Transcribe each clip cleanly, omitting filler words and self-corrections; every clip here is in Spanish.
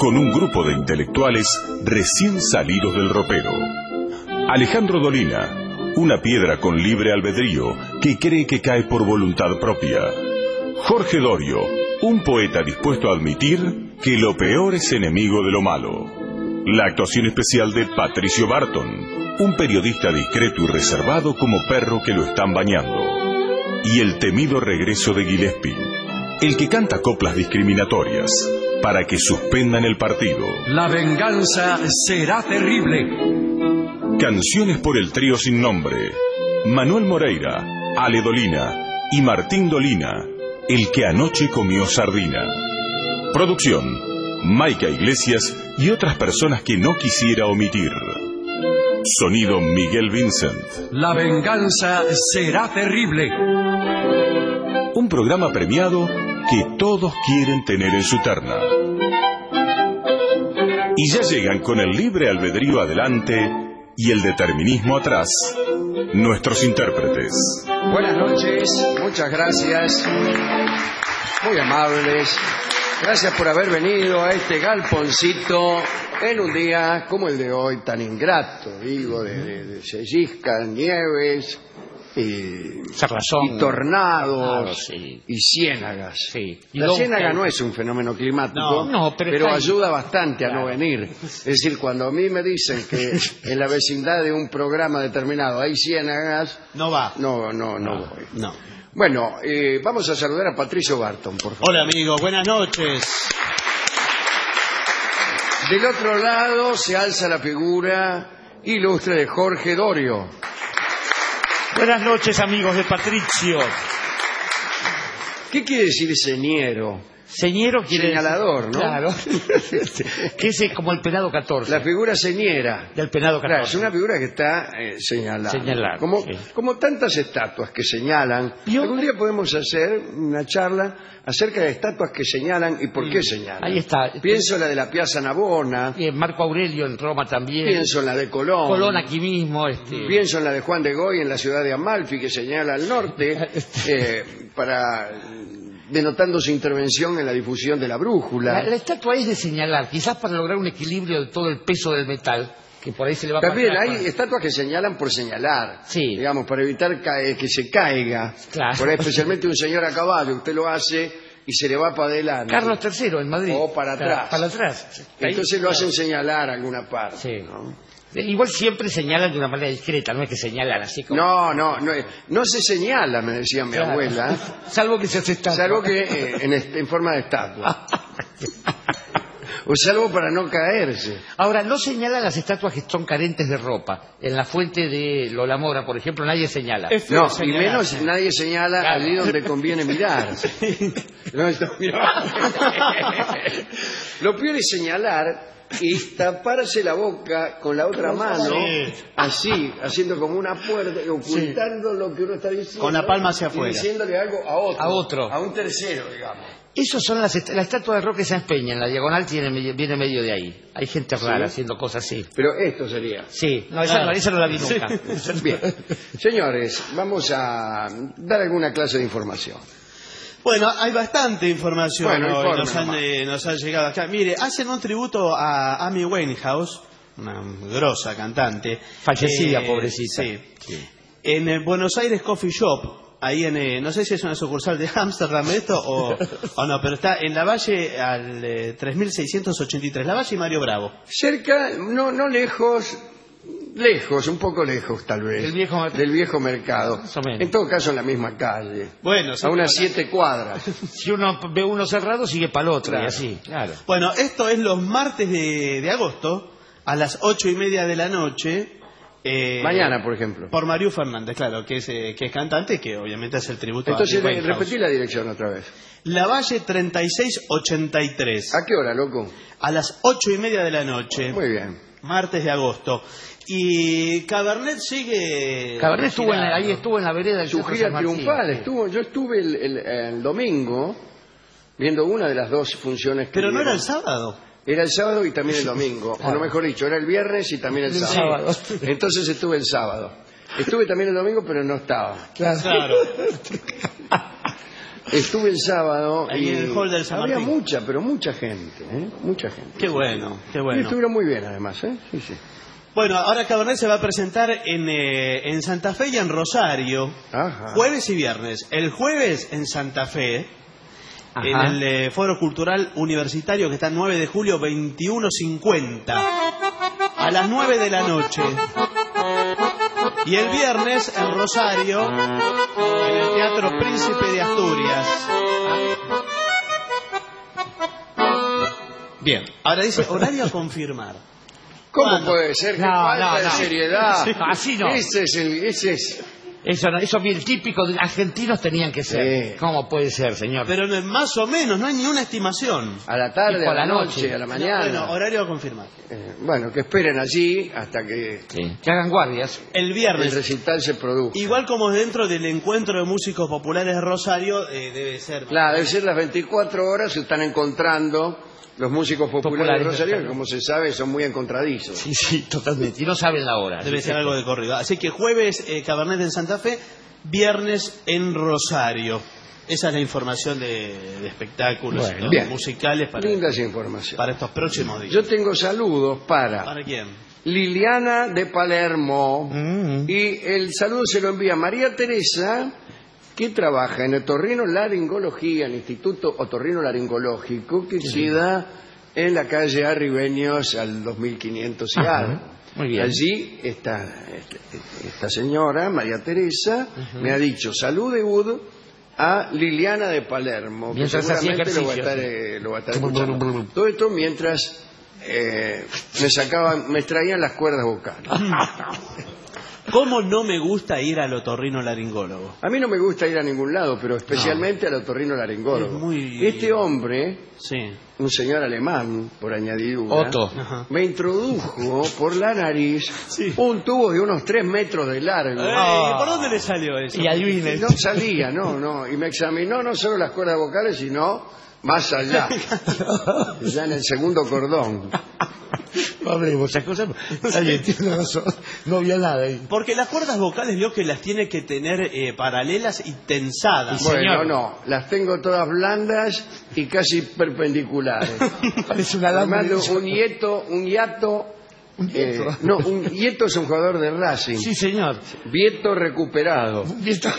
con un grupo de intelectuales recién salidos del ropero. Alejandro Dolina, una piedra con libre albedrío que cree que cae por voluntad propia. Jorge Dorio, un poeta dispuesto a admitir que lo peor es enemigo de lo malo. La actuación especial de Patricio Barton, un periodista discreto y reservado como perro que lo están bañando. Y el temido regreso de Gillespie, el que canta coplas discriminatorias para que suspendan el partido. La venganza será terrible. Canciones por el trío sin nombre. Manuel Moreira, Ale Dolina y Martín Dolina, el que anoche comió sardina. Producción, Maica Iglesias y otras personas que no quisiera omitir. Sonido Miguel Vincent. La venganza será terrible. Un programa premiado que todos quieren tener en su terna. Y ya llegan con el libre albedrío adelante y el determinismo atrás, nuestros intérpretes. Buenas noches, muchas gracias, muy amables. Gracias por haber venido a este galponcito en un día como el de hoy, tan ingrato, digo, de se lliscan nieves y tornados, claro, sí, y ciénagas. Sí. La ciénaga no es un fenómeno climático, pero ayuda bastante a no venir. Es decir, cuando a mí me dicen que en la vecindad de un programa determinado hay ciénagas, no voy. No. Bueno, vamos a saludar a Patricio Barton, por favor. Hola, amigos, buenas noches. Del otro lado se alza la figura ilustre de Jorge Dorio. Buenas noches, amigos de Patricio. ¿Qué quiere decir señero? Señero quiere señalador, ¿no? Claro. Que es como el penado 14. La figura señera. Del penado 14. Claro, es una figura que está señalada. Como tantas estatuas que señalan. Algún día podemos hacer una charla acerca de estatuas que señalan y por qué señalan. Ahí está. Pienso en la de la Piazza Navona. Marco Aurelio en Roma también. Pienso en la de Colón. Colón aquí mismo. Pienso en la de Juan de Goy en la ciudad de Amalfi, que señala al norte denotando su intervención en la difusión de la brújula. La estatua es de señalar, quizás para lograr un equilibrio de todo el peso del metal, que por ahí se le va a También hay estatuas que señalan por señalar, digamos, para evitar que se caiga. Claro. Por ahí, especialmente un señor a caballo, usted lo hace y se le va para adelante. Carlos III en Madrid. O para atrás. Para atrás. Entonces lo hacen señalar a alguna parte. Sí. ¿no? Igual siempre señalan de una manera discreta, no es que señalan así como... No se señala, me decía mi abuela. Salvo que se hace estatua. Salvo que en forma de estatua. O salvo para no caerse. Ahora, no señalan las estatuas que son carentes de ropa. En la fuente de Lola Mora, por ejemplo, nadie señala. No, y menos nadie señala allí donde conviene mirar. Lo peor es señalar y taparse la boca con la otra mano, así, haciendo como una puerta, ocultando lo que uno está diciendo. Con la palma hacia afuera. Diciéndole algo a otro. A un tercero, digamos. Esos son la estatua de Roque Sáenz Peña, en la diagonal viene medio de ahí. Hay gente rara haciendo cosas así. Pero esto sería. Sí, esa no la vi nunca. Bien. Señores, vamos a dar alguna clase de información. Bueno, hay bastante información hoy, nos han llegado acá. Mire, hacen un tributo a Amy Winehouse, una grosa cantante. Fallecida, pobrecita. Sí. En Buenos Aires Coffee Shop, ahí no sé si es una sucursal de Ámsterdam esto o no, pero está en la Valle al 3683, la Valle y Mario Bravo. Cerca, no lejos... un poco lejos tal vez, del viejo mercado. En todo caso en la misma calle. Bueno, a unas 7 cuadras. Si uno ve uno cerrado, sigue para el otro, y así. Claro. Bueno, esto es los martes de agosto, a las 8:30 de la noche. Mañana, por ejemplo. Por Mariú Fernández, claro, que es cantante, que obviamente es el tributo. Entonces, repetí la dirección otra vez. La Valle 3683. ¿A qué hora, loco? A las 8:30 de la noche. Muy bien. Martes de agosto. Y Cabernet sigue... Cabernet estuvo en la vereda del su gira triunfal. Yo estuve el domingo viendo una de las dos funciones. Pero no era el sábado. Era el sábado y también el domingo. O no, mejor dicho, era el viernes y también el sábado. Entonces estuve el sábado. Estuve también el domingo, pero no estaba. Claro. Estuve el sábado Ahí y en el hall del San había Martín. mucha, pero mucha gente, ¿eh? Mucha gente. Qué bueno, qué Y bueno. estuvieron muy bien, además, ¿eh? Sí, sí. Bueno, ahora Cabernet se va a presentar en Santa Fe y en Rosario, Ajá. jueves y viernes. El jueves en Santa Fe, Ajá. en el Foro Cultural Universitario, que está el 9 de julio, 21:50, a las 9 de la noche. Y el viernes en Rosario, en el Teatro Príncipe de Asturias. Bien, ahora dice horario a confirmar. ¿Cómo ¿Cuándo? puede ser? ¡Qué No, falta no, de no. seriedad! Sí, así no. Ese es... Eso no, eso bien típico, argentinos tenían que ser. Sí. ¿Cómo puede ser, señor? Pero no, más o menos, no hay ni una estimación. A la tarde, Tipo a a la la noche, noche. a la mañana. Bueno, horario a confirmar. Bueno, que esperen allí hasta que Sí. Que hagan guardias. El el viernes. recital se produzca. Igual como dentro del encuentro de músicos populares de Rosario, debe ser. Claro, debe ser las 24 horas se están encontrando los músicos populares de Rosario, que claro. como se sabe son muy encontradizos. Sí, sí, totalmente. Y no saben la hora. Debe Sí, ser sí. algo de corrido. Así que jueves Cabernet en Santa Fe, viernes en Rosario. Esa es la información de espectáculos Bueno, ¿no? bien. musicales Lindas informaciones. para estos próximos días. Yo tengo saludos para ¿Para quién? Liliana de Palermo. Mm. Y el saludo se lo envía María Teresa, que trabaja en otorrinolaringología, en el Instituto Otorrinolaringológico, que queda en la calle Arribeños al 2500 y Ajá, algo. muy bien. Allí esta señora, María Teresa, me ha dicho, salude Ud a Liliana de Palermo, que Mientras hacía seguramente lo va a estar, ejercicio, lo va a estar escuchando. Todo esto mientras me extraían las cuerdas vocales. ¿Cómo no me gusta ir al otorrinolaringólogo? A mí no me gusta ir a ningún lado, pero especialmente al otorrinolaringólogo. Es muy- Este hombre, Sí. un señor alemán, por añadidura, Otto. Ajá. me introdujo por la nariz Sí. un tubo de unos 3 metros de largo. ¿Y por dónde le salió eso? Y adivinen. No salía, no. Y me examinó no solo las cuerdas vocales, sino más allá. Ya en el segundo cordón. No hablemos esas cosas. Está bien, tiene razón. No había nada ahí. Porque las cuerdas vocales vio que las tiene que tener paralelas y tensadas. Bueno, señor. no, las tengo todas blandas y casi perpendiculares. Parece una lámpara. Armando, un hiato. ¿Un hiato? No, un Hieto es un jugador de Racing. Sí, señor. Vieto recuperado. Vieto.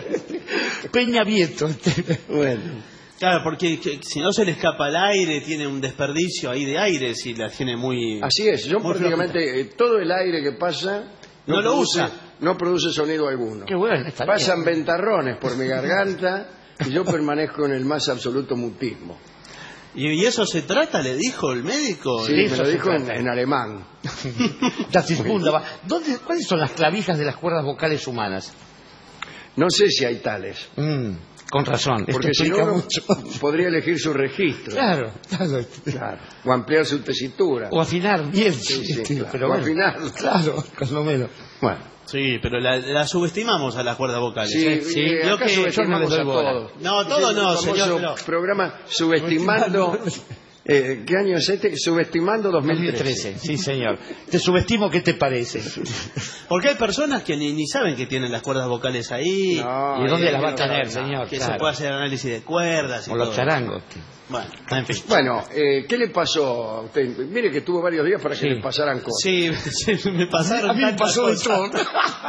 Peña Vieto. Bueno, Claro, porque si no se le escapa el aire, tiene un desperdicio ahí de aire, si la tiene muy... así es. Yo muy prácticamente todo el aire que pasa No lo usa. no produce sonido alguno. Qué bueno, está Pasan bien. ventarrones por mi garganta y yo permanezco en el más absoluto mutismo. ¿Y eso se trata, le dijo el médico? Sí, me eso lo se dijo trata. en alemán. La segunda va. ¿Cuáles son las clavijas de las cuerdas vocales humanas? No sé si hay tales, Con razón. porque Esto si no explica uno mucho. podría elegir su registro. Claro, claro. Claro. O ampliar su tesitura. O afinar bien. Sí, claro. Pero O bueno. afinar. Claro, con lo menos. Bueno. Sí, pero la subestimamos a las cuerdas vocales. Sí, Sí, yo acá que yo subestimamos no les a doy bola. todos. No, todo no, El famoso señor, pero- programa Subestimando... ¿Qué año es este? Subestimando 2013. 2013, sí, señor. Te subestimo, ¿qué te parece? Porque hay personas que ni saben que tienen las cuerdas vocales ahí, No, ¿Y dónde ahí las va a no tener, sabe nada. señor? que se Claro. puede hacer análisis de cuerdas y O los todo. charangos. Bueno, en fin. Bueno, ¿qué le pasó a usted? Mire que tuvo varios días para que Sí. le pasaran cosas. Sí, sí, me pasaron A mí me tantas pasó de cosas. todo.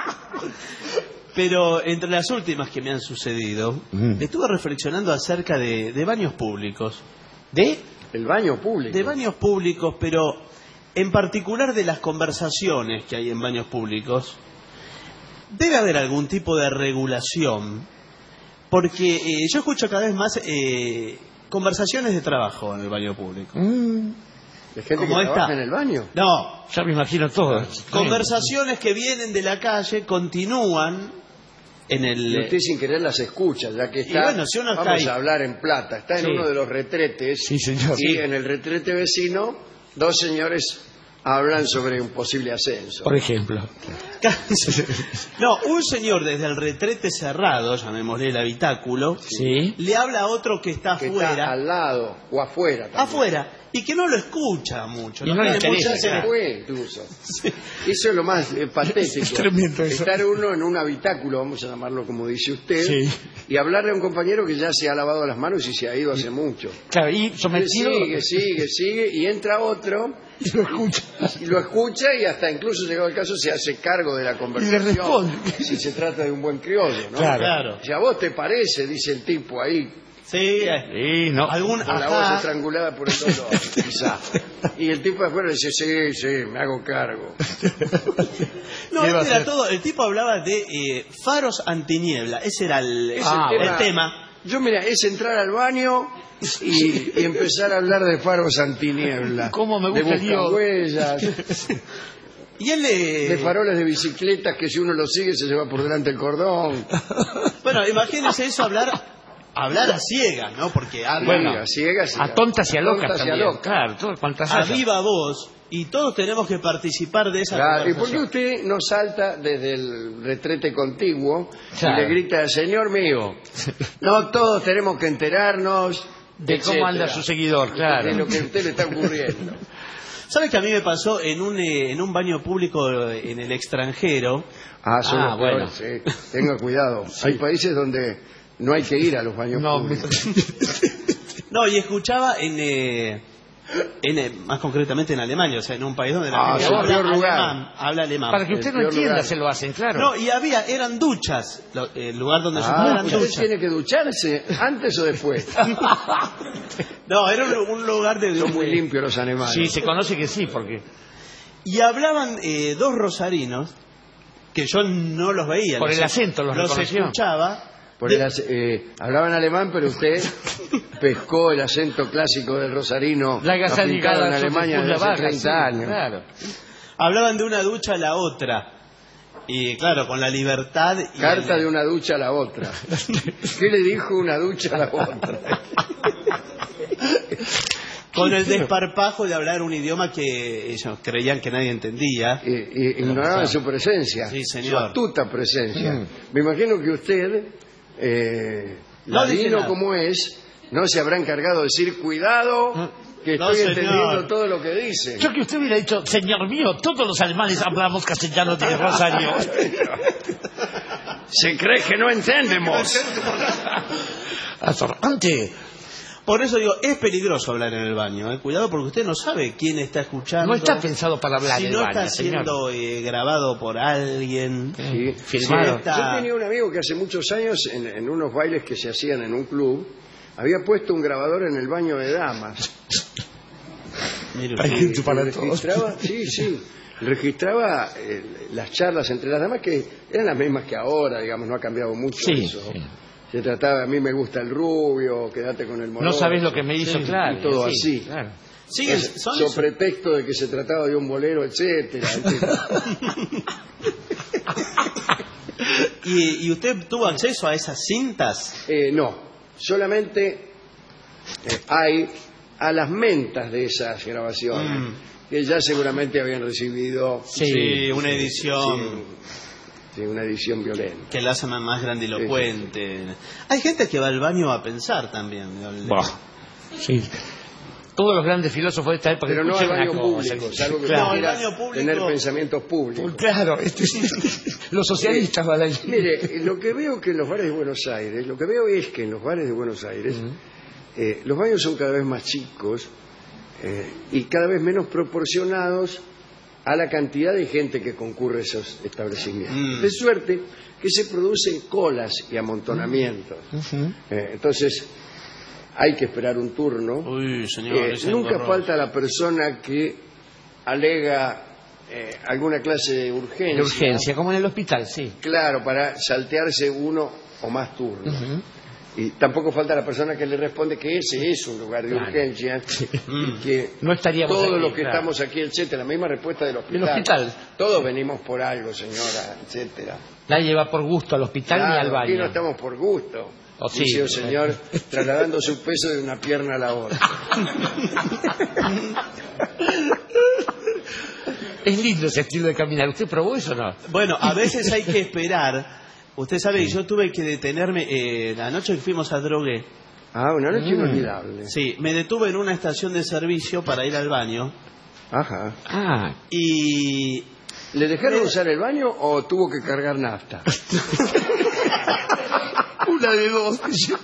Pero entre las últimas que me han sucedido, estuve reflexionando acerca de baños públicos. ¿De? El baño público. De baños públicos, pero en particular de las conversaciones que hay en baños públicos. Debe haber algún tipo de regulación, porque yo escucho cada vez más conversaciones de trabajo en el baño público. ¿De gente que ¿Cómo trabaja está? en el baño? No, Ya me imagino todo. conversaciones que vienen de la calle, continúan en Y el... usted sin querer las escucha, ya que está... bueno, si uno está vamos ahí. a hablar en plata. Está en Sí. uno de los retretes. Sí, señor. Y Sí. en el retrete vecino, dos señores hablan sobre un posible ascenso. Por ejemplo. No, un señor desde el retrete cerrado, llamémosle el habitáculo, Sí. le habla a otro que está Que afuera. está al lado o afuera. también. Afuera. y que no lo escucha mucho. Y no le tiene interesa, mucha- Se fue incluso. Eso es lo más patético. Es tremendo eso. Estar uno en un habitáculo, vamos a llamarlo como dice usted, Sí. y hablarle a un compañero que ya se ha lavado las manos y se ha ido hace mucho. Claro, y sometido... Sigue, y entra otro Y lo escucha. y lo escucha y hasta incluso llegado el caso se hace cargo de la conversación. Y le responde. Si se trata de un buen criollo, ¿no? Claro. Si a vos te parece, dice el tipo ahí, Sí, Sí, no. algún con la voz estrangulada por el dolor, quizá. Y el tipo de afuera dice, sí, me hago cargo. No, ¿Qué iba a era hacer? todo. El tipo hablaba de faros antiniebla. Ese era el tema. Yo, mira, es entrar al baño y empezar a hablar de faros antiniebla. ¿Cómo me gusta de el lío? buscahuellas, Y él de faroles de bicicletas que si uno los sigue se lleva por delante el cordón. Bueno, imagínense eso, hablar a ciegas, ¿no? Porque habla Ciegas, A tontas y a locas tontas y a también. locas. Claro, todo cuantas a haya. viva voz y todos tenemos que participar de esa Claro, ¿y por qué conversación. usted no salta desde el retrete contiguo Claro. y le grita, señor mío, no todos tenemos que enterarnos De cómo etcétera, anda su seguidor, claro. de lo que a usted le está ocurriendo? ¿Sabes que a mí me pasó en un baño público en el extranjero? Son los bueno. peores, sí. Tenga cuidado. Hay países donde no hay que ir a los baños No, públicos. No, y escuchaba más concretamente en Alemania, o sea, en un país donde la Ah, gente es el peor lugar. habla alemán. Para que usted no peor entienda, lugar. se lo hacen, claro. No, y eran duchas, el lugar donde yo estaba eran ¿Usted duchas. tiene que ducharse antes o después? No, era un lugar de... Son muy limpios los alemanes. Sí, se conoce que sí, porque... Y hablaban dos rosarinos, que yo no los veía. Por el acento los reconoció. escuchaba. Hablaban alemán, pero usted pescó el acento clásico del rosarino La aplicado ligada en Alemania desde hace 30 años. Claro. Hablaban de una ducha a la otra. Y claro, con la libertad... y Carta el- de una ducha a la otra. ¿Qué le dijo una ducha a la otra? Con el desparpajo de hablar un idioma que ellos creían que nadie entendía. Y ignoraban su presencia, Sí, su señor. astuta presencia. Me imagino que usted, No dice ladino nada. como es, no se habrá encargado de decir, cuidado, que No, estoy señor. entendiendo todo lo que dice. Yo que usted hubiera dicho, señor mío, todos los alemanes hablamos castellano de Rosario. Se cree que no entendemos. Azorante. Por eso digo, es peligroso hablar en el baño. Cuidado porque usted no sabe quién está escuchando. No está pensado para hablar si en no el baño, está siendo grabado por alguien. Sí. Filmado. Está- Yo tenía un amigo que hace muchos años, en unos bailes que se hacían en un club, había puesto un grabador en el baño de damas. Mire Hay usted. gente para todo. Registraba, sí, registraba las charlas entre las damas que eran las mismas que ahora, digamos, no ha cambiado mucho Sí, eso. sí. Se trataba, a mí me gusta el rubio, quédate con el morocho. No sabes lo que me hizo, Sí, claro. y todo sí, así. Claro. Siguen, son So pretexto de que se trataba de un bolero, etcétera. ¿Y usted tuvo acceso a esas cintas? No, solamente hay a las mentas de esas grabaciones, que ya seguramente habían recibido Sí, una edición una edición violenta. que la hace más grandilocuente. Hay gente que va al baño a pensar también. Sí. Todos los grandes filósofos de esta época. Pero no al escuchen baño una cosa, público, salvo que Claro. No, el quiera baño público- tener pensamientos públicos. Claro, los socialistas van ahí. Mire, lo que veo que en los bares de Buenos Aires, lo que veo es que en los bares de Buenos Aires los baños son cada vez más chicos y cada vez menos proporcionados a la cantidad de gente que concurre a esos establecimientos. De suerte que se producen colas y amontonamientos. Entonces, hay que esperar un turno. Uy, señor. ese Nunca engorroso. falta la persona que alega alguna clase de urgencia. De urgencia, como en el hospital, sí. Claro, para saltearse uno o más turnos. Y tampoco falta la persona que le responde que ese es un lugar de Claro. urgencia y que No estaríamos todos aquí, los que claro. estamos aquí, etcétera, la misma respuesta del hospital. Del hospital. Todos venimos por algo, señora, etcétera. Nadie va por gusto al hospital ni al Claro, aquí baño. no estamos por gusto. Oh, sí. Dice el señor, trasladando su peso de una pierna a la otra. Es lindo ese estilo de caminar. ¿Usted probó eso o no? Bueno, a veces hay que esperar. Usted sabe que yo tuve que detenerme la noche que fuimos a Drogué. Ah, una noche inolvidable. Sí, me detuve en una estación de servicio para ir al baño Ajá. Ah, y... ¿Le dejaron usar el baño o tuvo que cargar nafta? una de dos.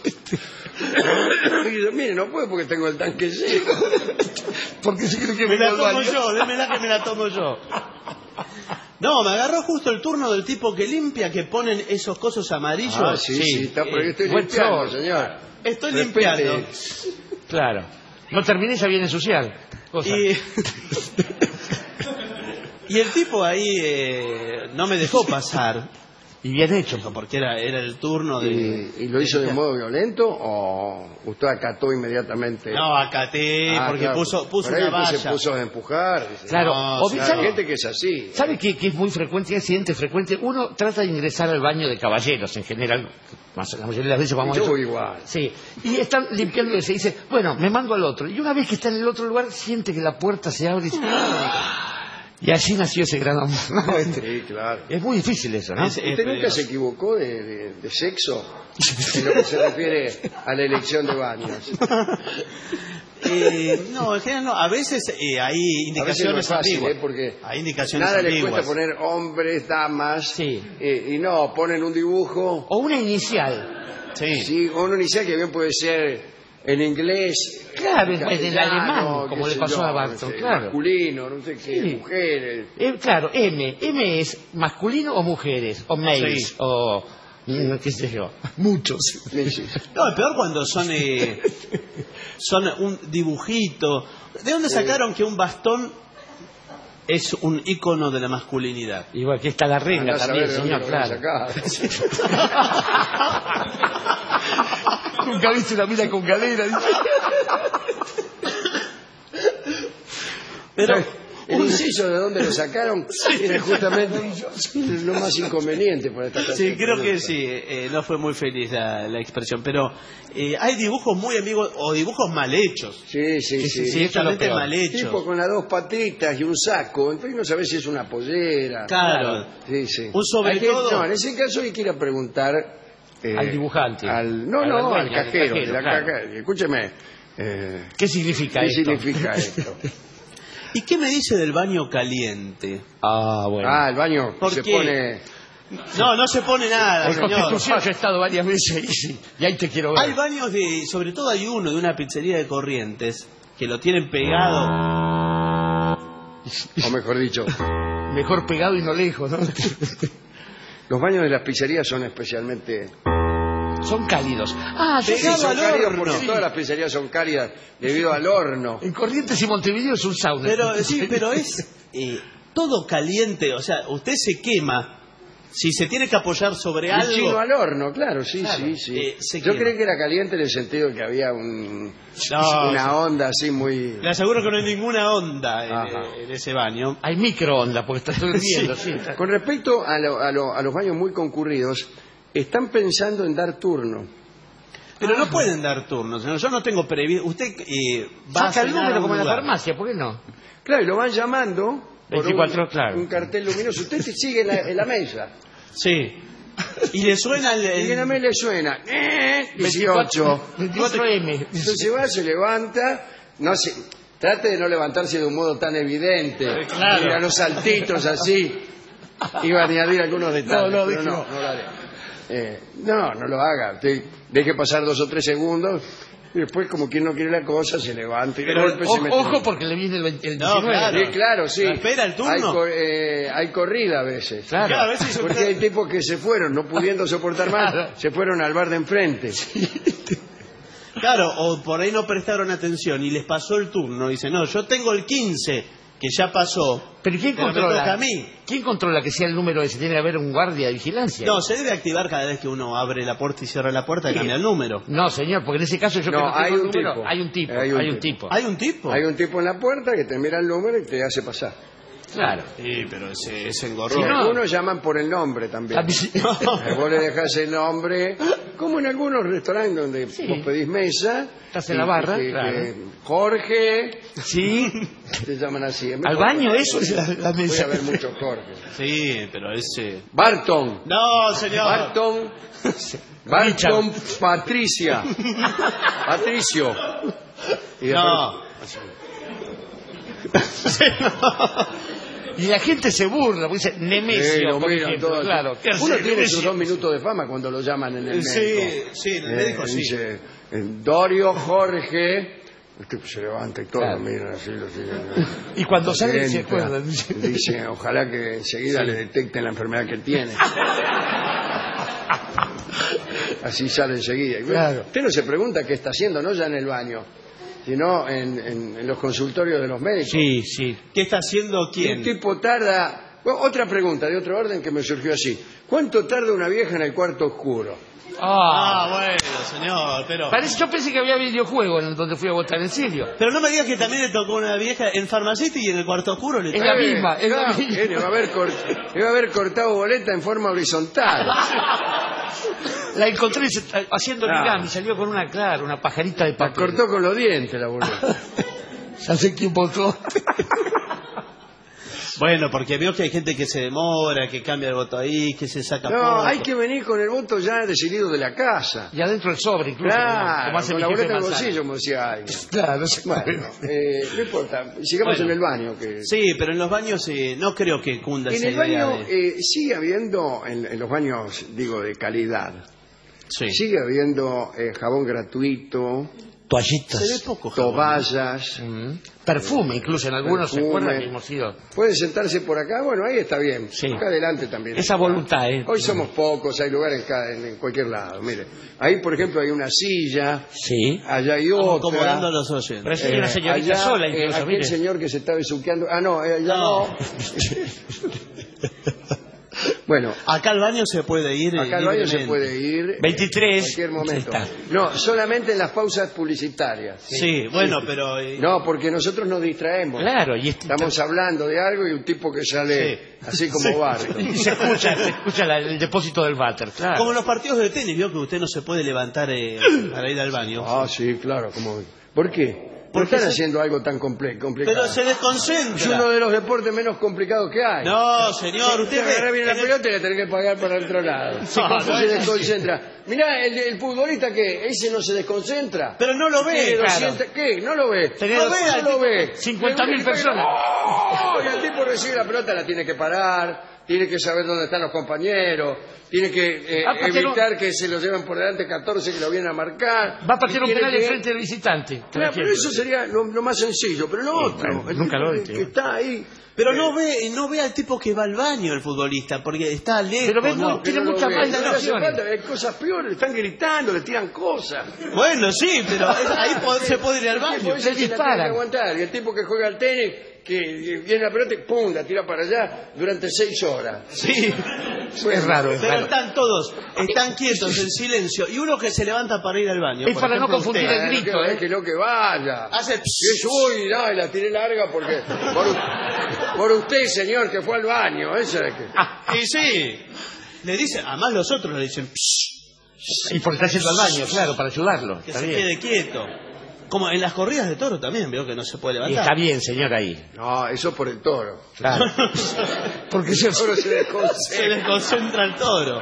Y yo, mire, no puedo porque tengo el tanque lleno. Porque se cree que Me vengo la al tomo baño. yo, démela que me la tomo yo. No, me agarró justo el turno del tipo que limpia, que ponen esos cosos amarillos. Ah, sí, está porque estoy buen limpiando, flor. señor. Estoy Respete. limpiando. Claro. No terminé, ya viene social. Cosa. Y el tipo ahí no me dejó pasar, Y bien hecho. porque era el turno de... ¿Y lo hizo de modo violento o usted acató inmediatamente? No, acaté, Ah, porque claro. puso Por ahí una después se valla. puso a empujar. Claro. No, O sí, Hay ¿sabe, gente que es así. ¿Sabe que es muy frecuente, qué accidente frecuente? Uno trata de ingresar al baño de caballeros en general. La mayoría de las veces vamos a Yo eso. voy igual. Sí, y están limpiando y se dice, bueno, me mando al otro. Y una vez que está en el otro lugar, siente que la puerta se abre y dice, y así nació ese gran amor. No, Sí, claro. es muy difícil eso, ¿no? Es- ¿Usted nunca peligroso. se equivocó de sexo en lo que se refiere a la elección de baños? No, en general no. A veces hay A veces no indicaciones es fácil, ambiguas. porque Hay indicaciones nada les ambiguas. cuesta poner hombres, damas, Sí. y no, ponen un dibujo, O una inicial. Sí. sí, o una inicial que bien puede ser en inglés, Claro, en castellano, alemán, como qué le sé pasó yo, a Barton, no sé, claro. masculino, no sé qué, Sí. mujeres. Claro, M. M es masculino o mujeres, o males, Sí. o qué sé yo, muchos. Sí, sí. No, es peor cuando son un dibujito. ¿De dónde sacaron que un bastón es un ícono de la masculinidad? Igual que está la renga Andá a también, saber de señor, dónde lo habrán claro. sacado. Nunca viste una mina con galera. Pero El inciso de dónde lo sacaron era justamente lo más inconveniente por esta clase sí, de creo que productos. sí, no fue muy feliz la expresión, pero hay dibujos muy ambiguos o dibujos mal hechos. Sí, sí, sí. Directamente peor. mal hechos. Tipo con las dos patitas y un saco, entonces no sabes si es una pollera. Claro. Sí, sí. Un sobre Hay que- todo- No, en ese caso hay que ir a preguntar Al dibujante. No, Al no, dueño, al al cajero. cajero, de la claro. caja. Escúcheme, ¿Qué significa ¿qué esto? significa esto? ¿Y qué me dice del baño caliente? Ah, bueno. Ah, el baño ¿Por se qué? pone... No, no se pone nada, En señor. Constitución yo he estado varias veces y, sí, y ahí te quiero ver. Hay baños sobre todo hay uno de una pizzería de Corrientes que lo tienen pegado. O mejor dicho, Mejor pegado y no lejos, ¿no? los baños de las pizzerías son especialmente... Son cálidos. Ah, Sí, llegado son al cálidos horno. porque todas las pizzerías son cálidas debido al horno. En Corrientes y Montevideo es un sauna. Pero sí, pero es todo caliente, o sea, usted se quema si se tiene que apoyar sobre El chino algo. al horno, claro, sí, Claro, sí, sí. se Yo quema. creí que era caliente en el sentido de que había No, una onda así muy... le aseguro que no hay ninguna onda Ajá. en ese baño. Hay microondas porque está durmiendo, sí. Con respecto a los baños muy concurridos, están pensando en dar turno. Pero no pueden dar turnos, señor. Yo no tengo previsto. Usted va a Saca el cenar a número un como en la lugar. farmacia, ¿por qué no? Claro, y lo van llamando por 24, claro. un cartel luminoso. Usted te sigue en la mesa. Sí. Y le suena Y en la mesa le suena 18. 24M. Entonces va, se levanta, trate de no levantarse de un modo tan evidente. Claro. Mira los saltitos así. Iba a añadir algunos detalles. No, pero déjelo. no lo haré. No lo haga. Usted deje pasar 2 o 3 segundos y después, como quien no quiere la cosa, se levanta y de Pero, golpe se mete. Ojo porque le viene el 19. No, claro. Sí, claro, sí. ¿No espera el turno? Hay corrida a veces. Claro. Claro, a veces Porque hay tipos que se fueron, no pudiendo soportar más, Claro. se fueron al bar de enfrente. Claro, o por ahí no prestaron atención y les pasó el turno. Dice, no, yo tengo el 15, que ya pasó. Pero ¿quién Pero me toca controla? a mí. ¿Quién controla que sea el número ese? Tiene que haber un guardia de vigilancia. No, se debe activar cada vez que uno abre la puerta y cierra la puerta y cambia el número. No, señor, porque en ese caso yo No, que no tengo hay el un número, tipo. hay un tipo, Hay un hay un tipo. tipo. ¿Hay un tipo? Hay un tipo en la puerta que te mira el número y te hace pasar. Claro. Sí, pero es engorroso. Y no- algunos llaman por el nombre también. Vos le dejás el nombre, como en algunos restaurantes donde Sí. vos pedís mesa. Estás en la barra, claro. Jorge, Sí. te llaman así. Al baño, eso es la Voy a mesa. ver muchos Jorge. Sí, pero ese... Barton. No, señor. Barton Patricia. Patricio. Y después- No. Y la gente se burla, porque dice Nemesio, lo por miran ejemplo, todos. claro. ¿Qué Uno hace, tiene sus Nemesio? 2 minutos de fama cuando lo llaman en el médico. Sí, sí, el médico sí. Dice, Dorio Jorge. El tipo se levanta y todo, Claro. miran así, lo siguen. Y cuando sale se Entra, acuerdan. dice, ojalá que enseguida le detecten la enfermedad que tiene. Así sale enseguida. Y bueno, Claro. usted no se pregunta qué está haciendo, no ya en el baño, sino en los consultorios de los médicos. Sí, sí. ¿Qué está haciendo Un quién? tipo tarda... Bueno, otra pregunta de otro orden que me surgió así. ¿Cuánto tarda una vieja en el cuarto oscuro? Ah, Bueno, señor, pero... yo pensé que había videojuego en donde fui a votar, en serio. Pero no me digas que también le tocó una vieja en Pharmacity y en el cuarto oscuro le Es tocó... la misma, es la Claro, misma. le va a haber cortado boleta en forma horizontal. La encontré haciendo Ah. origami, salió con una pajarita de La papel. cortó con los dientes la boleta. Ya sé quién votó. Bueno, porque veo que hay gente que se demora, que cambia el voto ahí, que se saca No, foto. hay que venir con el voto ya decidido de la casa. Y adentro el sobre, incluso. Claro, como hace con mi la jefe boleta en el Manzano. bolsillo, como decía alguien. Claro, sí. Bueno, no importa, sigamos Bueno. en el baño. Que... Sí, pero en los baños no creo que cunda En esa el idea baño de... sigue habiendo, en los baños, digo, de calidad, Sí. sigue habiendo jabón gratuito, Toallitas. Se ve poco jabón. toallas. Perfume, incluso en algunos se Perfume. acuerdan que hemos ido. ¿Pueden sentarse por acá? Bueno, ahí está bien. Sí. Acá adelante también. Esa voluntad, ¿eh? Hoy somos pocos, hay lugares en cualquier lado. Mire, ahí por ejemplo hay una silla, Sí. allá hay Estamos otra. acomodando a los oyentes. Pero eso hay una señorita allá, sola, incluso, aquel mire. señor que se está besuqueando. Ah, no, allá No. no. Bueno, Acá al baño se puede ir acá al baño se libremente. puede ir 23. en cualquier momento. Ahí está. No, solamente en las pausas publicitarias. Sí, bueno, pero... No, porque nosotros nos distraemos. Claro, y Estamos hablando de algo y un tipo que sale así como Barton. y se escucha el depósito del váter, claro. Como en los partidos de tenis, vio que usted no se puede levantar para ir al baño. Ah, sí, claro. ¿Por qué? ¿Por Porque qué están se- haciendo algo tan complicado? Pero se Es desconcentra. uno de los deportes menos complicados que hay. No, señor, usted Usted agarra ve... bien la en el- pelota y la tiene que pagar para el otro lado. No, Se no es desconcentra. Mirá, el futbolista que ese no se desconcentra. Pero no lo ve, Tiene claro. 200 ¿Qué? ¿No lo ve? Tenés No ve, no lo ve. 50.000 personas. ¡Oh! Y el tipo recibe la pelota, la tiene que parar, tiene que saber dónde están los compañeros, tiene que evitar que se lo lleven por delante 14 que lo vienen a marcar. Va a patear Y un tiene penal que- enfrente del visitante. por Claro, pero ejemplo. eso sería lo más sencillo, pero lo otro, bueno, el nunca tipo lo he que hecho. está ahí. Pero no ve al tipo que va al baño, el futbolista, porque está lejos. Pero ve ¿no? muy- tiene no lo mucha ve. más No le hace intenciones. falta, hay cosas peores, le están gritando, le tiran cosas. Bueno, sí, pero ahí se puede ir al El tipo baño. ese se se la tiene disparan. que aguantar. Y el tipo que juega al tenis, que viene la pelota y pum, la tira para allá durante 6 horas. Sí, Es raro, es pero raro. están quietos, en silencio, y uno que se levanta para ir al baño. Es por para no ejemplo, confundir usted. el grito, que, ¿eh? que no que vaya. Hace Y es, uy, no, y la tiré larga porque por usted, señor, que fue al baño. Eso es que... Y sí, le dice, además los otros le dicen, "Psst", Y porque está yendo al baño, claro, para ayudarlo. que Está se bien. quede quieto. Como en las corridas de toro también, veo que no se puede Y levantar. está bien, señor, ahí. No, eso por el toro. Claro. Porque El toro se desconcentra. Se desconcentra el toro.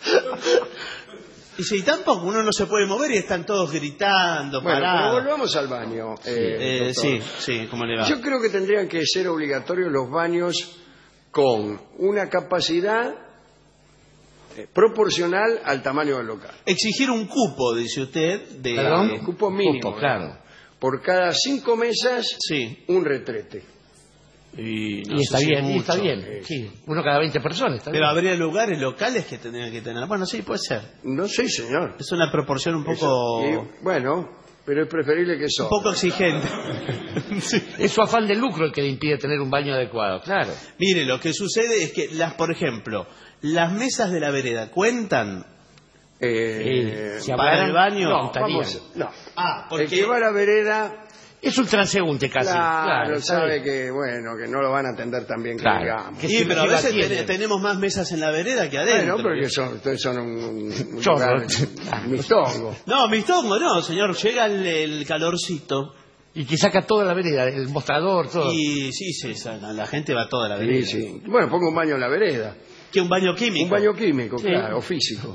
Y si tampoco uno no se puede mover y están todos gritando, Bueno, pero parados. volvamos al baño. doctor. Sí, ¿cómo le va? Yo creo que tendrían que ser obligatorios los baños con una capacidad proporcional al tamaño del local. Exigir un cupo, dice usted, de... ¿Perdón? Cupo mínimo. Cupo, claro. Por cada 5 mesas, Sí. un retrete. Y, Y está bien, y está bien. Sí, uno cada 20 personas. Está Pero bien. habría lugares locales que tendrían que tener. Bueno, sí, puede ser. No sé, señor. Es una proporción un poco... Bueno, pero es preferible que eso. un poco exigente. Sí. Es su afán de lucro el que le impide tener un baño adecuado, claro. Mire, lo que sucede es que, por ejemplo, las mesas de la vereda cuentan... Si para el baño, no, estarían. vamos, no. Ah, El que va a la vereda Es un transeúnte casi. Claro, está sabe bien. que, bueno, que no lo van a atender tan bien que Claro. digamos. Que Sí, si pero a la veces atienden. tenemos más mesas en la vereda que adentro. Bueno, porque ustedes son un Chorro. lugar mistongo. No, mistongo no, señor. Llega el calorcito Y que saca toda la vereda, el mostrador, todo. y sí, la gente va toda la Sí, vereda. sí. Bueno, pongo un baño en la vereda. Que un baño químico. Un baño químico, claro, o físico.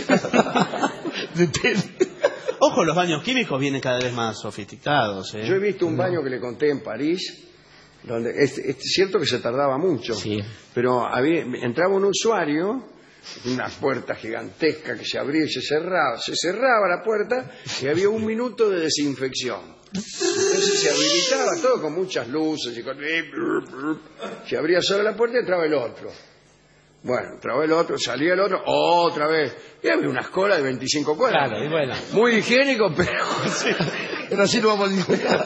Depende. Ojo, los baños químicos vienen cada vez más sofisticados. Yo he visto un baño que le conté en París, donde es cierto que se tardaba mucho, Sí. pero entraba un usuario, una puerta gigantesca que se abría y se cerraba la puerta y había 1 minuto de desinfección. Entonces se habilitaba todo con muchas luces y se abría solo la puerta y entraba el otro. Bueno, entraba el otro, salía el otro, otra vez. Y había unas colas de 25 cuadras. Claro, y bueno. Muy higiénico, pero... Pero así lo vamos a disfrutar.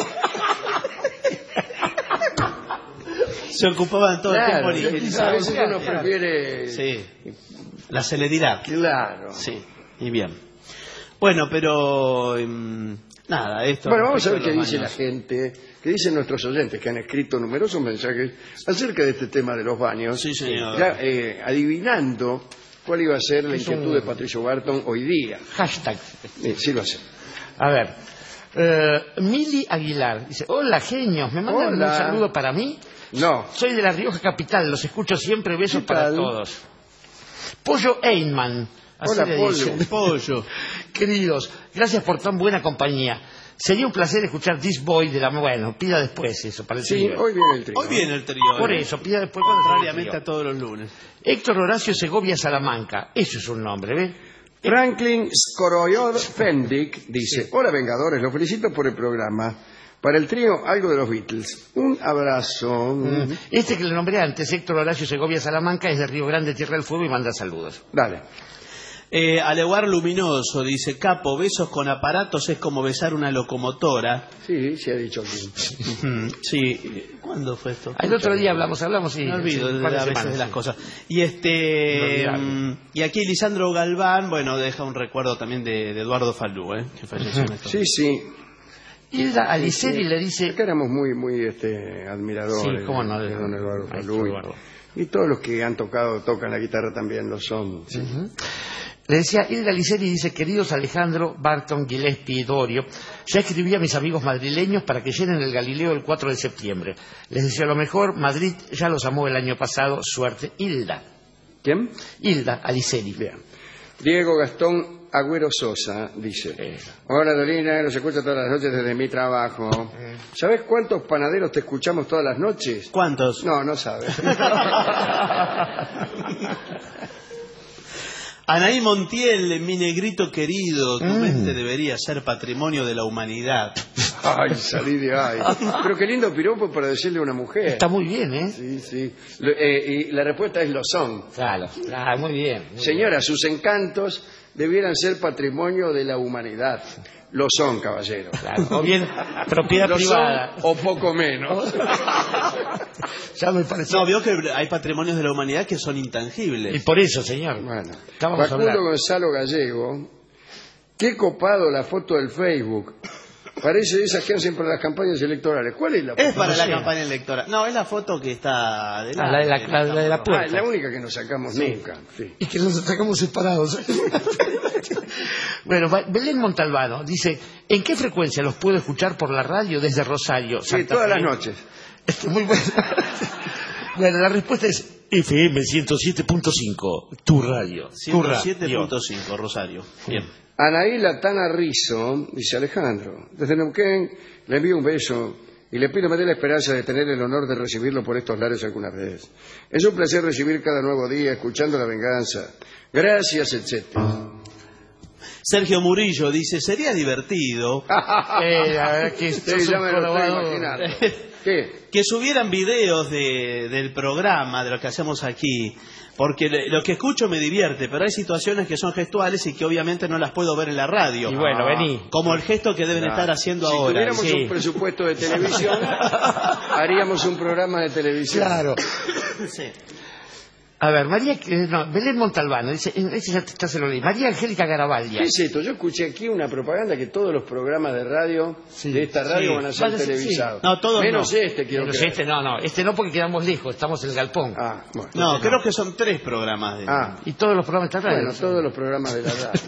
Se ocupaban todo Claro, el tiempo en a higienizar. veces uno prefiere... Sí, la celeridad. Claro. Sí, y bien. Bueno, pero nada, esto... Bueno, vamos a ver respecto qué los dice la baños. gente, qué dicen nuestros oyentes, que han escrito numerosos mensajes acerca de este tema de los baños. Sí, señor. Ya, adivinando cuál iba a ser la inquietud de Patricio Barton hoy día. Hashtag. Sí lo sé. A ver. Mili Aguilar dice: hola, genios, ¿me mandan Hola. un saludo para mí? No. Soy de La Rioja Capital, los escucho siempre, besos ¿Qué para tal? todos. Pollo Einman. así Hola, le Pollo. dicen. Pollo. Queridos, gracias por tan buena compañía. Sería un placer escuchar This Boy de la... Bueno, pida después eso, para el Sí, trío. hoy viene el trío. Hoy viene el trío. Por eso, pida después cuando salga el Contrariamente trío. a todos los lunes. Héctor Horacio Segovia Salamanca. Eso es un nombre, ¿ves? Franklin Skoroyor Fendick dice: Hola, Vengadores, los felicito por el programa. Para el trío, algo de los Beatles. Un abrazo. Este que le nombré antes, Héctor Horacio Segovia Salamanca, es de Río Grande, Tierra del Fuego, y manda saludos. Dale. Aleguar Luminoso dice: Capo, besos con aparatos es como besar una locomotora. Sí, se ha dicho aquí. Sí, ¿cuándo fue esto? El otro día hablamos y... Me olvido un par de a veces semanas, de las sí. cosas. Y y aquí Lisandro Galván, bueno, deja un recuerdo también de Eduardo Falú, que falleció en estos Sí, sí. Hilda Aliceri le dice... Acá éramos muy admiradores Sí, cómo no, de don Eduardo maestro Falú. Eduardo. Y todos los que tocan la guitarra también lo son. Sí. Le decía, Hilda Aliceri dice: queridos Alejandro, Barton, Gillespie y Dorio, ya escribí a mis amigos madrileños para que llenen el Galileo el 4 de septiembre. Les deseo lo mejor, Madrid ya los amó el año pasado, suerte. Hilda. ¿Quién? Hilda Aliceri. Bien. Diego Gastón Agüero Sosa dice: Hola Dolina, los escucho todas las noches desde mi trabajo. ¿Sabes cuántos panaderos te escuchamos todas las noches? ¿Cuántos? No sabes. Anaí Montiel, mi negrito querido, tu mente debería ser patrimonio de la humanidad. Ay, salí de ahí. Pero qué lindo piropo para decirle a una mujer. Está muy bien, ¿eh? Sí, sí. Y la respuesta es: lo son. Claro, muy bien. Muy Señora, sus encantos debieran ser patrimonio de la humanidad. Lo son, caballero. bien. Claro. O bien, propiedad Lo privada. son, o poco menos. Ya me pareció. No, vio que hay patrimonios de la humanidad que son intangibles. Y por eso, señor. Bueno, Estábamos Facundo hablando. Gonzalo Gallego, qué copado la foto del Facebook. Parece de esas que hacen para las campañas electorales. ¿Cuál es la foto? Es para No la sé. campaña electoral. No, es la foto que está adelante. Ah, la de la puerta. Ah, la única que nos sacamos nunca. Sí. Y que nos sacamos separados. Bueno, Belén Montalbano dice: ¿en qué frecuencia los puedo escuchar por la radio desde Rosario? Sí, Santa todas Fe? las noches. Muy bueno. Bueno, la respuesta es FM 107.5, tu radio. Tu radio. 107.5, Rosario. Bien. Anaí Latana Rizzo dice: Alejandro, desde Neuquén le envío un beso y le pido me dé la esperanza de tener el honor de recibirlo por estos lares alguna vez. Es un placer recibir cada nuevo día, escuchando La Venganza. Gracias, etcétera. Sergio Murillo dice: sería divertido La verdad que Sí, sos ya un me lo estoy jorobado. imaginando. ¿Qué? que subieran videos del programa, de lo que hacemos aquí, porque lo que escucho me divierte, pero hay situaciones que son gestuales y que obviamente no las puedo ver en la radio. Y bueno, vení. Como el gesto que deben estar haciendo Si ahora. tuviéramos sí. un presupuesto de televisión, haríamos un programa de televisión. Claro. Sí. A ver, Belén Montalbano, dice, ese ya se lo leí. María Angélica Garabaldia. ¿Qué es esto? Yo escuché aquí una propaganda que todos los programas de radio, de esta radio, van a ser televisados. No, todos menos no. quiero Menos creer. este no porque quedamos lejos, estamos en el galpón. Bueno, No, creo que son 3 programas. Y todos los programas de esta radio. bueno, todos los programas de la radio.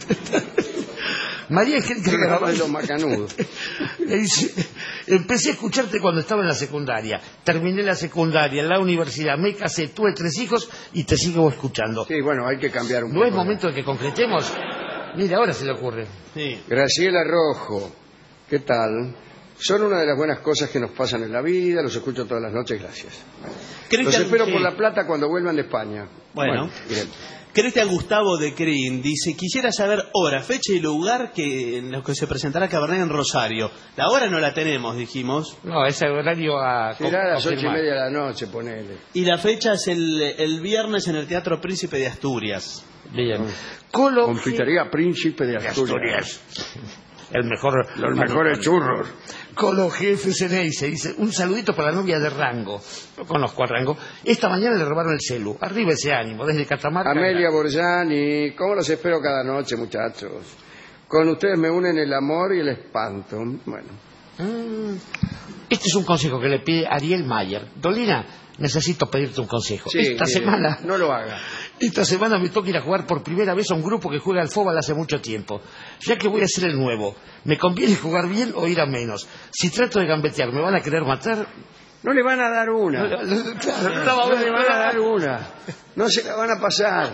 María Angélica Programas de Garabaldia. los macanudos. Le dice, empecé a escucharte cuando estaba en la secundaria. Terminé la secundaria, la universidad, me casé, tuve 3 hijos y te sigo escuchando. Sí, bueno, hay que cambiar un poco. ¿No es momento de que concretemos? Mire, ahora se le ocurre. Sí. Graciela Rojo, ¿qué tal? Son una de las buenas cosas que nos pasan en la vida, los escucho todas las noches, gracias. Los espero por La Plata cuando vuelvan de España. Bueno. Bien. Cristian Gustavo de Crin dice, quisiera saber hora, fecha y lugar en los que se presentará Cabernet en Rosario. La hora no la tenemos, dijimos. No, ese horario a Será a las confirmar. 8:30 de la noche, ponele. Y la fecha es el viernes en el Teatro Príncipe de Asturias. Bien. Confitería Príncipe de Asturias. El mejor. Los mejores churros. Colo Jefe Ceneice dice, un saludito para la novia de Rango. No conozco a Rango. Esta mañana le robaron el celu. Arriba ese ánimo, desde Catamarca. Amelia Borgiani, ¿cómo los espero cada noche, muchachos? Con ustedes me unen el amor y el espanto. Bueno. Este es un consejo que le pide Ariel Mayer. Dolina, necesito pedirte un consejo. Sí, semana no lo haga. Esta semana me toca ir a jugar por primera vez a un grupo que juega al fútbol hace mucho tiempo. Ya que voy a ser el nuevo, ¿me conviene jugar bien o ir a menos? Si trato de gambetear, ¿me van a querer matar? No le van a dar una. Claro, No le van a dar una. No se la van a pasar.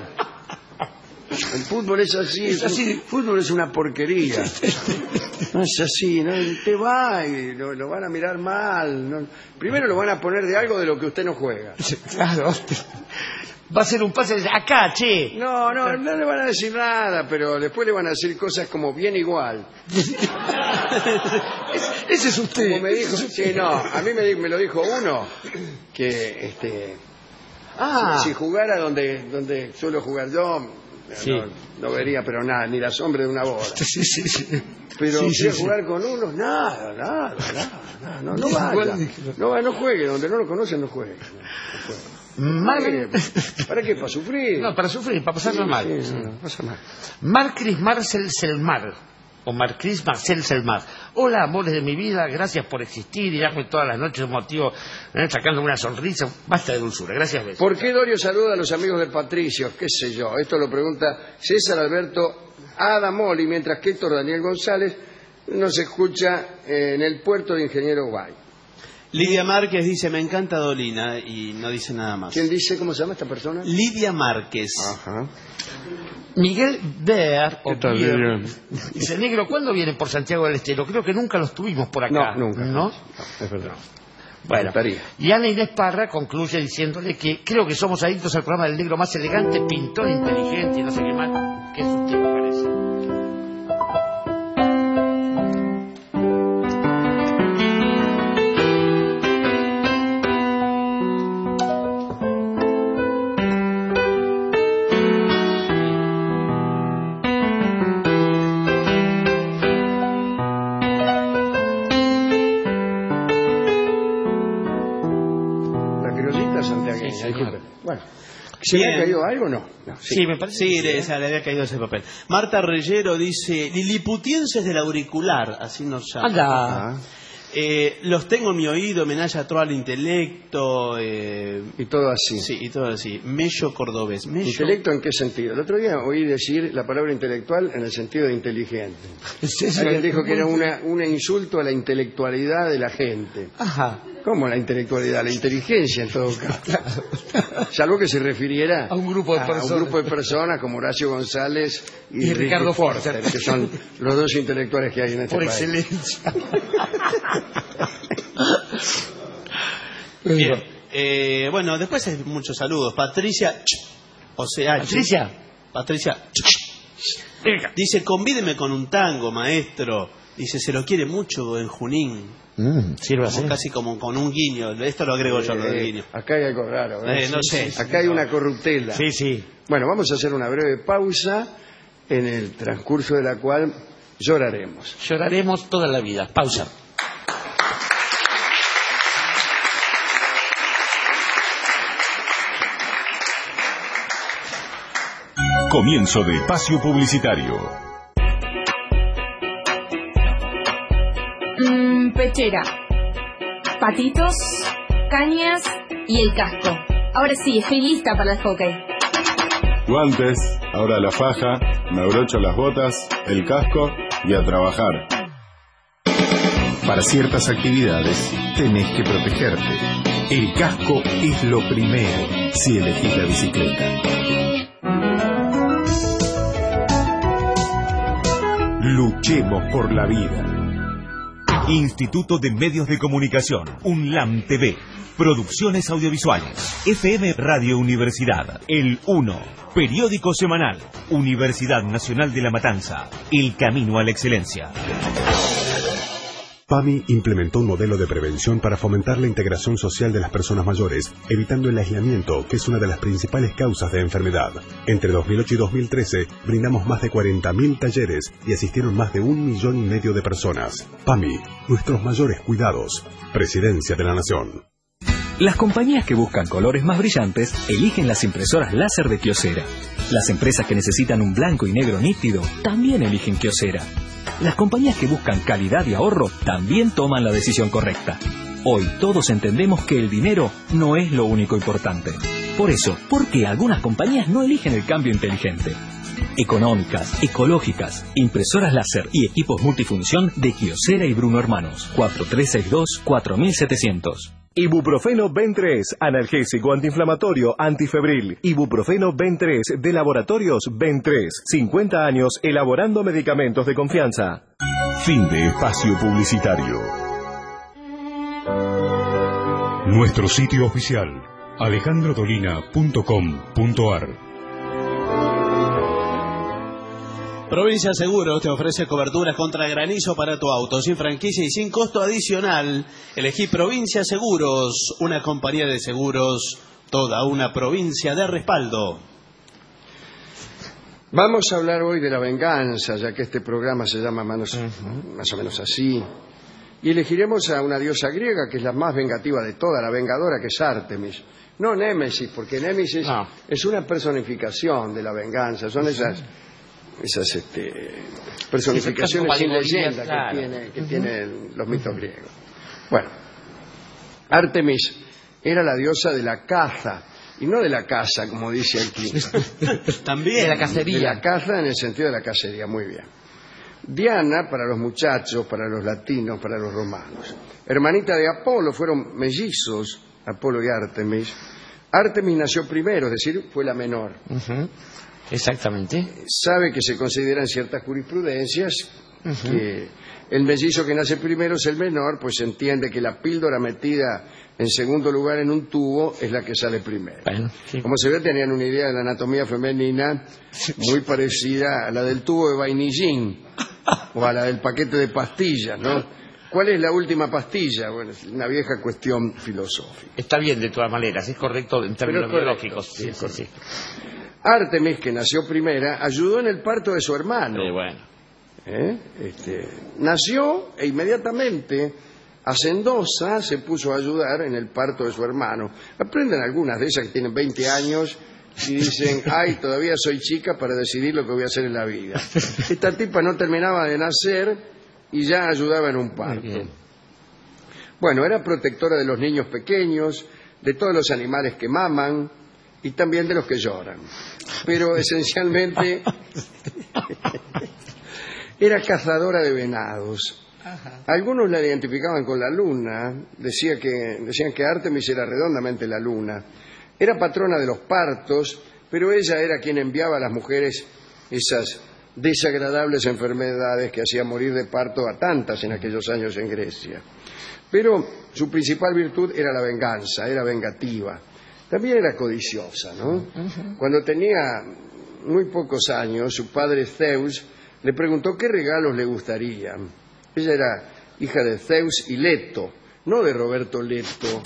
El fútbol es así. El fútbol es una porquería. No es así. No, te va y lo van a mirar mal. No. Primero lo van a poner de algo de lo que usted no juega. Claro. Va a ser un pase de acá, che. No le van a decir nada, pero después le van a decir cosas como bien igual. Ese es usted. Como me dijo, sí, no, a mí me lo dijo uno que si jugara donde suelo jugar yo, sí. no vería pero nada, ni la sombra de una bola. Sí. Pero Sí, si sí. jugar con unos, nada, no vaya. No juegue, donde no lo conocen no juegue. ¿Para qué? ¿Para sufrir? No, para sufrir, para pasarlo mal. Sí, no, pasa mal. Marcris Marcel Selmar, o Marcris Marcel Selmar. Hola, amores de mi vida, gracias por existir y darme todas las noches un motivo, sacando una sonrisa. Basta de dulzura, gracias, besos. ¿Por qué Dorio saluda a los amigos de Patricio? ¿Qué sé yo? Esto lo pregunta César Alberto Adamoli, mientras que Héctor Daniel González nos escucha en el puerto de Ingeniero Guay. Lidia Márquez dice, me encanta Dolina, y no dice nada más. ¿Quién dice cómo se llama esta persona? Lidia Márquez. Ajá. Miguel Beer, ¿Qué tal, Beer, Miguel? dice, negro, ¿cuándo vienen por Santiago del Estero? Creo que nunca los tuvimos por acá. No, nunca. ¿No? Es verdad. Bueno, y Ana Inés Parra concluye diciéndole que creo que somos adictos al programa del negro más elegante, pintor inteligente y no sé qué más, que es usted, me parece. Bueno, ¿se le ha caído algo o no? Sí, me parece. Sí, le había caído ese papel. Marta Reyero dice, liliputienses del auricular, así nos llama. Anda. Los tengo en mi oído, homenaje a todo el intelecto. Y todo así. Sí, y todo así. Mello cordobés. ¿Intelecto en qué sentido? El otro día oí decir la palabra intelectual en el sentido de inteligente. Alguien dijo que era un insulto a la intelectualidad de la gente. Ajá. ¿Cómo la intelectualidad? La inteligencia, en todo caso. Salvo que se refiriera a un grupo de personas como Horacio González y Ricardo Forster, que son los dos intelectuales que hay en este país. Por excelencia. Bien. Bueno, después hay muchos saludos. Patricia dice, convídeme con un tango, maestro. Dice, se lo quiere mucho en Junín. Casi como con un guiño. Esto lo agrego yo, lo del guiño. Acá hay algo raro. No sé. Acá hay una corruptela. Sí. Bueno, vamos a hacer una breve pausa en el transcurso de la cual lloraremos. Lloraremos toda la vida. Pausa. Comienzo de espacio publicitario. Pechera, patitos, cañas y el casco. Ahora sí, estoy lista para el hockey. Guantes, ahora la faja, me abrocho las botas, el casco y a trabajar. Para ciertas actividades tenés que protegerte. El casco es lo primero si elegís la bicicleta. Luchemos por la vida. Instituto de Medios de Comunicación, UNLAM TV, Producciones Audiovisuales, FM Radio Universidad, El 1, Periódico Semanal, Universidad Nacional de La Matanza, El Camino a la Excelencia. PAMI implementó un modelo de prevención para fomentar la integración social de las personas mayores, evitando el aislamiento, que es una de las principales causas de enfermedad. Entre 2008 y 2013, brindamos más de 40.000 talleres y asistieron más de 1,5 millones de personas. PAMI, nuestros mayores cuidados. Presidencia de la Nación. Las compañías que buscan colores más brillantes eligen las impresoras láser de Kyocera. Las empresas que necesitan un blanco y negro nítido también eligen Kyocera. Las compañías que buscan calidad y ahorro también toman la decisión correcta. Hoy todos entendemos que el dinero no es lo único importante. Por eso, ¿por qué algunas compañías no eligen el cambio inteligente? Económicas, ecológicas, impresoras láser y equipos multifunción de Kyocera y Bruno Hermanos. 4362-4700. Ibuprofeno Ben3, analgésico antiinflamatorio, antifebril. Ibuprofeno Ben3 de Laboratorios Ben3. 50 años elaborando medicamentos de confianza. Fin de espacio publicitario. Nuestro sitio oficial, alejandrodolina.com.ar. Provincia Seguros te ofrece coberturas contra granizo para tu auto, sin franquicia y sin costo adicional. Elegí Provincia Seguros, una compañía de seguros, toda una provincia de respaldo. Vamos a hablar hoy de la venganza, ya que este programa se llama más o menos así. Y elegiremos a una diosa griega que es la más vengativa de todas, la vengadora, que es Ártemis. No Némesis, porque Némesis es una personificación de la venganza, son esas personificaciones sin leyenda, claro, que tienen los mitos griegos. Bueno, Ártemis era la diosa de la caza, y no de la caza, como dice aquí. También. De la cacería. De la caza en el sentido de la cacería, muy bien. Diana para los muchachos, para los latinos, para los romanos. Hermanita de Apolo, fueron mellizos, Apolo y Ártemis. Ártemis nació primero, es decir, fue la menor. Exactamente. Sabe que se consideran ciertas jurisprudencias que el mellizo que nace primero es el menor, pues se entiende que la píldora metida en segundo lugar en un tubo es la que sale primero. Bueno, sí. Como se ve, tenían una idea de la anatomía femenina muy parecida a la del tubo de vainillín o a la del paquete de pastillas, ¿no? ¿Cuál es la última pastilla? Bueno, es una vieja cuestión filosófica. Está bien, de todas maneras, es correcto en términos biológicos. Sí, sí. Ártemis, que nació primera, ayudó en el parto de su hermano. Nació e inmediatamente hacendosa se puso a ayudar en el parto de su hermano. Aprenden algunas de esas que tienen 20 años y dicen, ay, todavía soy chica para decidir lo que voy a hacer en la vida. Esta tipa no terminaba de nacer y ya ayudaba en un parto. Bueno, era protectora de los niños pequeños, de todos los animales que maman y también de los que lloran. Pero esencialmente era cazadora de venados. Algunos la identificaban con la luna, decían que Ártemis era redondamente la luna. Era patrona de los partos, pero ella era quien enviaba a las mujeres esas desagradables enfermedades que hacían morir de parto a tantas en aquellos años en Grecia. Pero su principal virtud era la venganza, era vengativa. También era codiciosa, ¿no? Cuando tenía muy pocos años, su padre Zeus le preguntó qué regalos le gustarían. Ella era hija de Zeus y Leto, no de Roberto Leto,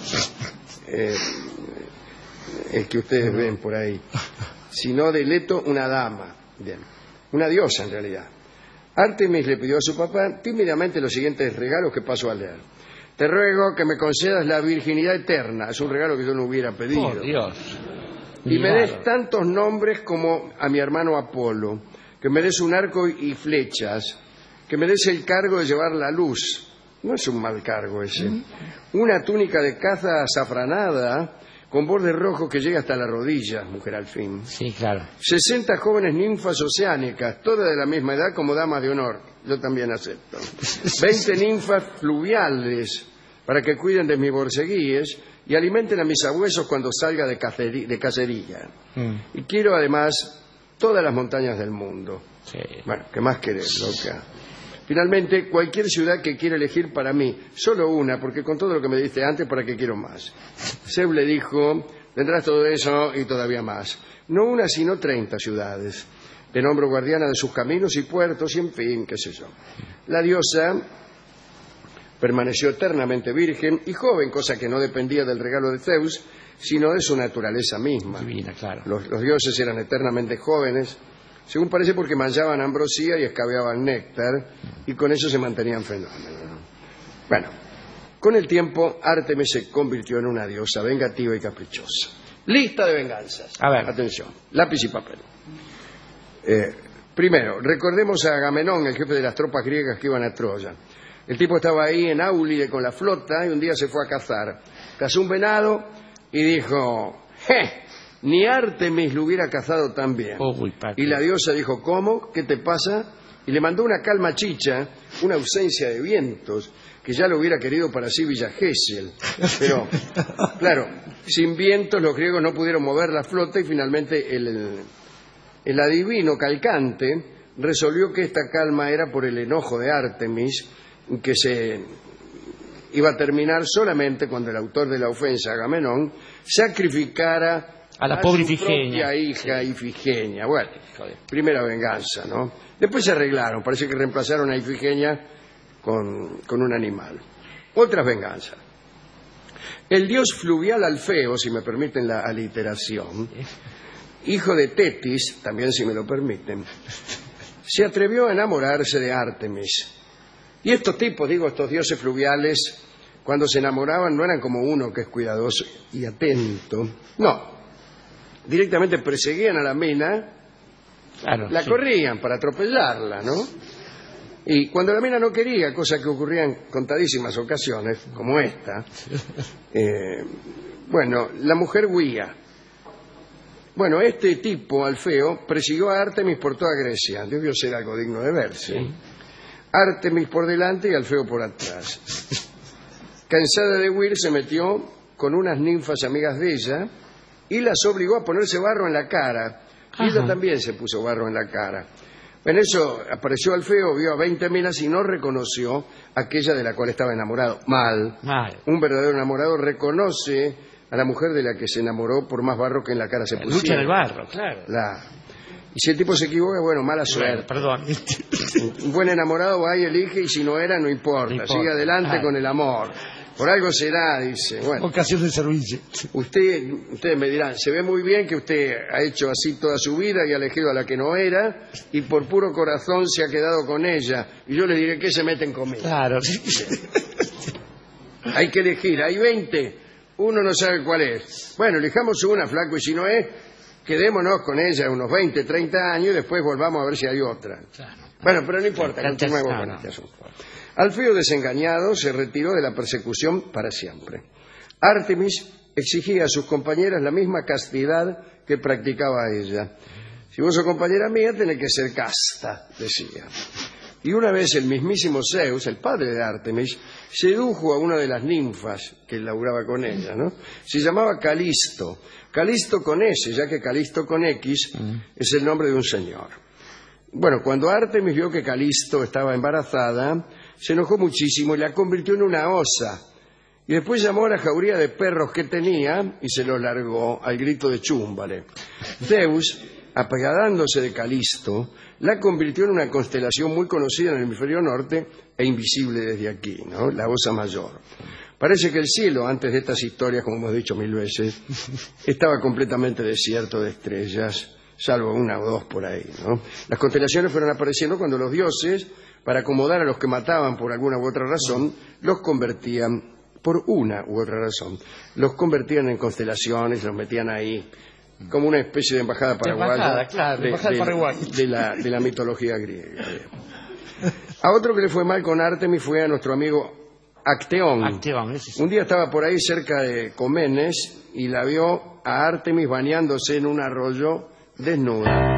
el que ustedes ven por ahí, sino de Leto, una dama, bien, una diosa en realidad. Ártemis le pidió a su papá tímidamente los siguientes regalos que paso a leer. Te ruego que me concedas la virginidad eterna. Es un regalo que yo no hubiera pedido. Por Dios. y me des tantos nombres como a mi hermano Apolo, que me des un arco y flechas, que me des el cargo de llevar la luz. No es un mal cargo ese. Una túnica de caza azafranada con borde rojo que llega hasta la rodilla, mujer al fin. Sí, claro. 60 jóvenes ninfas oceánicas, todas de la misma edad como damas de honor. Yo también acepto. 20 ninfas fluviales para que cuiden de mis borceguíes y alimenten a mis sabuesos cuando salga de cacería. Y quiero además todas las montañas del mundo. Sí. Bueno, ¿qué más querés, loca? Finalmente, cualquier ciudad que quiera elegir para mí, solo una, porque con todo lo que me diste antes, ¿para qué quiero más? Zeus le dijo, tendrás todo eso y todavía más. No una, sino 30 ciudades. Te nombro guardiana de sus caminos y puertos y en fin, qué sé yo. La diosa permaneció eternamente virgen y joven, cosa que no dependía del regalo de Zeus, sino de su naturaleza misma. Divina, claro. Los dioses eran eternamente jóvenes, según parece porque manchaban ambrosía y escabeaban néctar, y con eso se mantenían fenómenos. Bueno, con el tiempo, Ártemis se convirtió en una diosa vengativa y caprichosa. Lista de venganzas. A ver. Atención, lápiz y papel. Primero, recordemos a Agamenón, el jefe de las tropas griegas que iban a Troya. El tipo estaba ahí en Áulide con la flota y un día se fue a cazar. Cazó un venado y dijo, ni Ártemis lo hubiera cazado tan bien. Y la diosa dijo, ¿cómo? ¿Qué te pasa? Y le mandó una calma chicha, una ausencia de vientos, que ya lo hubiera querido para sí Villa Gesell. Pero, claro, sin vientos los griegos no pudieron mover la flota y finalmente el adivino Calcante resolvió que esta calma era por el enojo de Ártemis, que se iba a terminar solamente cuando el autor de la ofensa, Agamenón, sacrificara a la pobre su Ifigenia. propia hija Ifigenia. Bueno, primera venganza, ¿no? Después se arreglaron, parece que reemplazaron a Ifigenia con un animal. Otras venganzas. El dios fluvial Alfeo, si me permiten la aliteración, hijo de Tetis, también si me lo permiten, se atrevió a enamorarse de Ártemis. Y estos tipos, estos dioses fluviales, cuando se enamoraban no eran como uno que es cuidadoso y atento. No, directamente perseguían a la mina, la corrían para atropellarla, ¿no? Y cuando la mina no quería, cosa que ocurría en contadísimas ocasiones, como esta, la mujer huía. Bueno, este tipo, Alfeo, persiguió a Ártemis por toda Grecia. Debió ser algo digno de verse. Sí. Ártemis por delante y Alfeo por atrás. Cansada de huir, se metió con unas ninfas amigas de ella y las obligó a ponerse barro en la cara. Y ella también se puso barro en la cara. En eso apareció Alfeo, vio a 20 minas y no reconoció aquella de la cual estaba enamorado. Mal. Un verdadero enamorado reconoce a la mujer de la que se enamoró por más barro que en la cara se pusiera. Lucha en el barro, claro. Y si el tipo se equivoca, mala suerte. Perdón. Un buen enamorado va y elige, y si no era, no importa. Sigue adelante con el amor. Por algo será, dice. Bueno, ocasión de servicio. Ustedes me dirán, se ve muy bien que usted ha hecho así toda su vida y ha elegido a la que no era, y por puro corazón se ha quedado con ella. Y yo les diré, ¿qué se meten conmigo? Claro. Hay que elegir, hay 20. Uno no sabe cuál es. Bueno, elijamos una, flaco, y si no es, quedémonos con ella unos 20, 30 años y después volvamos a ver si hay otra. Claro. Bueno, pero no importa, continuemos con este asunto. Alfeo, desengañado, se retiró de la persecución para siempre. Ártemis exigía a sus compañeras la misma castidad que practicaba ella. Si vos sos compañera mía, tenés que ser casta, decía. Y una vez el mismísimo Zeus, el padre de Ártemis, sedujo a una de las ninfas que laburaba con ella, ¿no? Se llamaba Calisto. Calisto con S, ya que Calisto con X es el nombre de un señor. Bueno, cuando Ártemis vio que Calisto estaba embarazada, se enojó muchísimo y la convirtió en una osa. Y después llamó a la jauría de perros que tenía y se los largó al grito de chúmbale. Zeus, apiadándose de Calisto, la convirtió en una constelación muy conocida en el hemisferio norte e invisible desde aquí, ¿no? La Osa Mayor. Parece que el cielo, antes de estas historias, como hemos dicho 1000 veces, estaba completamente desierto de estrellas, salvo una o dos por ahí, ¿no? Las constelaciones fueron apareciendo cuando los dioses, para acomodar a los que mataban por alguna u otra razón, los convertían, por una u otra razón, los convertían en constelaciones, los metían ahí como una especie de embajada paraguaya. De la mitología griega. A otro que le fue mal con Artemis fue a nuestro amigo Acteón. Un día estaba por ahí cerca de Comenes y la vio a Artemis bañándose en un arroyo desnuda.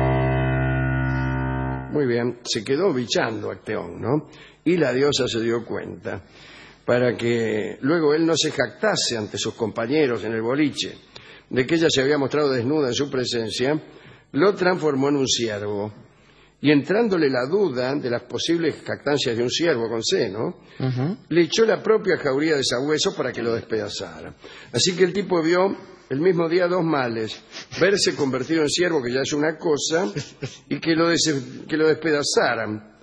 Muy bien, se quedó bichando Acteón, ¿no? Y la diosa se dio cuenta. Para que luego él no se jactase ante sus compañeros en el boliche de que ella se había mostrado desnuda en su presencia, lo transformó en un ciervo. Y entrándole la duda de las posibles jactancias de un ciervo con seno, le echó la propia jauría de sabueso para que lo despedazara. Así que el tipo vio el mismo día dos males: verse convertido en ciervo, que ya es una cosa, y que lo despedazaran.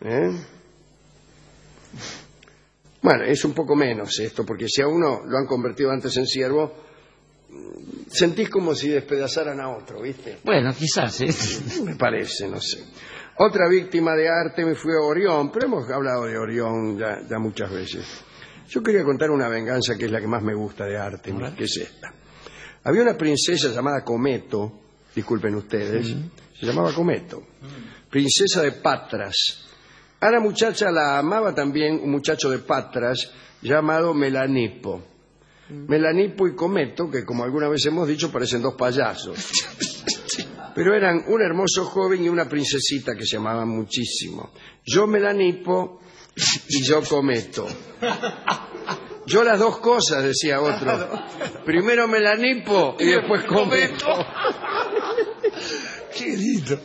Bueno, es un poco menos esto, porque si a uno lo han convertido antes en ciervo, sentís como si despedazaran a otro, ¿viste? Bueno, quizás, ¿eh? Me parece, no sé. Otra víctima de Artemis fue Orión, pero hemos hablado de Orión ya muchas veces. Yo quería contar una venganza que es la que más me gusta de Artemis, que es esta. Había una princesa llamada Cometo, disculpen ustedes, se llamaba Cometo, princesa de Patras. A la muchacha la amaba también un muchacho de Patras llamado Melanipo. Melanipo y Cometo, que como alguna vez hemos dicho, parecen dos payasos. Pero eran un hermoso joven y una princesita que se amaban muchísimo. Yo Melanipo y yo Cometo. Yo las dos cosas, decía otro. Primero Melanipo y después Cometo. Qué lindo.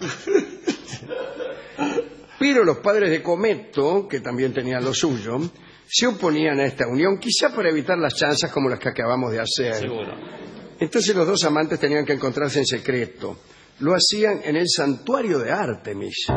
Pero los padres de Cometo, que también tenían lo suyo, se oponían a esta unión, quizá para evitar las chanzas como las que acabamos de hacer. Seguro. Entonces los dos amantes tenían que encontrarse en secreto. Lo hacían en el santuario de Artemis.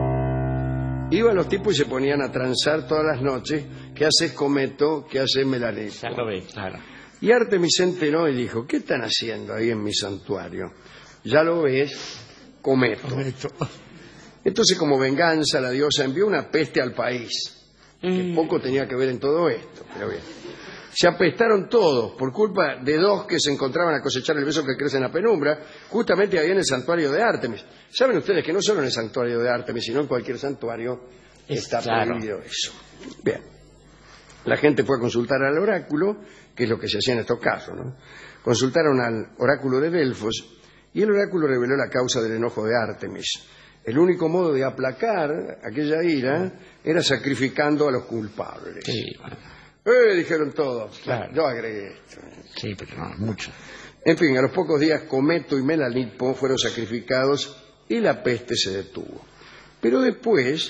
Iban los tipos y se ponían a transar todas las noches. ¿Qué haces, Cometo? ¿Qué haces, Melanipo? Ya lo ves, claro. Y Artemis se enteró y dijo: ¿qué están haciendo ahí en mi santuario? Ya lo ves, Cometo. Entonces, como venganza, la diosa envió una peste al país, que poco tenía que ver en todo esto, pero bien. Se apestaron todos por culpa de dos que se encontraban a cosechar el beso que crece en la penumbra, justamente ahí en el santuario de Artemis. Saben ustedes que no solo en el santuario de Artemis, sino en cualquier santuario está prohibido eso. Bien. La gente fue a consultar al oráculo, que es lo que se hacía en estos casos, ¿no? Consultaron al oráculo de Delfos y el oráculo reveló la causa del enojo de Artemis. El único modo de aplacar aquella ira era sacrificando a los culpables. Sí. Dijeron todos. Claro. Yo agregué esto. Sí, pero no, mucho. En fin, a los pocos días Cometo y Melanipo fueron sacrificados y la peste se detuvo. Pero después,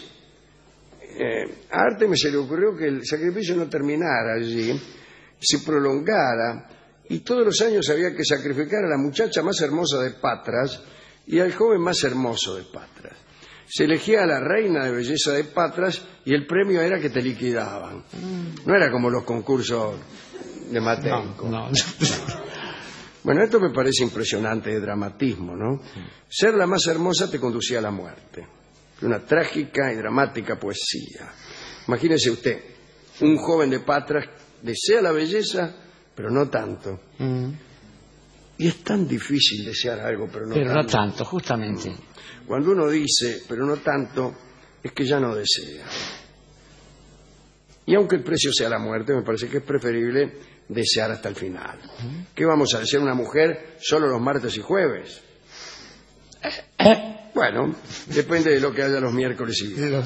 a Artemis se le ocurrió que el sacrificio no terminara allí, se prolongara, y todos los años había que sacrificar a la muchacha más hermosa de Patras y al joven más hermoso de Patras. Se elegía a la reina de belleza de Patras y el premio era que te liquidaban. No era como los concursos de Matenco. No. Bueno, esto me parece impresionante de dramatismo, ¿no? Ser la más hermosa te conducía a la muerte. Una trágica y dramática poesía. Imagínese usted, un joven de Patras desea la belleza, pero no tanto. Y es tan difícil desear algo, pero no tanto. Pero no tanto, justamente. Cuando uno dice, pero no tanto, es que ya no desea. Y aunque el precio sea la muerte, me parece que es preferible desear hasta el final. ¿Qué vamos a desear una mujer solo los martes y jueves? Bueno, depende de lo que haya los miércoles y viernes.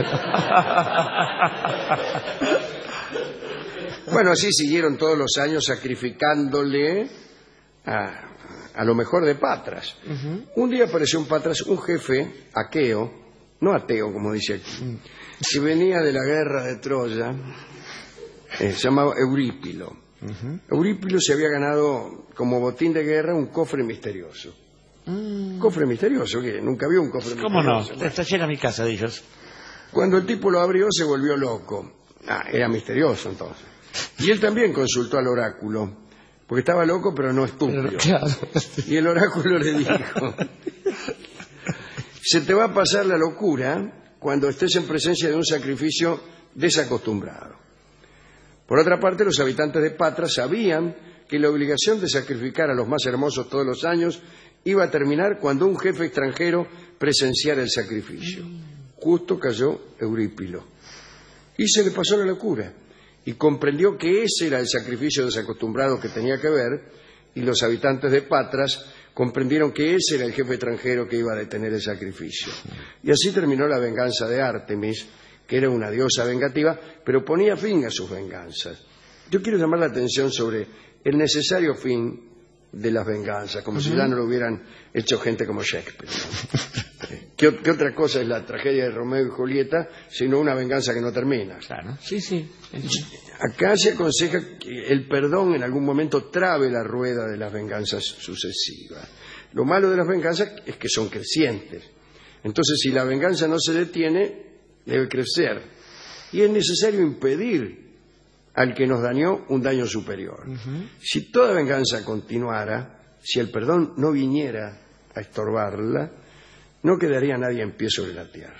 Bueno, así siguieron todos los años sacrificándole a lo mejor de Patras. Un día apareció en Patras un jefe aqueo, no ateo como dice aquí, que venía de la guerra de Troya, se llamaba Eurípilo. Eurípilo se había ganado como botín de guerra un cofre misterioso. ¿Cofre misterioso? ¿Qué? Nunca vio un cofre ¿Cómo misterioso. no? Está llena mi casa de ellos. Cuando el tipo lo abrió se volvió loco. Era misterioso entonces. Y él también consultó al oráculo, porque estaba loco pero no estúpido. Claro. Y el oráculo le dijo: se te va a pasar la locura cuando estés en presencia de un sacrificio desacostumbrado. Por otra parte, los habitantes de Patras sabían que la obligación de sacrificar a los más hermosos todos los años iba a terminar cuando un jefe extranjero presenciara el sacrificio. Justo cayó Eurípilo. Y se le pasó la locura. Y comprendió que ese era el sacrificio desacostumbrado que tenía que ver, y los habitantes de Patras comprendieron que ese era el jefe extranjero que iba a detener el sacrificio. Y así terminó la venganza de Ártemis, que era una diosa vengativa, pero ponía fin a sus venganzas. Yo quiero llamar la atención sobre el necesario fin de las venganzas, como si ya no lo hubieran hecho gente como Shakespeare, ¿no? ¿Qué otra cosa es la tragedia de Romeo y Julieta sino una venganza que no termina? Claro, sí. Acá se aconseja que el perdón en algún momento trabe la rueda de las venganzas sucesivas. Lo malo de las venganzas es que son crecientes. Entonces, si la venganza no se detiene, debe crecer. Y es necesario impedir al que nos dañó un daño superior. Si toda venganza continuara, si el perdón no viniera a estorbarla, no quedaría nadie en pie sobre la tierra.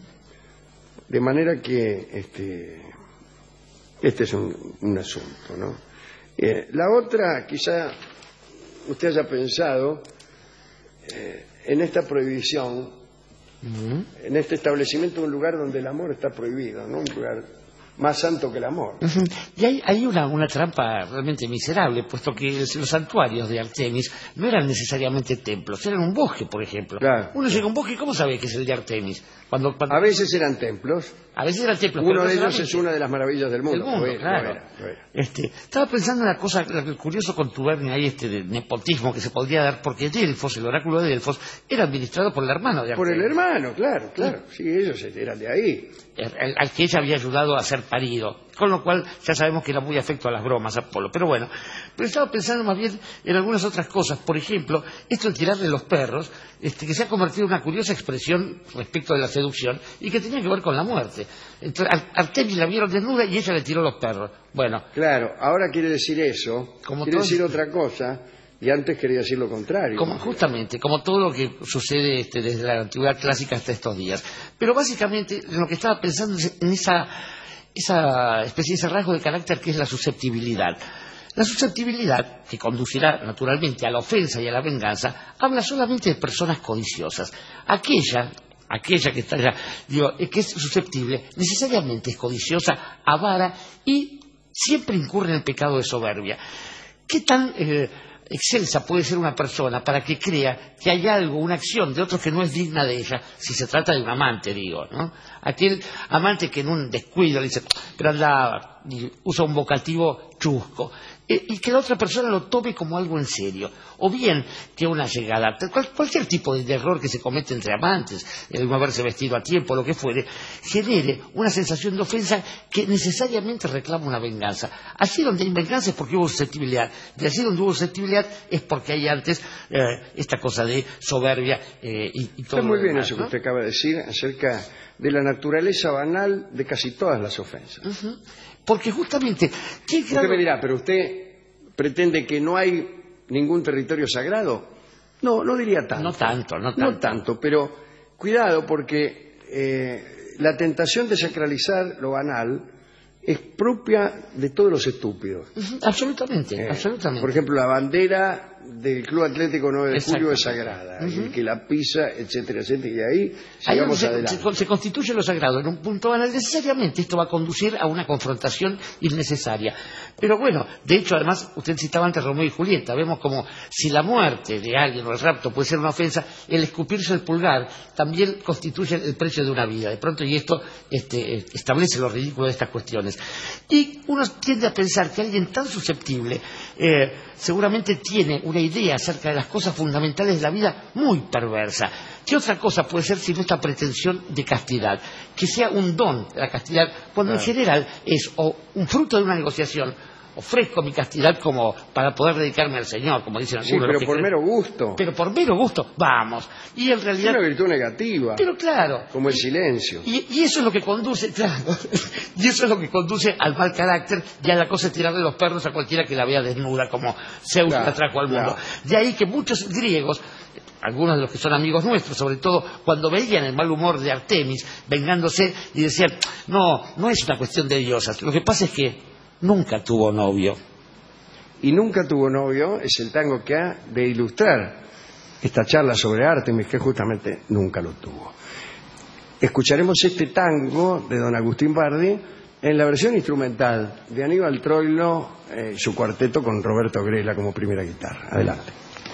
De manera que este es un asunto, ¿no? La otra, quizá usted haya pensado en esta prohibición, en este establecimiento de un lugar donde el amor está prohibido, ¿no? Un lugar más santo que el amor. Y hay una trampa realmente miserable, puesto que los santuarios de Artemis no eran necesariamente templos, eran un bosque, por ejemplo. Claro. Uno llega a un bosque, ¿cómo sabe que es el de Artemis? Cuando... A veces eran templos. A veces eran templos. Uno de ellos es una de las maravillas del mundo. Claro. Lo era. Estaba pensando en una cosa, el curioso contubernio ahí de nepotismo que se podría dar, porque Delfos, el oráculo de Delfos, era administrado por el hermano de Artemis. Por el hermano, claro. Sí, ellos eran de ahí. Al que ella había ayudado a ser parido. Con lo cual ya sabemos que era muy afecto a las bromas, Apolo. Pero bueno, estaba pensando más bien en algunas otras cosas. Por ejemplo, esto de tirarle los perros, que se ha convertido en una curiosa expresión respecto de la seducción y que tenía que ver con la muerte. Entonces, Artemis la vieron desnuda y ella le tiró los perros. Bueno. Claro, ahora quiere decir eso, quiere decir otra cosa, y antes quería decir lo contrario. Justamente, como todo lo que sucede desde la antigüedad clásica hasta estos días. Pero básicamente lo que estaba pensando es en esa especie, ese rasgo de carácter que es la susceptibilidad. La susceptibilidad, que conducirá naturalmente a la ofensa y a la venganza, habla solamente de personas codiciosas. Aquella que está ya, que es susceptible, necesariamente es codiciosa, avara y siempre incurre en el pecado de soberbia. ¿Qué tan excelsa puede ser una persona para que crea que hay algo, una acción de otro que no es digna de ella, si se trata de un amante, ¿no? Aquel amante que en un descuido le dice, pero anda, y usa un vocativo chusco, y que la otra persona lo tome como algo en serio, o bien que una llegada, cualquier tipo de error que se comete entre amantes, el no haberse vestido a tiempo, lo que fuere, genere una sensación de ofensa que necesariamente reclama una venganza. Allí donde hay venganza es porque hubo susceptibilidad, y allí donde hubo susceptibilidad es porque hay antes esta cosa de soberbia y todo. Está muy bien demás, eso ¿no? que usted acaba de decir acerca de la naturaleza banal de casi todas las ofensas. Porque justamente... Usted me dirá, pero usted pretende que no hay ningún territorio sagrado. No diría tanto. No tanto, pero cuidado porque la tentación de sacralizar lo banal es propia de todos los estúpidos. Absolutamente. Por ejemplo, la bandera del Club Atlético 9 de Julio es sagrada, y el que la pisa, etcétera, etcétera, y ahí sigamos adelante. Se constituye lo sagrado en un punto banal. Necesariamente esto va a conducir a una confrontación innecesaria. Pero bueno, de hecho, además, usted citaba antes Romeo y Julieta. Vemos como si la muerte de alguien o el rapto puede ser una ofensa, el escupirse el pulgar también constituye el precio de una vida. De pronto, y esto establece lo ridículo de estas cuestiones. Y uno tiende a pensar que alguien tan susceptible seguramente tiene una idea acerca de las cosas fundamentales de la vida muy perversa. ¿Qué otra cosa puede ser sino esta pretensión de castidad? Que sea un don la castidad, cuando en general es o un fruto de una negociación. Ofrezco mi castidad como para poder dedicarme al Señor, como dicen algunos. Sí, pero por mero gusto. Pero por mero gusto, vamos. Y en realidad... Es una virtud negativa. Pero claro. Como el silencio. Y eso es lo que conduce, claro, y eso es lo que conduce al mal carácter y a la cosa de tirarle los perros a cualquiera que la vea desnuda, como Zeus la trajo al mundo. De ahí que muchos griegos, algunos de los que son amigos nuestros, sobre todo cuando veían el mal humor de Artemis vengándose y decían, no es una cuestión de diosas, lo que pasa es que nunca tuvo novio. y nunca tuvo novio es el tango que ha de ilustrar esta charla sobre Artemis, que justamente nunca lo tuvo. Escucharemos este tango de don Agustín Bardi en la versión instrumental de Aníbal Troilo, su cuarteto con Roberto Grela como primera guitarra. Adelante.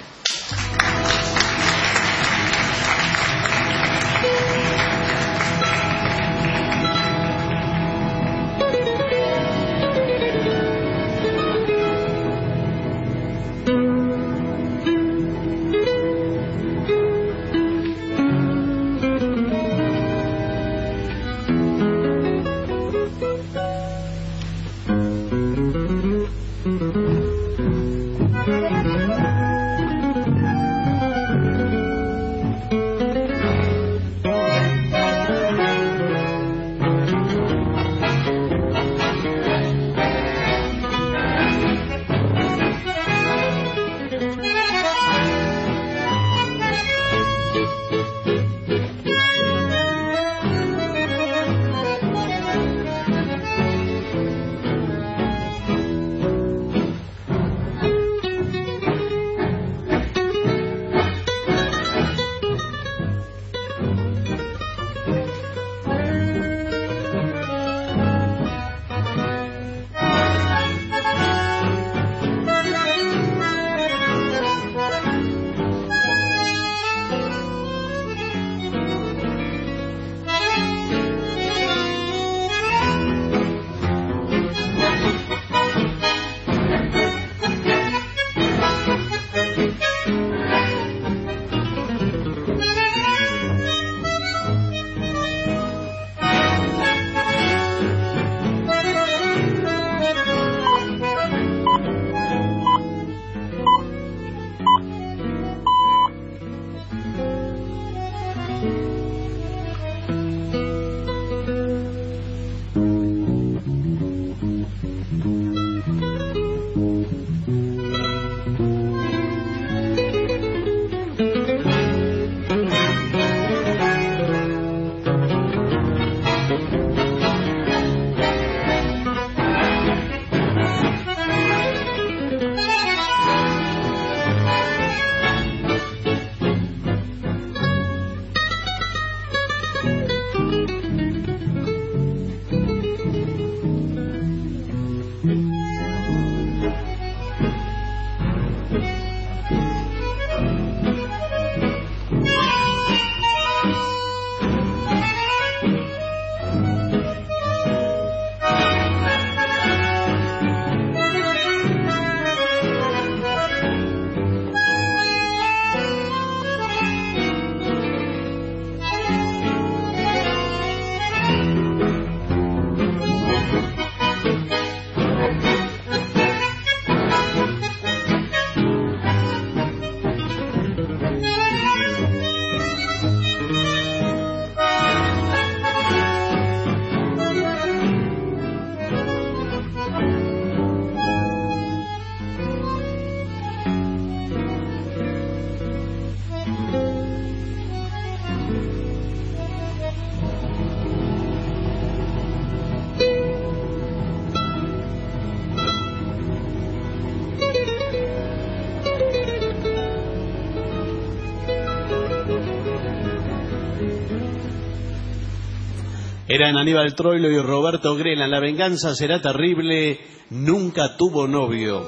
Eran Aníbal Troilo y Roberto Grela. La venganza será terrible. Nunca tuvo novio.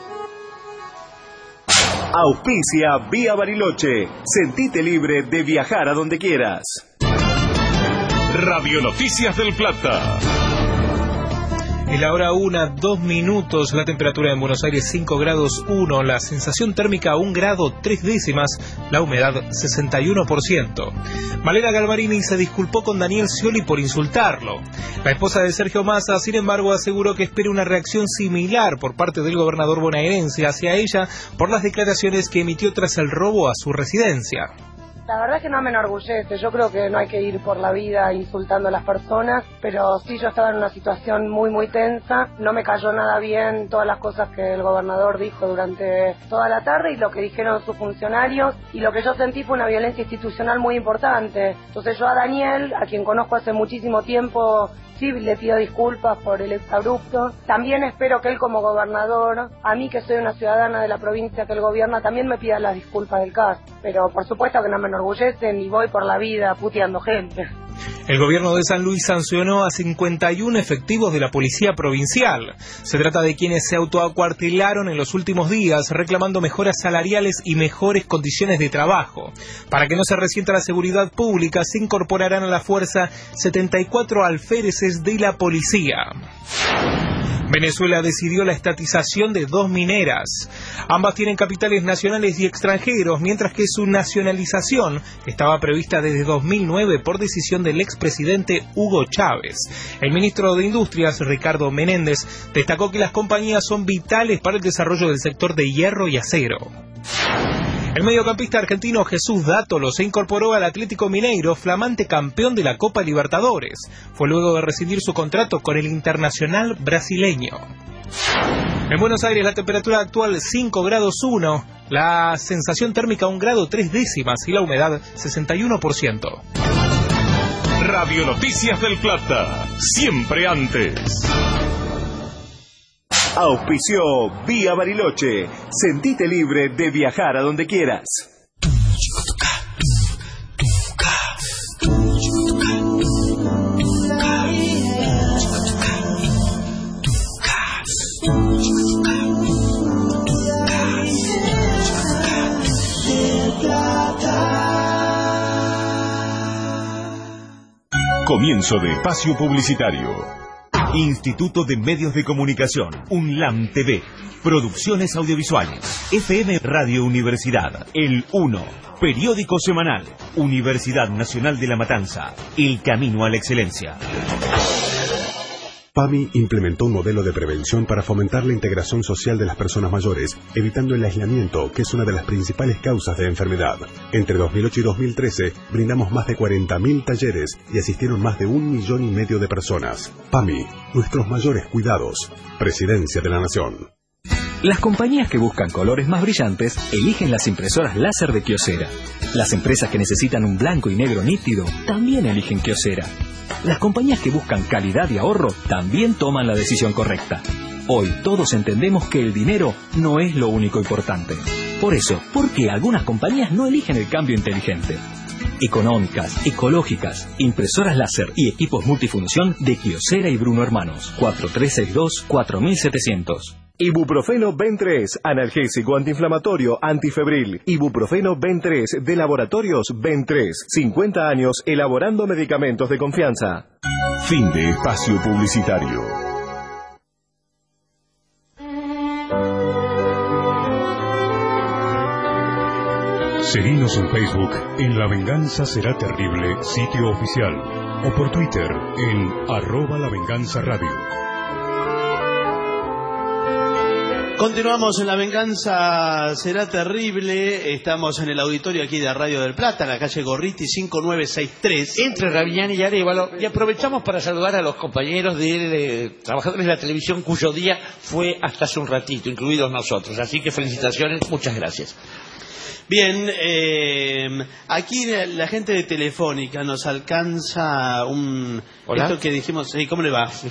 Auspicia Vía Bariloche. Sentite libre de viajar a donde quieras. Radio Noticias del Plata. Es la hora 1:02, la temperatura en Buenos Aires 5 grados 1, la sensación térmica 1 grado 3 décimas, la humedad 61%. Malena Galmarini se disculpó con Daniel Scioli por insultarlo. La esposa de Sergio Massa, sin embargo, aseguró que espera una reacción similar por parte del gobernador bonaerense hacia ella por las declaraciones que emitió tras el robo a su residencia. La verdad es que no me enorgullece, yo creo que no hay que ir por la vida insultando a las personas, pero sí yo estaba en una situación muy muy tensa, no me cayó nada bien todas las cosas que el gobernador dijo durante toda la tarde y lo que dijeron sus funcionarios, y lo que yo sentí fue una violencia institucional muy importante. Entonces yo a Daniel, a quien conozco hace muchísimo tiempo, sí le pido disculpas por el exabrupto. También espero que él como gobernador, a mí que soy una ciudadana de la provincia que él gobierna, también me pida las disculpas del caso. Pero por supuesto que no me enorgullece ni voy por la vida puteando gente. El gobierno de San Luis sancionó a 51 efectivos de la policía provincial. Se trata de quienes se autoacuartelaron en los últimos días reclamando mejoras salariales y mejores condiciones de trabajo. Para que no se resienta la seguridad pública, se incorporarán a la fuerza 74 alféreces de la policía. Venezuela decidió la estatización de 2 mineras. Ambas tienen capitales nacionales y extranjeros, mientras que su nacionalización estaba prevista desde 2009 por decisión del expresidente Hugo Chávez. El ministro de Industrias, Ricardo Menéndez, destacó que las compañías son vitales para el desarrollo del sector de hierro y acero. El mediocampista argentino Jesús Dátolo se incorporó al Atlético Mineiro, flamante campeón de la Copa Libertadores. Fue luego de rescindir su contrato con el Internacional brasileño. En Buenos Aires la temperatura actual 5 grados 1, la sensación térmica 1 grado 3 décimas y la humedad 61%. Radio Noticias del Plata, siempre antes. Auspició Vía Bariloche. Sentite libre de viajar a donde quieras. Comienzo de espacio publicitario. Instituto de Medios de Comunicación, UNLAM TV, Producciones Audiovisuales, FM Radio Universidad, El 1, Periódico Semanal, Universidad Nacional de La Matanza, El Camino a la Excelencia. PAMI implementó un modelo de prevención para fomentar la integración social de las personas mayores, evitando el aislamiento, que es una de las principales causas de enfermedad. Entre 2008 y 2013, brindamos más de 40.000 talleres y asistieron más de 1,5 millones de personas. PAMI, nuestros mayores cuidados. Presidencia de la Nación. Las compañías que buscan colores más brillantes eligen las impresoras láser de Kyocera. Las empresas que necesitan un blanco y negro nítido también eligen Kyocera. Las compañías que buscan calidad y ahorro también toman la decisión correcta. Hoy todos entendemos que el dinero no es lo único importante. Por eso, ¿por qué algunas compañías no eligen el cambio inteligente? Económicas, ecológicas, impresoras láser y equipos multifunción de Kyocera y Bruno Hermanos. 4362-4700. Ibuprofeno Ben3, analgésico antiinflamatorio antifebril. Ibuprofeno Ben3 de Laboratorios Ben3. 50 años elaborando medicamentos de confianza. Fin de espacio publicitario. Seguinos en Facebook en La Venganza Será Terrible, sitio oficial, o por Twitter en @lavenganzaradio. Continuamos en La Venganza Será Terrible. Estamos en el auditorio aquí de Radio del Plata, en la calle Gorriti 5963. Entre Raviñán y Arévalo. Y aprovechamos para saludar a los compañeros de trabajadores de la televisión cuyo día fue hasta hace un ratito, incluidos nosotros. Así que felicitaciones, muchas gracias. Bien, aquí la gente de Telefónica nos alcanza un... ¿Hola? Esto que dijimos, ¿cómo le va?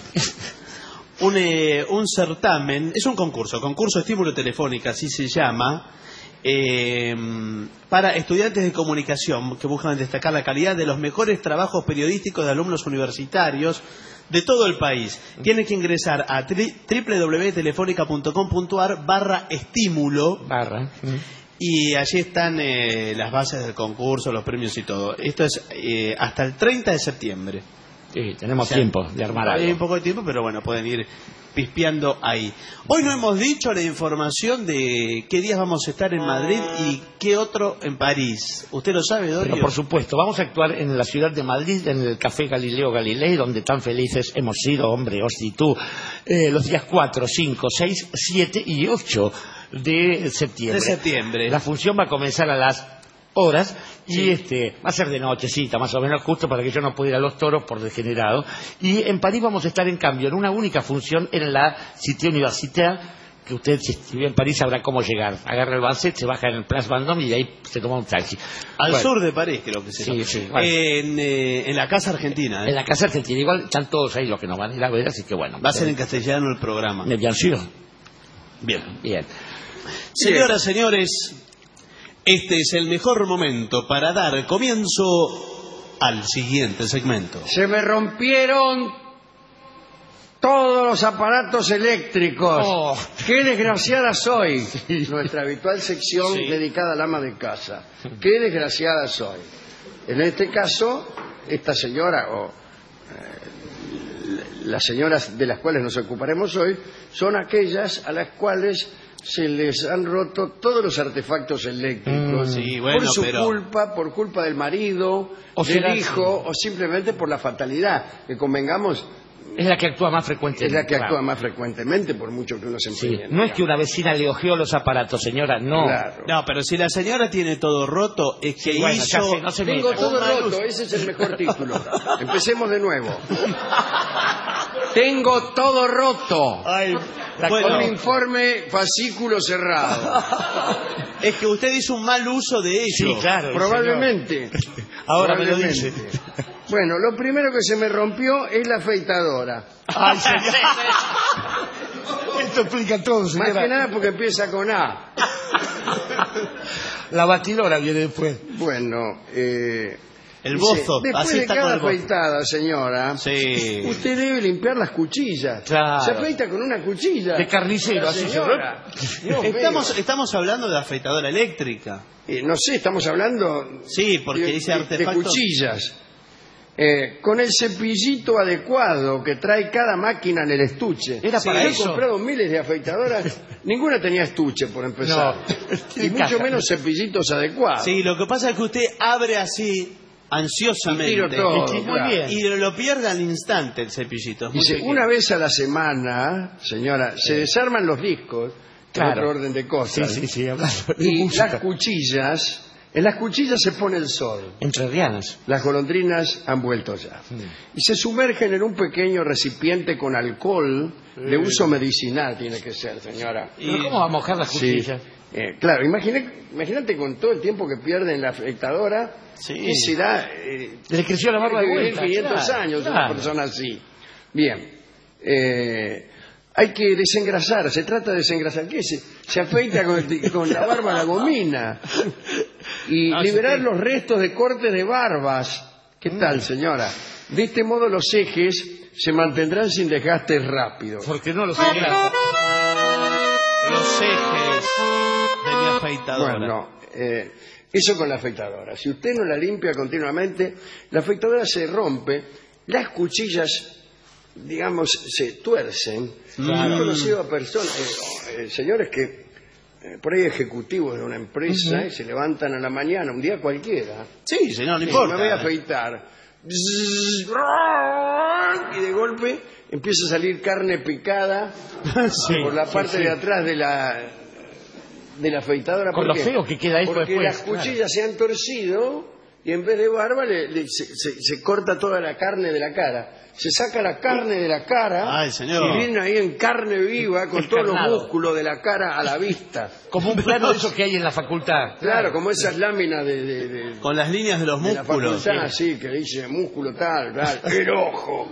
Un certamen, es un concurso estímulo telefónica, así se llama, para estudiantes de comunicación que buscan destacar la calidad de los mejores trabajos periodísticos de alumnos universitarios de todo el país. Tienen que ingresar a www.telefonica.com.ar/estímulo. Y allí están las bases del concurso, los premios y todo. Esto es hasta el 30 de septiembre. Sí, tenemos tiempo de armar algo. Hay un poco de tiempo, pero bueno, pueden ir pispeando ahí. Hoy no hemos dicho la información de qué días vamos a estar en Madrid y qué otro en París. ¿Usted lo sabe, Dorio? Pero por supuesto, vamos a actuar en la ciudad de Madrid, en el Café Galileo Galilei, donde tan felices hemos sido, hombre, Osti, tú, los días 4, 5, 6, 7 y 8 de septiembre. De septiembre. La función va a comenzar a las horas, y va a ser de nochecita, más o menos, justo para que yo no pueda ir a los toros por degenerado. Y en París vamos a estar, en cambio, en una única función en la Cité Universitaire, que usted, si vive en París, sabrá cómo llegar. Agarra el Banset, se baja en el Place Vendôme y de ahí se toma un taxi. Al sur de París, creo que sí. Bueno. En la Casa Argentina. En la Casa Argentina. Igual están todos ahí los que nos van a ir a ver, así que bueno. Va a ser en castellano el programa. Bien sûr. Bien. Señoras, señores, este es el mejor momento para dar comienzo al siguiente segmento. Se me rompieron todos los aparatos eléctricos. Oh. ¡Qué desgraciada soy! Nuestra habitual sección dedicada al ama de casa. ¡Qué desgraciada soy! En este caso, esta señora, o las señoras de las cuales nos ocuparemos hoy, son aquellas a las cuales se les han roto todos los artefactos eléctricos por su culpa, por culpa del marido, o del hijo, o simplemente por la fatalidad, que convengamos. Es la que actúa más frecuentemente. Es la que actúa más frecuentemente, por mucho que uno se empeñe. No es que una vecina le ojeó los aparatos, señora, no. Claro. No, pero si la señora tiene todo roto, es que hizo... no se Tengo todo roto, ese es el mejor título. Empecemos de nuevo. Tengo todo roto. Con informe fascículo cerrado. Es que usted hizo un mal uso de ello. Sí, claro. Probablemente. Ahora me lo dice. Bueno, lo primero que se me rompió es la afeitadora. Ay, señor. Esto explica todo, señora. Más que nada porque empieza con A. La batidora viene después. Bueno, el bozo. Después de cada afeitada, señora, usted debe limpiar las cuchillas. Claro. Se afeita con una cuchilla. De carnicero, así señora. Estamos hablando de afeitadora eléctrica. No sé, estamos hablando porque dice artefactos de cuchillas. Con el cepillito adecuado que trae cada máquina en el estuche. Era para Yo eso. he comprado miles de afeitadoras, ninguna tenía estuche por empezar. No. Y mucho menos cepillitos adecuados. Sí, lo que pasa es que usted abre así ansiosamente y tiro todo, muy bien, y lo pierde al instante el cepillito. Dice, una vez a la semana, señora, se desarman los discos, otro orden de cosas. Y las cuchillas, en las cuchillas se pone el sol. Entrerrianas. Las golondrinas han vuelto ya. Y se sumergen en un pequeño recipiente con alcohol de uso medicinal, tiene que ser, señora. ¿Pero cómo va a mojar las cuchillas? Claro, imagínate con todo el tiempo que pierde en la afeitadora, ¿qué será? Le creció la barba de vuelta. 500 años una persona así. Bien. Hay que desengrasar, se trata de desengrasar. ¿Qué es? Se afeita con la barba la gomina. Y liberar los restos de cortes de barbas. ¿Qué tal, señora? De este modo los ejes se mantendrán sin desgastes rápidos. Porque no los engrasa. Los ejes de mi afeitadora. Bueno, eso con la afeitadora. Si usted no la limpia continuamente, la afeitadora se rompe, las cuchillas, digamos, se tuercen. He conocido a personas, señores que por ahí ejecutivos de una empresa y se levantan a la mañana, un día cualquiera. Sí, señor, no importa. Me voy a afeitar. Y de golpe empieza a salir carne picada por la parte de atrás de la afeitadora. Con lo feo que queda esto porque después. Las cuchillas se han torcido y en vez de barba se corta toda la carne de la cara. Se saca la carne de la cara. Ay, señor. Y viene ahí en carne viva con todos los músculos de la cara a la vista. Como un plano de esos que hay en la facultad. Claro, como esas láminas con las líneas de los músculos. De la facultad, sí, que dice músculo tal, el ojo.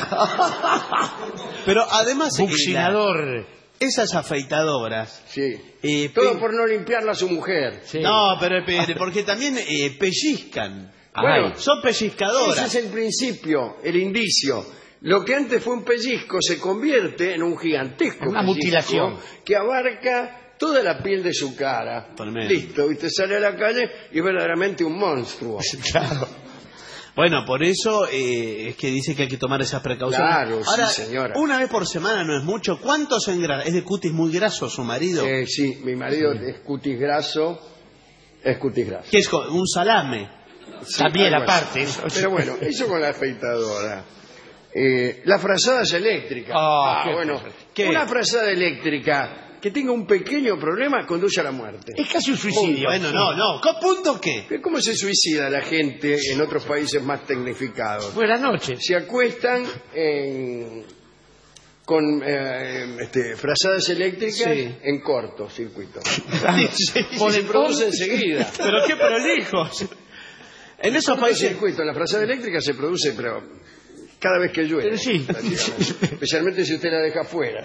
Pero además buccinador. Esas afeitadoras. Sí. Todo por no limpiarla a su mujer. Sí. No, pero porque también pellizcan. Bueno, son pellizcadoras. Ese es el principio, el indicio. Lo que antes fue un pellizco se convierte en un gigantesco una mutilación que abarca toda la piel de su cara. Listo, usted sale a la calle y es verdaderamente un monstruo. Claro. Bueno, por eso es que dice que hay que tomar esas precauciones. Claro, ahora, sí, señora. Una vez por semana no es mucho. ¿Cuánto se engrasa? ¿Es de cutis muy graso su marido? Sí, mi marido es cutis graso. Es cutis graso. ¿Qué es? ¿Un salame? Sí, también aparte. Pero bueno, eso con la afeitadora. Las frazadas eléctricas. Bueno, ¿qué? Una frazada eléctrica que tenga un pequeño problema conduce a la muerte. Es casi un suicidio. Bueno, no. ¿Punto qué? ¿Cómo se suicida la gente en otros países más tecnificados? Buenas noches. Se acuestan con frazadas eléctricas en cortocircuito. Y se produce enseguida. Pero qué prolijos. En esos países... Circuito, la frazada eléctrica se produce, pero cada vez que llueve. Sí. Especialmente si usted la deja afuera.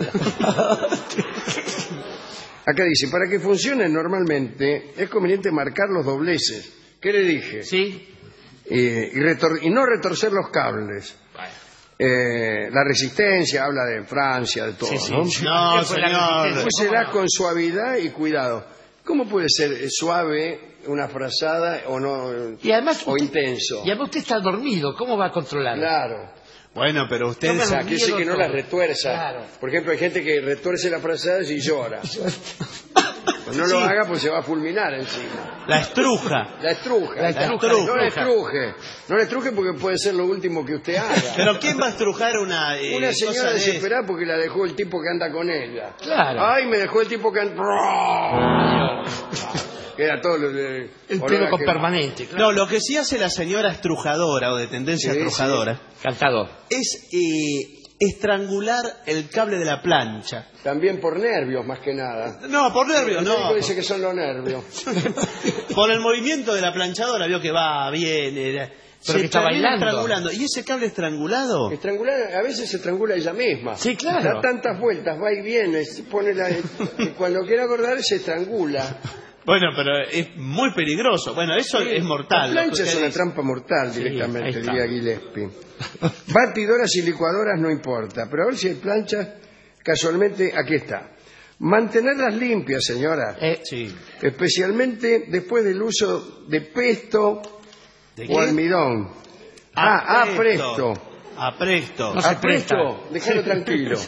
Acá dice, para que funcione normalmente es conveniente marcar los dobleces. ¿Qué le dije? Sí. Y no retorcer los cables. La resistencia, habla de Francia, de todo, ¿no? No, señor. Después se da con suavidad y cuidado. ¿Cómo puede ser suave una frazada o no? Y además intenso. Y además usted está dormido, ¿cómo va a controlar? Claro. Bueno, pero usted... O sea, que no la retuerza. Claro. Por ejemplo, hay gente que retuerce la frazada y llora. Pues no lo haga, pues se va a fulminar encima. La estruja. La estruja. No le estruje. No le estruje porque puede ser lo último que usted haga. Pero ¿quién va a estrujar una señora desesperada porque la dejó el tipo que anda con ella? Claro. Ay, me dejó el tipo que anda... Queda todo el pelo con permanente. Claro. No, lo que sí hace la señora estrujadora o de tendencia estrujadora Cantador. es estrangular el cable de la plancha. También por nervios, más que nada. No, por nervios, no. El médico dice que son los nervios. Por el movimiento de la planchadora, vio que va bien. Pero que está bailando. Estrangulando. ¿Y ese cable estrangulado? Estrangular, a veces se estrangula ella misma. Sí, claro. Da tantas vueltas, va y viene, pone y cuando quiere acordar se estrangula. Bueno, pero es muy peligroso. Bueno, eso es mortal. La plancha es una trampa mortal directamente, diría Gillespie. Batidoras y licuadoras no importa, pero a ver si hay planchas, casualmente, aquí está. Mantenerlas limpias, señora. Sí. Especialmente después del uso de pesto o almidón. Presto. Presto. No se presta. Déjalo tranquilo.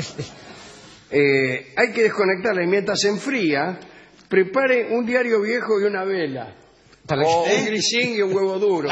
Hay que desconectarla y mientras se enfría, prepare un diario viejo y una vela. O un grisín y un huevo duro.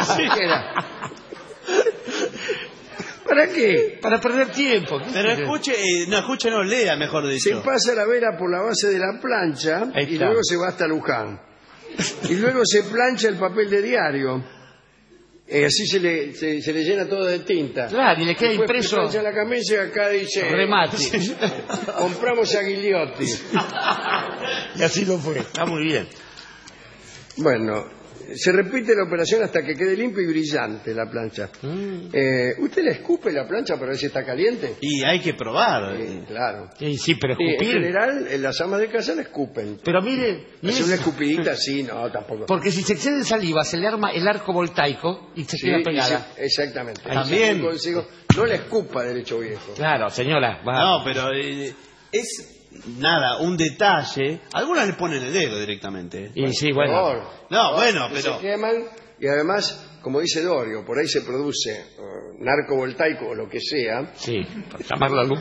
¿Para qué? Para perder tiempo. Pero no, lea, mejor dicho. Se pasa la vela por la base de la plancha y luego se va hasta Luján. Y luego se plancha el papel de diario. Así se le llena todo de tinta. Claro, y le queda después impreso. Plancha la camisa y acá dice... Remate. Compramos a Gigliotti. Y así lo fue. Está muy bien. Bueno, se repite la operación hasta que quede limpia y brillante la plancha. ¿Usted le escupe la plancha para ver si está caliente? Y hay que probar. Claro. Sí, pero escupir... en general, las amas de casa le escupen. Pero mire... Hace una escupidita así, no, tampoco. Porque si se excede en saliva, se le arma el arco voltaico y se queda pegada. Exactamente. También. No le escupa derecho viejo. Claro, señora. Va. No, pero es... Nada, un detalle. Algunas le ponen el dedo directamente. Y sí, bueno. No, bueno, pero... Se queman y además, como dice Dorio, por ahí se produce narcovoltaico o lo que sea. Sí, para llamar la luz.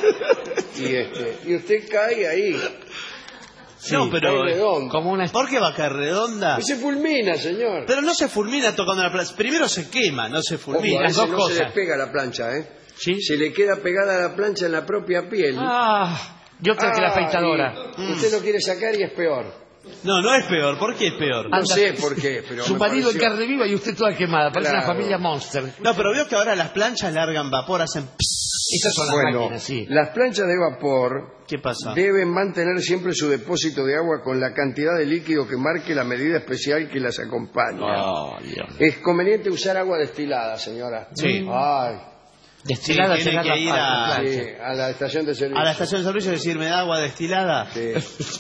Y usted cae ahí. Sí, no, pero como una... ¿por qué va a caer redonda? Y se fulmina, señor. Pero no se fulmina tocando la plancha. Primero se quema, no se fulmina. Ojo, Las dos no cosas. se le pega la plancha, ¿Sí? Se le queda pegada la plancha en la propia piel. Yo creo que la afeitadora. Usted lo quiere sacar y es peor. No es peor. ¿Por qué es peor? No sé por qué, pero su marido en carne viva y usted toda quemada. Parece una familia Monster. No, pero veo que ahora las planchas largan vapor, hacen... Esas son las máquinas, sí. Las planchas de vapor... ¿Qué pasa? Deben mantener siempre su depósito de agua con la cantidad de líquido que marque la medida especial que las acompaña. Es conveniente usar agua destilada, señora. Sí. Destilada, sí, tiene que ir a la estación de servicio. A la estación de servicio, decir, ¿me da agua destilada? Sí.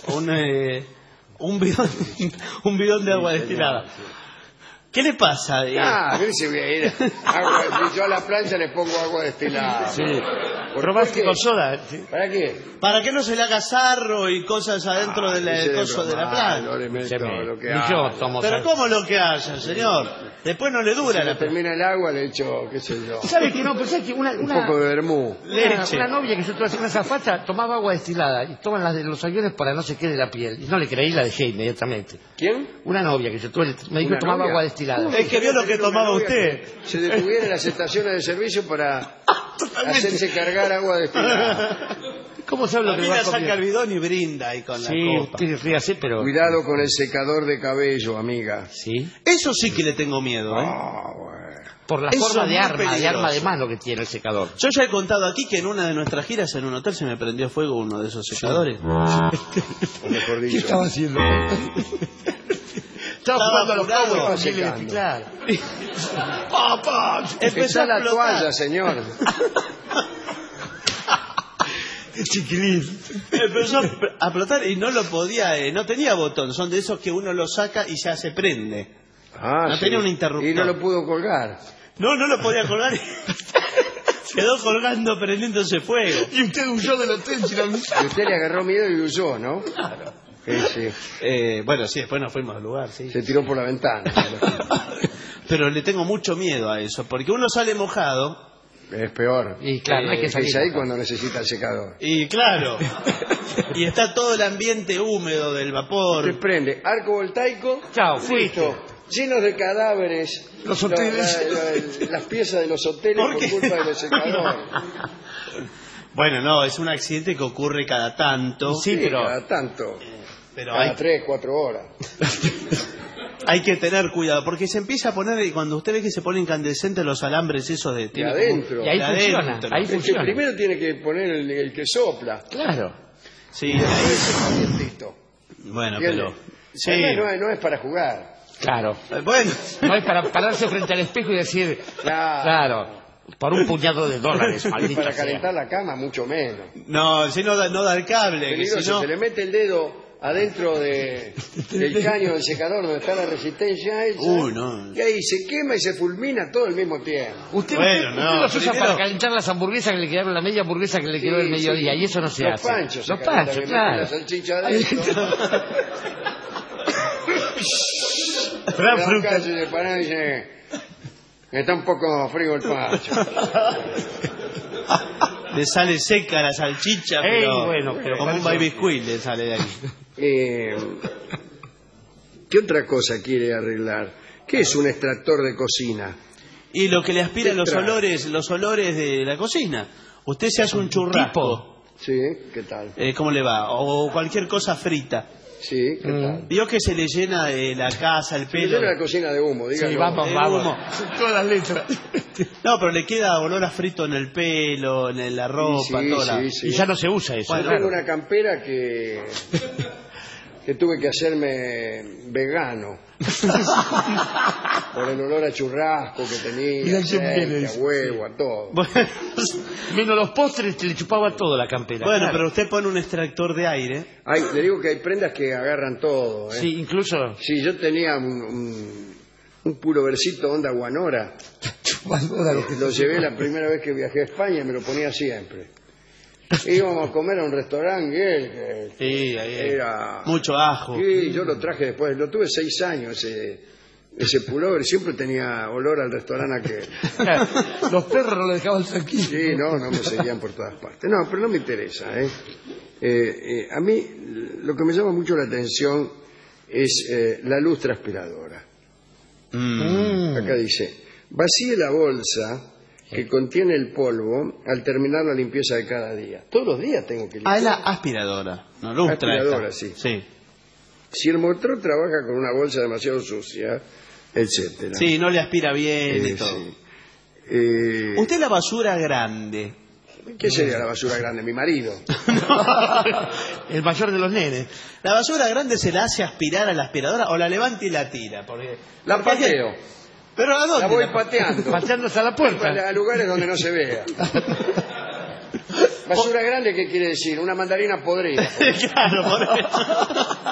Un bidón de agua destilada. ¿Qué le pasa? Si voy a ir yo a la plancha le pongo agua destilada. Sí. ¿Probaste con soda? Sí. ¿Para qué? Para que no se le haga sarro y cosas adentro del coso de la plancha. No le meto lo que Pero ¿cómo lo que haya, señor? Después no le dura la termina el agua, le echo, qué sé yo. ¿Sabe que no? Pues es que un poco de vermú. Una novia que yo tuve una azafata tomaba agua destilada y toman las de los aviones para no se quede la piel. Y no le creí, la dejé inmediatamente. ¿Quién? Una novia que yo tuve, me dijo que tomaba agua destilada. Es que vio lo que tomaba usted. Se detuviera en las estaciones de servicio para hacerse cargar agua destilada. ¿Cómo sabe lo que va a saca comer? el bidón y brinda ahí con la copa. Sí, ríase, pero... Cuidado con el secador de cabello, amiga. Sí. Eso sí que le tengo miedo, ¿eh? Por la Eso forma es de muy arma peligroso. de mano que tiene el secador. Yo ya he contado aquí que en una de nuestras giras en un hotel se me prendió fuego uno de esos secadores. O mejor ¿Qué dicho. estaba haciendo? Estaba jugando a los apurado, Power con secando. Gillespie, claro. Empezó Está a la explotar. toalla, señor. Chiquilín. Empezó a explotar y no lo podía, no tenía botón. Son de esos que uno lo saca y ya se prende. No tenía un interruptor. Y no lo pudo colgar. No lo podía colgar. Quedó colgando, prendiéndose fuego. Y usted huyó del hotel sin avisar. Y usted le agarró miedo y huyó, ¿no? Claro. Sí. Bueno, sí, después nos fuimos al lugar, sí. Se tiró por la ventana. Pero le tengo mucho miedo a eso, porque uno sale mojado. Es peor. Y claro, no hay que Es salir. ahí cuando necesita el secador. Y claro, y está todo el ambiente húmedo del Se vapor. prende arco voltaico. Chao, listo. Llenos de cadáveres. Los hoteles. Las piezas de los hoteles ¿Por por qué? culpa de los secadores. Bueno, no, es un accidente que ocurre cada tanto. Sí, pero... Cada tanto. Pero Cada 3, 4 horas. hay que tener cuidado, porque se empieza a poner, y cuando usted ve que se ponen incandescentes los alambres esos de... De adentro. Y ahí de funciona, adentro. ahí Es que funciona. primero tiene que poner el que sopla. Claro. Sí, Ahí es calientito. bueno, ¿Entiende? pero... Sí, Además, no es para jugar. Claro. bueno, No es para pararse frente al espejo y decir, Claro. por un puñado de dólares, Y maldita para sea. calentar la cama, mucho menos. no, si no da el cable, que Peligroso, si no... se le mete el dedo adentro del caño del secador donde está la resistencia esa, no. y ahí se quema y se fulmina todo al mismo tiempo. Usted, Bueno, usted no, los usa primero- para calentar las hamburguesas que le quedaron, la media hamburguesa que le quedó Sí, el mediodía, sí. y eso no se Los hace. panchos se Los calientan, panchos, le meten claro. la salchicha adentro. Gran Le dan fruta. caso y se paran y dice, está un poco frío el pancho. Le sale seca la salchicha, Ey, pero, bueno, pero como un para eso- baby squid le sale de ahí. ¿Qué otra cosa quiere arreglar? ¿Qué es un extractor de cocina? Y lo que le aspira ¿Qué los trae? olores de la cocina. Usted se hace un churrasco, Sí, ¿qué tal? ¿cómo le va? O cualquier cosa frita. Sí, ¿qué tal? Vio que se le llena la casa, el Se pelo. llena la cocina de humo, dígalo. Sí, vamos, de vamos. humo. Todas las letras. No, pero le queda olor a frito en el pelo, en la ropa, Sí, toda la... sí, sí. Y ya no se usa eso. Yo Bueno, tengo una campera que tuve que hacerme vegano por el olor a churrasco que tenía, Mira quién aceite, viene. a huevo, a todo. Menos los postres, le chupaba todo la campera. Bueno, claro. pero usted pone un extractor de aire. Le digo que hay prendas que agarran todo. Sí, incluso... Sí, yo tenía un pulovercito Onda Guanora. Lo llevé la primera vez que viajé a España y me lo ponía siempre. Íbamos a comer a un restaurante y él Sí, ahí era... mucho ajo. Sí, yo lo traje después. Lo tuve 6 años ese pullover. Siempre tenía olor al restaurante aquel. Los perros no lo dejaban tranquilo. Sí, no me seguían por todas partes. No, pero no me interesa. A mí lo que me llama mucho la atención es la luz transpiradora. Acá dice, vacíe la bolsa que contiene el polvo al terminar la limpieza de cada día. Todos los días tengo que limpiar. Ah, es la aspiradora. No, lustra Aspiradora, esta. sí. Si el motor trabaja con una bolsa demasiado sucia, etcétera. Sí, no le aspira bien y todo. Sí. Usted la basura grande. ¿Qué sería la basura grande? Mi marido. El mayor de los nenes. ¿La basura grande se la hace aspirar a la aspiradora o la levanta y la tira? Porque... La pateo. ¿Pero a dónde? La voy pateando. Pateando hasta la puerta. A lugares donde no se vea. Basura grande, ¿qué quiere decir? Una mandarina podrida. Claro, por eso.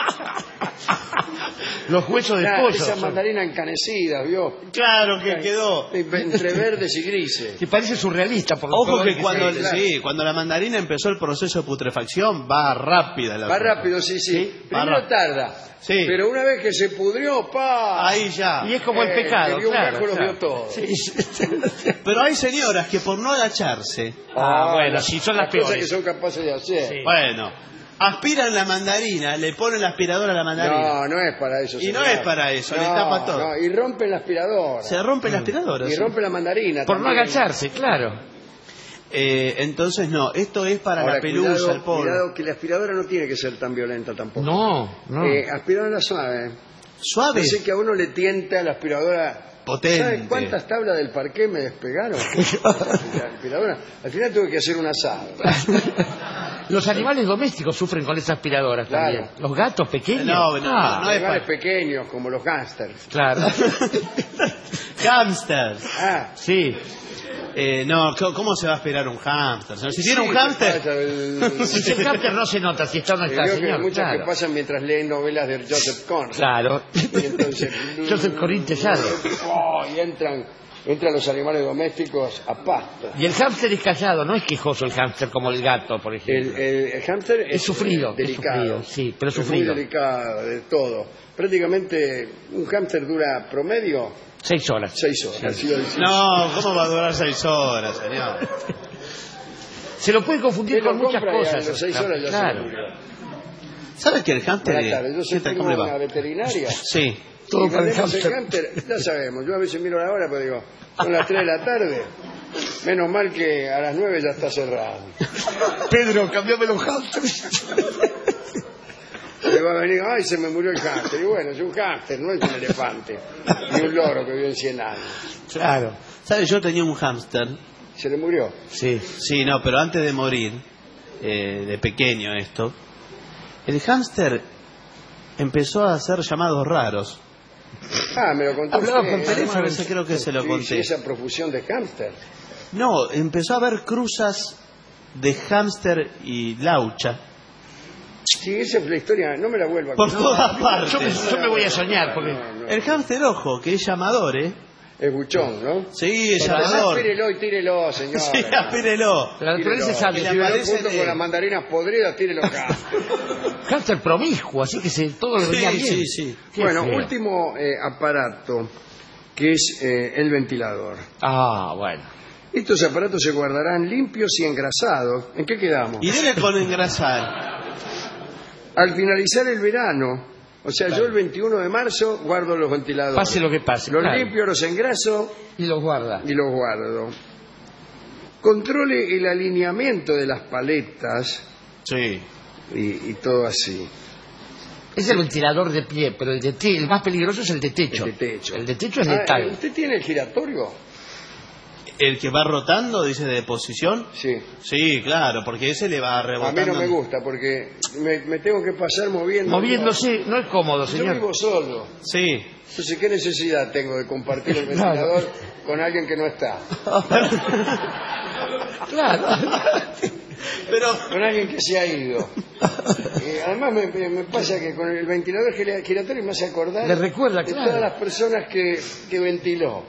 Los huesos de Claro, pollo. esas mandarinas encanecidas, ¿vio? Claro que quedó. Entre verdes y grises. Que parece surrealista. Por Ojo todo que el cuando, sí, claro. cuando la mandarina empezó el proceso de putrefacción, va rápida la Va cosa. rápido, sí. va Primero rápido. tarda. Sí. Pero una vez que se pudrió, ¡pa! Ahí ya. Y es como el pecado, que vio claro, un cajo, claro. lo vio todo. Sí. Pero hay señoras que por no agacharse, Bueno, si son las cosas peores. que son capaces de hacer. Sí. bueno, aspiran la mandarina, le ponen la aspiradora a la mandarina. No es para eso. Y no señor. es para eso, le No, tapa todo. no, y rompen la aspiradora. Se rompe la aspiradora. Y sí. rompe la mandarina Por no también. agacharse, claro. Entonces no, esto es para Ahora, la pelusa, cuidado, el polvo. cuidado, que la aspiradora no tiene que ser tan violenta tampoco. No. Aspiradora suave. ¿Suave? Yo sé que a uno le tienta la aspiradora potente. ¿Saben cuántas tablas del parqué me despegaron? La aspiradora. Al final tuve que hacer un asado. Los animales domésticos sufren con esas aspiradoras también. Los gatos pequeños. No es animales pequeños como los hámsters. Claro. Hámsters. Ah, sí. No, ¿cómo se va a aspirar un hámster? Si tiene un hámster... Si el hámster no se nota, si está o no está, creo señor. que hay muchas claro. que pasan mientras leen novelas de Joseph Conrad. Claro. Y entonces, Joseph Conrad te sabe. Y entran los animales domésticos a pasta. Y el hámster es callado, no es quejoso el hámster como el gato, por ejemplo. El hámster es sufrido, delicado. sí, pero es sufrido. muy delicado de todo. Prácticamente un hámster dura promedio 6 horas. 6 horas. Sí. No, ¿cómo va a durar 6 horas, señor? Se lo puede confundir con muchas compra y a cosas. las 6 horas ya claro. se murió. ¿Sabes que el hámster... Buenas tardes, yo soy ¿Cómo le va? una veterinaria. Sí. Todo para el hámster. Ya sabemos, yo a veces miro la hora, pero digo, son las 3 de la tarde. Menos mal que a las 9 ya está cerrado. Pedro, cambiame los hámsters. Le va a venir, ay, se me murió el hámster. Y bueno, es un hámster, no es un elefante. Ni un loro que vive en 100 años. Claro. ¿Sabes? Yo tenía un hámster. ¿Se le murió? Sí. Sí, no, pero antes de morir, de pequeño esto, el hámster empezó a hacer llamados raros. Ah, me lo contó. Hablaba usted, por teléfono, ¿no? creo que se lo conté. Sí, esa profusión de hámster. No, empezó a haber cruzas de hámster y laucha. Sí, esa es la historia, no me la vuelva a Por contar. todas partes. Yo me voy a soñar. Porque... El hámster, ojo, que es llamador, Es buchón, ¿no? Sí, es Además, llamador. Aspírelo y tírelo, señor. Sí, aspírelo. La naturaleza sabe. Y junto con las mandarinas podridas, tírelo acá. Hámster promiscuo, así que todo le venía bien. Sí. Bueno, último aparato, que es el ventilador. Ah, bueno. Estos aparatos se guardarán limpios y engrasados. ¿En qué quedamos? Y debe con engrasar. Al finalizar el verano, o sea, yo el 21 de marzo guardo los ventiladores. Pase lo que pase. Los claro. limpio, los engraso y los guarda. Y los guardo. Controle el alineamiento de las paletas. Sí. Y todo así. Es el ventilador de pie, pero el más peligroso es el de techo. El de techo. El de techo es letal. ¿Usted tiene el giratorio? ¿El que va rotando, dice, de posición? Sí. Sí, claro, porque ese le va rebotando. A mí no me gusta, porque me tengo que pasar moviendo. Moviéndose, no es cómodo, señor. Yo vivo solo. Sí. Entonces, ¿qué necesidad tengo de compartir el ventilador con alguien que no está? Claro. Pero... Con alguien que se ha ido. Además me pasa que con el ventilador giratorio me hace acordar Le recuerda, de claro. todas las personas que ventiló.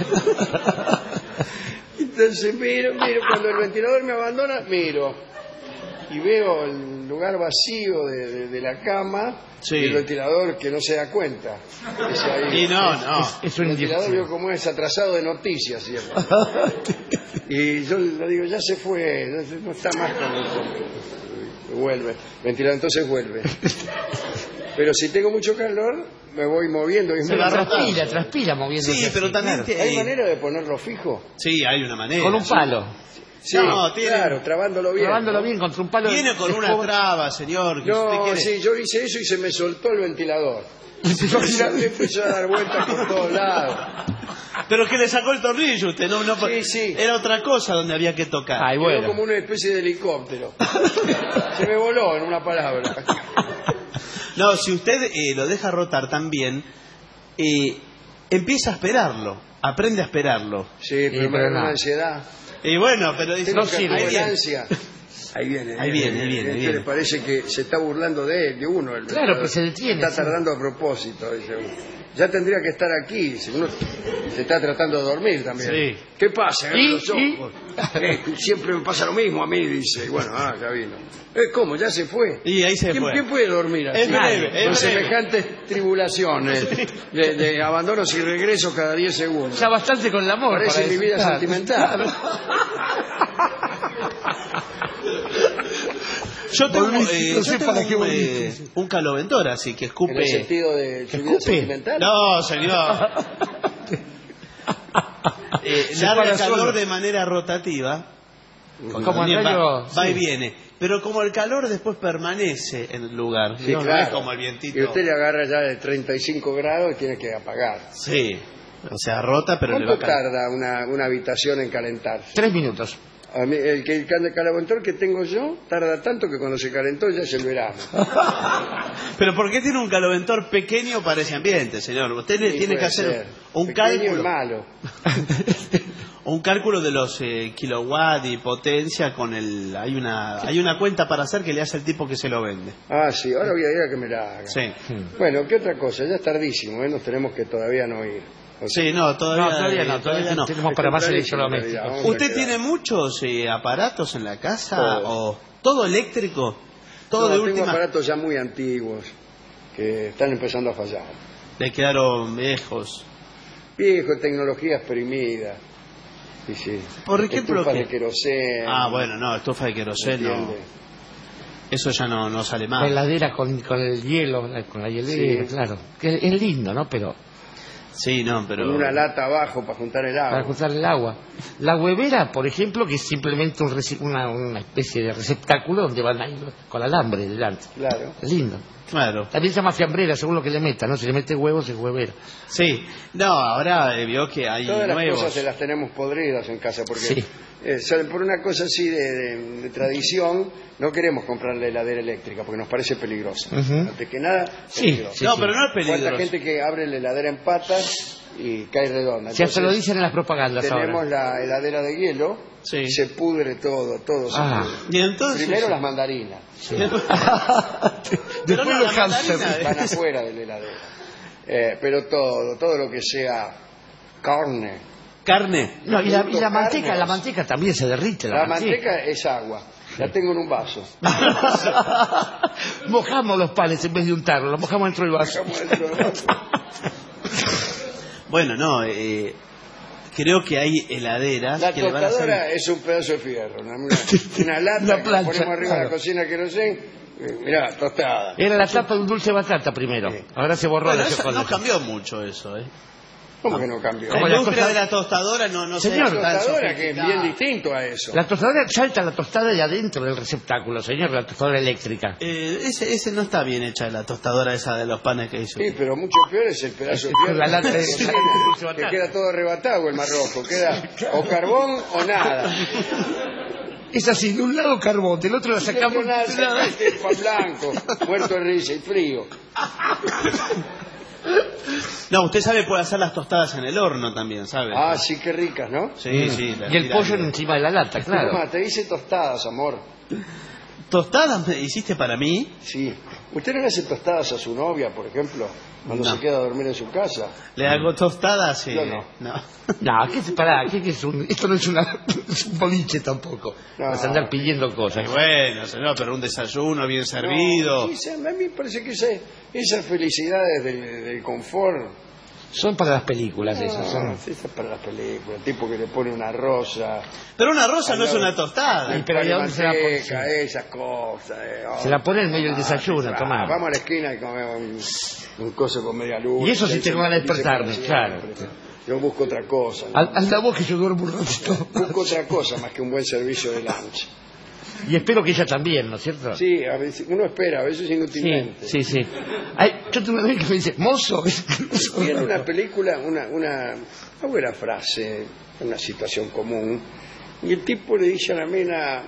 Entonces miro, cuando el ventilador me abandona, miro. Y veo el lugar vacío de la cama. Sí. Y el ventilador que no se da cuenta. Que se ha ido. Y no. Es El un ventilador veo como es atrasado de noticias siempre. Y yo le digo, ya se fue, no está más con nosotros. Vuelve, ventilador, entonces vuelve. Pero si tengo mucho calor, me voy moviendo. Y transpira moviéndose. Sí, pero también... ¿Hay manera de ponerlo fijo? Sí, hay una manera. Con un palo. Sí, claro, trabándolo bien. Trabándolo bien contra un palo. Viene con una traba, señor. Que usted No, quiere... sí, yo hice eso y se me soltó el ventilador. Empezó a dar vueltas por todos lados. Pero que le sacó el tornillo usted, no, Sí. Era otra cosa donde había que tocar. Ay, Quedó bueno. como una especie de helicóptero. Se me voló en una palabra. No, si usted lo deja rotar también, empieza a esperarlo, aprende a esperarlo. Sí, pero me da una ansiedad. Y bueno, pero dice, Tengo no que sirve. tener ansia. Ahí viene. Ahí viene. Le parece que se está burlando de uno. Claro, pero se detiene. Está tardando a propósito, dice uno. Ya tendría que estar aquí. Si uno se está tratando de dormir también. Sí. ¿Qué pasa? Los ojos. Siempre me pasa lo mismo a mí, dice. Y bueno, ya vino. ¿Cómo? ¿Ya se fue? Y ahí se fue. ¿Quién puede dormir así? Es breve, Con es breve. semejantes tribulaciones de abandonos y regresos cada 10 segundos. Ya bastante con el amor. Parece mi vida sentimental. Yo tengo, tengo un caloventor así que escupe. ¿En el sentido de su vida sentimental? No, señor. Larga el calor solo. de manera rotativa Como el rayo, va y viene. Pero como el calor después permanece en el lugar. Sí, no, claro. es como el vientito. Y usted le agarra ya de 35 grados y tiene que apagar. Sí. O sea, rota, pero le va a ¿Cuánto tarda una habitación en calentarse? 3 minutos. A mí, el calentor que tengo yo tarda tanto que cuando se calentó ya es el verano. Pero ¿por qué tiene un caloventor pequeño para ese ambiente, señor? Usted Sí, tiene que puede hacer ser. un Pequeño cálculo. y malo. Un cálculo de los kilowatts y potencia con el... Hay una cuenta para hacer que le hace el tipo que se lo vende. Ah, sí, ahora voy a ir a que me la haga. Sí. Bueno, ¿qué otra cosa? Ya es tardísimo, ¿eh? Nos tenemos que todavía no ir. Sí, no, todavía no. Tenemos para más electrodomésticos. ¿Usted tiene muchos aparatos en la casa? ¿O todo eléctrico? ¿Todo de tengo última? aparatos ya muy antiguos que están empezando a fallar. Le quedaron viejos. Viejo, tecnología exprimida. Sí, sí. Por ejemplo, Estufas ¿qué? de queroseno. Ah, bueno, no, estufa de queroseno. ¿Entiende? Eso ya no sale La más. heladera con el hielo, con la hielera, Sí. claro. Que es lindo, ¿no? Pero Sí, no, pero... Con una lata abajo para juntar el agua. para juntar el agua. La huevera, por ejemplo, que es simplemente una especie de receptáculo donde van ahí con alambre delante. Claro. Es lindo. Claro. También se llama fiambrera, según lo que le meta, ¿no? Si le mete huevos, es huevera. Sí. No, ahora vio que hay Todas las nuevos. cosas se las tenemos podridas en casa porque Sí. por una cosa así de tradición no queremos comprar la heladera eléctrica porque nos parece peligrosa. Ujú. Antes que nada, Sí, peligrosa. sí, No, sí. pero no es peligroso. ¿Cuánta gente que abre la heladera en patas y cae redonda? Si hasta lo Entonces, dicen en las propagandas tenemos ahora. la heladera de hielo, Sí. se pudre todo se Ah. pudre. Y entonces... Primero las mandarinas, Pero Después no, los la cáncer. mandarina, van afuera de la heladera. Pero todo lo que sea carne. Carne. No, y la Carne. manteca también se derrite. La manteca es agua. La tengo en un vaso. Mojamos los panes en vez de untarlos, los mojamos dentro del vaso. Dejamos dentro del vaso. Bueno, no, creo que hay heladeras La que le van a tostadora hacer... es un pedazo de fierro, una lata Una que plancha, ponemos arriba de claro. la cocina querosén. Mirá, tostada. Era la tapa de un dulce batata primero. Sí. Ahora se borró Bueno, la eso no chocolate. cambió mucho eso, ¿eh? ¿Cómo que no cambió? ¿Cómo La la industria de tostada? la tostadora no se Señor, ve La tan tostadora que es sofisticada. bien distinto a eso. La tostadora salta la tostada de adentro del receptáculo, señor, la tostadora eléctrica. Ese no está bien hecha, la tostadora esa de los panes que hizo. Sí, pero mucho peor es el pedazo de fierro La lata de- que de- que queda todo arrebatado el marroco. Queda o carbón o nada. Es así, de un lado carbón, del otro la sacamos. Nada, sacaste el pan blanco, muerto de risa y frío. No, usted sabe, puede hacer las tostadas en el horno también, ¿sabe? Ah, sí, qué ricas, ¿no? Sí, sí. Y el pollo encima de la lata, claro. Toma, te hice tostadas, amor. ¿Tostadas me hiciste para mí? Sí. ¿Usted no le hace tostadas a su novia, por ejemplo, cuando No. se queda a dormir en su casa? ¿Le hago tostadas? Yo no. No, ¿qué es esto no es, es un boliche tampoco. No. Vas a andar pidiendo cosas. Bueno, señor, pero un desayuno bien servido. No, sí, a mí me parece que esas felicidades del confort... Son para las películas esas. Son... esas para las películas. El tipo que le pone una rosa... Pero una rosa no es una tostada. Ay, pero ¿y a dónde se la pone? manteca, esas cosas. Se la pone en medio del desayuno, sí, tomá. Vamos a la esquina y comemos un coso con media luz. Y eso sí tengo ganas de Dice despertarme, para claro. siempre. Yo busco otra cosa. ¿no? Anda vos que yo duermo un ratito. Busco otra cosa más que un buen servicio de lunch. Y espero que ella también, ¿no es cierto? Sí, a veces uno espera, a veces inútilmente. Sí. Ay, yo tengo una vez que me dice, mozo. Y en una película, una buena frase, una situación común, y el tipo le dice a la mina,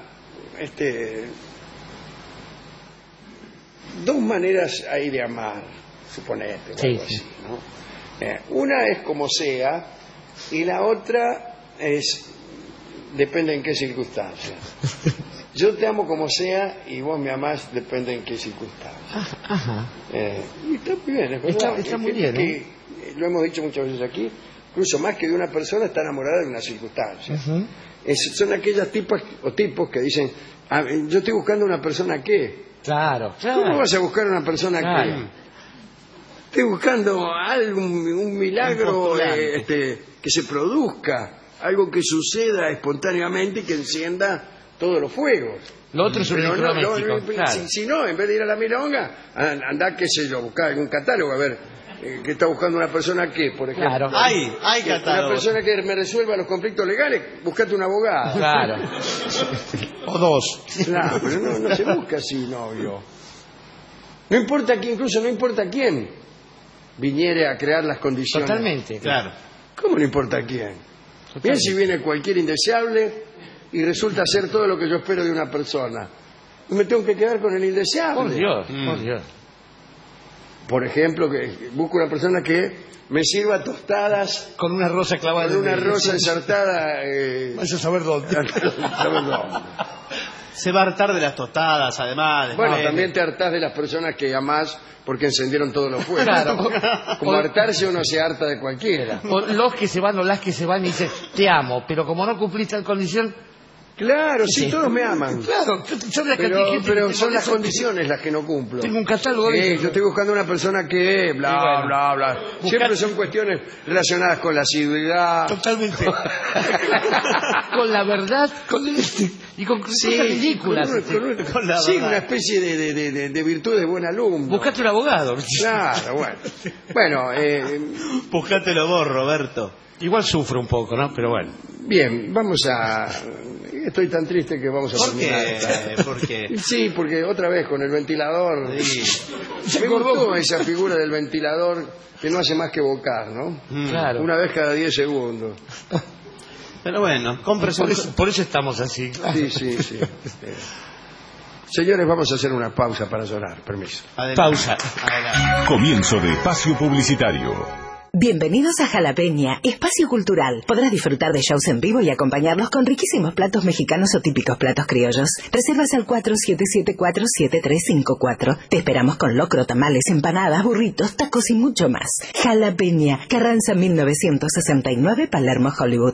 dos maneras hay de amar, suponete, o Sí, algo sí. así, ¿no? Una es como sea, y la otra es, depende en qué circunstancias. Yo te amo como sea y vos me amás, depende en qué circunstancias. Ajá. Y está muy bien, es verdad. Está muy Hay bien, gente que, lo hemos dicho muchas veces aquí, incluso más que de una persona está enamorada de una circunstancia. Ujú. Son aquellas tipas o tipos que dicen, yo estoy buscando una persona que. Claro. ¿Cómo vas a buscar una persona Claro. que? Estoy buscando algo, un milagro que se produzca, algo que suceda espontáneamente y que encienda todos los fuegos. Lo otro es un electrodoméstico, claro. Si no, en vez de ir a la milonga, anda, qué sé yo, buscar algún catálogo, a ver, ¿qué está buscando una persona que, por ejemplo? Claro. Hay catálogo. Una persona que me resuelva los conflictos legales, buscate un abogado. Claro. O dos. Claro, pero no se busca así, novio. No importa quién, incluso no importa quién viniere a crear las condiciones. Totalmente. Claro. ¿Cómo no importa quién? Bien si viene cualquier indeseable y resulta ser todo lo que yo espero de una persona. No me tengo que quedar con el indeseable. Por Dios, por Dios. Por ejemplo, que busco una persona que me sirva tostadas con una rosa clavada. Con una rosa ensartada. Vaya a saber dónde. Se va a hartar de las tostadas, además. Bueno, también te hartás de las personas que amás porque encendieron todos los fuegos. Claro. Como hartarse uno se harta de cualquiera. O los que se van o las que se van y dicen, te amo, pero como no cumpliste la condición... Claro, sí, todos me aman. Claro, pero son las condiciones las que no cumplo. Tengo un catálogo de... Yo estoy buscando una persona que... bla, bla, bla. Siempre son cuestiones relacionadas con la asiduidad. Totalmente. Con la verdad, y con cosas ridículas. Sí, una especie de virtud de buen alumno. Buscate un abogado. Claro, bueno. Bueno, buscátelo vos, Roberto. Igual sufre un poco, ¿no? Pero bueno. Bien, vamos a... Estoy tan triste que vamos a terminar. ¿Por qué? Sí, porque otra vez con el ventilador. Sí. Me gustó esa figura del ventilador que no hace más que bocar, ¿no? Claro. Una vez cada 10 segundos. Pero bueno, por eso estamos así. Claro. Sí. Señores, vamos a hacer una pausa para llorar. Permiso. Adelante. Pausa. Adelante. Comienzo de espacio publicitario. Bienvenidos a Jalapeña, espacio cultural. Podrás disfrutar de shows en vivo y acompañarlos con riquísimos platos mexicanos o típicos platos criollos. Reservas al 4774-7354. Te esperamos con locro, tamales, empanadas, burritos, tacos y mucho más. Jalapeña, Carranza 1969, Palermo, Hollywood.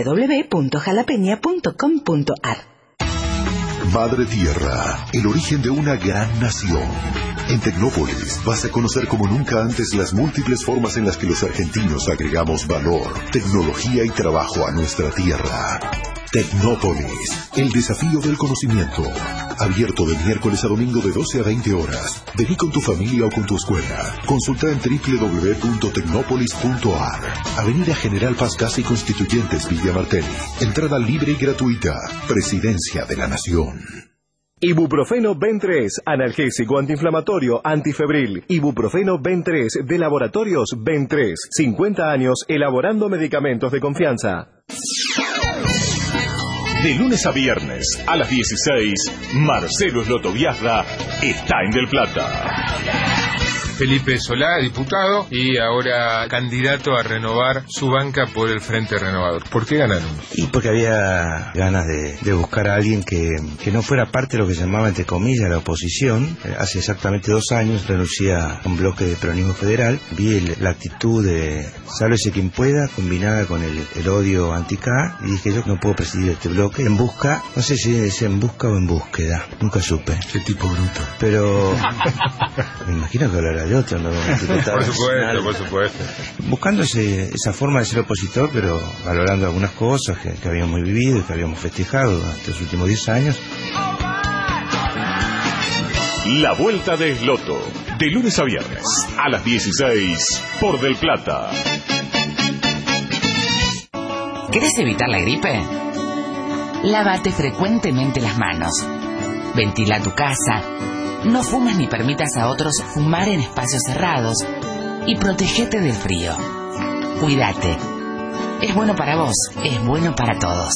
www.jalapeña.com.ar. Madre Tierra, el origen de una gran nación. En Tecnópolis vas a conocer como nunca antes las múltiples formas en las que los argentinos agregamos valor, tecnología y trabajo a nuestra tierra. Tecnópolis, el desafío del conocimiento. Abierto de miércoles a domingo de 12 a 20 horas. Vení con tu familia o con tu escuela. Consulta en www.tecnopolis.ar. Avenida General Paz Casi Constituyentes, Villa Martelli. Entrada libre y gratuita. Presidencia de la Nación. Ibuprofeno Ben3, analgésico antiinflamatorio, antifebril. Ibuprofeno Ben3 de Laboratorios Ben3. 50 años elaborando medicamentos de confianza. De lunes a viernes a las 16, Marcelo Slotoviazda está en Del Plata. Felipe Solá, diputado, y ahora candidato a renovar su banca por el Frente Renovador. ¿Por qué ganaron? Y porque había ganas de buscar a alguien que no fuera parte de lo que se llamaba, entre comillas, la oposición. Hace exactamente 2 años renuncié a un bloque de peronismo federal. Vi la actitud de sálvese quien pueda, combinada con el odio anti-K, y dije yo no puedo presidir este bloque en busca, no sé si es en busca o en búsqueda, nunca supe. Qué tipo bruto. Pero me imagino que hablará de otro, ¿no? Por supuesto. Buscando esa forma de ser opositor, pero valorando algunas cosas que habíamos vivido y que habíamos festejado durante los últimos 10 años. La Vuelta de Esloto, de lunes a viernes a las 16 por Del Plata. ¿Querés evitar la gripe? Lávate frecuentemente las manos. Ventila tu casa. No fumes ni permitas a otros fumar en espacios cerrados. Y protégete del frío. Cuídate. Es bueno para vos, es bueno para todos.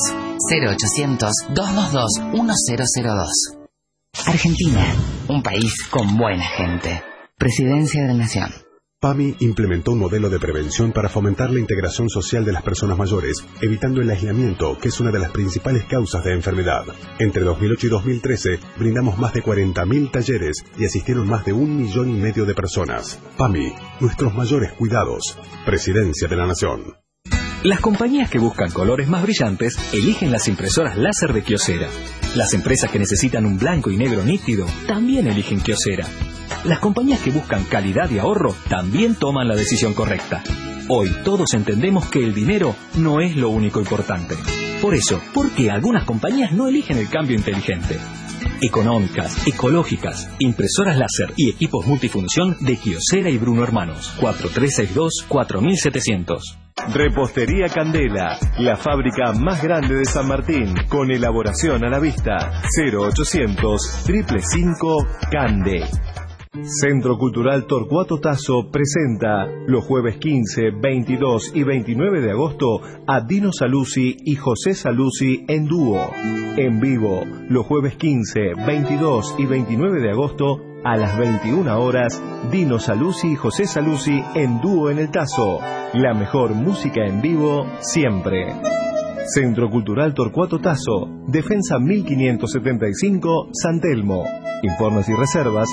0800-222-1002. Argentina, un país con buena gente. Presidencia de la Nación. PAMI implementó un modelo de prevención para fomentar la integración social de las personas mayores, evitando el aislamiento, que es una de las principales causas de enfermedad. Entre 2008 y 2013, brindamos más de 40.000 talleres y asistieron más de 1,5 millones de personas. PAMI, nuestros mayores cuidados. Presidencia de la Nación. Las compañías que buscan colores más brillantes eligen las impresoras láser de Kyocera. Las empresas que necesitan un blanco y negro nítido también eligen Kyocera. Las compañías que buscan calidad y ahorro también toman la decisión correcta. Hoy todos entendemos que el dinero no es lo único importante. Por eso, ¿por qué algunas compañías no eligen el cambio inteligente? Económicas, ecológicas, impresoras láser y equipos multifunción de Kyocera y Bruno Hermanos. 4362-4700. Repostería Candela, la fábrica más grande de San Martín, con elaboración a la vista. 0800-555 Cande. Centro Cultural Torcuato Tasso presenta los jueves 15, 22 y 29 de agosto a Dino Saluzzi y José Saluzzi en dúo. En vivo, los jueves 15, 22 y 29 de agosto a las 21 horas, Dino Saluzzi y José Saluzzi en dúo en el Tasso. La mejor música en vivo siempre. Centro Cultural Torcuato Tasso, Defensa 1575, San Telmo. Informes y reservas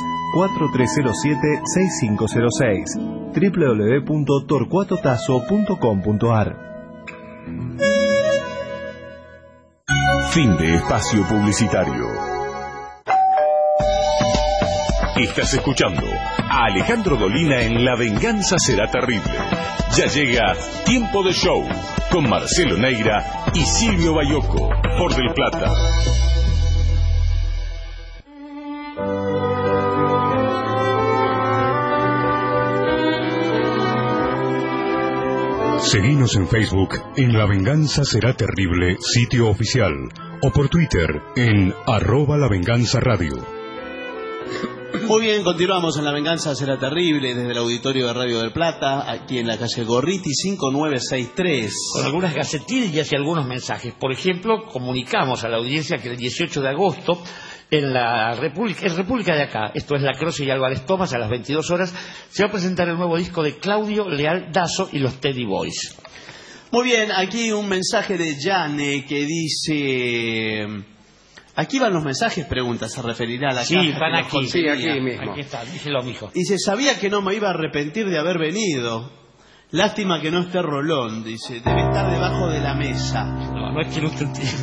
4307-6506 www.torcuatotasso.com.ar. Fin de espacio publicitario. Estás escuchando a Alejandro Dolina en La Venganza Será Terrible. Ya llega Tiempo de Show con Marcelo Neira y Silvio Bayoco por Del Plata. Seguinos en Facebook en La Venganza Será Terrible, sitio oficial, o por Twitter en @lavenganzaradio. Muy bien, continuamos en La Venganza Será Terrible desde el auditorio de Radio del Plata, aquí en la calle Gorriti 5963. Con algunas gacetillas y algunos mensajes. Por ejemplo, comunicamos a la audiencia que el 18 de agosto en la República de acá, esto es La Croce y Álvarez Thomas, a las 22 horas, se va a presentar el nuevo disco de Claudio Leal Dazo y los Teddy Boys. Muy bien, aquí un mensaje de Yane que dice... Aquí van los mensajes, pregunta, se referirá a la Sí, caja van que aquí. nos Sí, conseguía. aquí mismo. Aquí está, díselo, mijo. Dice, sabía que no me iba a arrepentir de haber venido. Lástima que no esté Rolón, dice, debe estar debajo de la mesa. No es que no esté.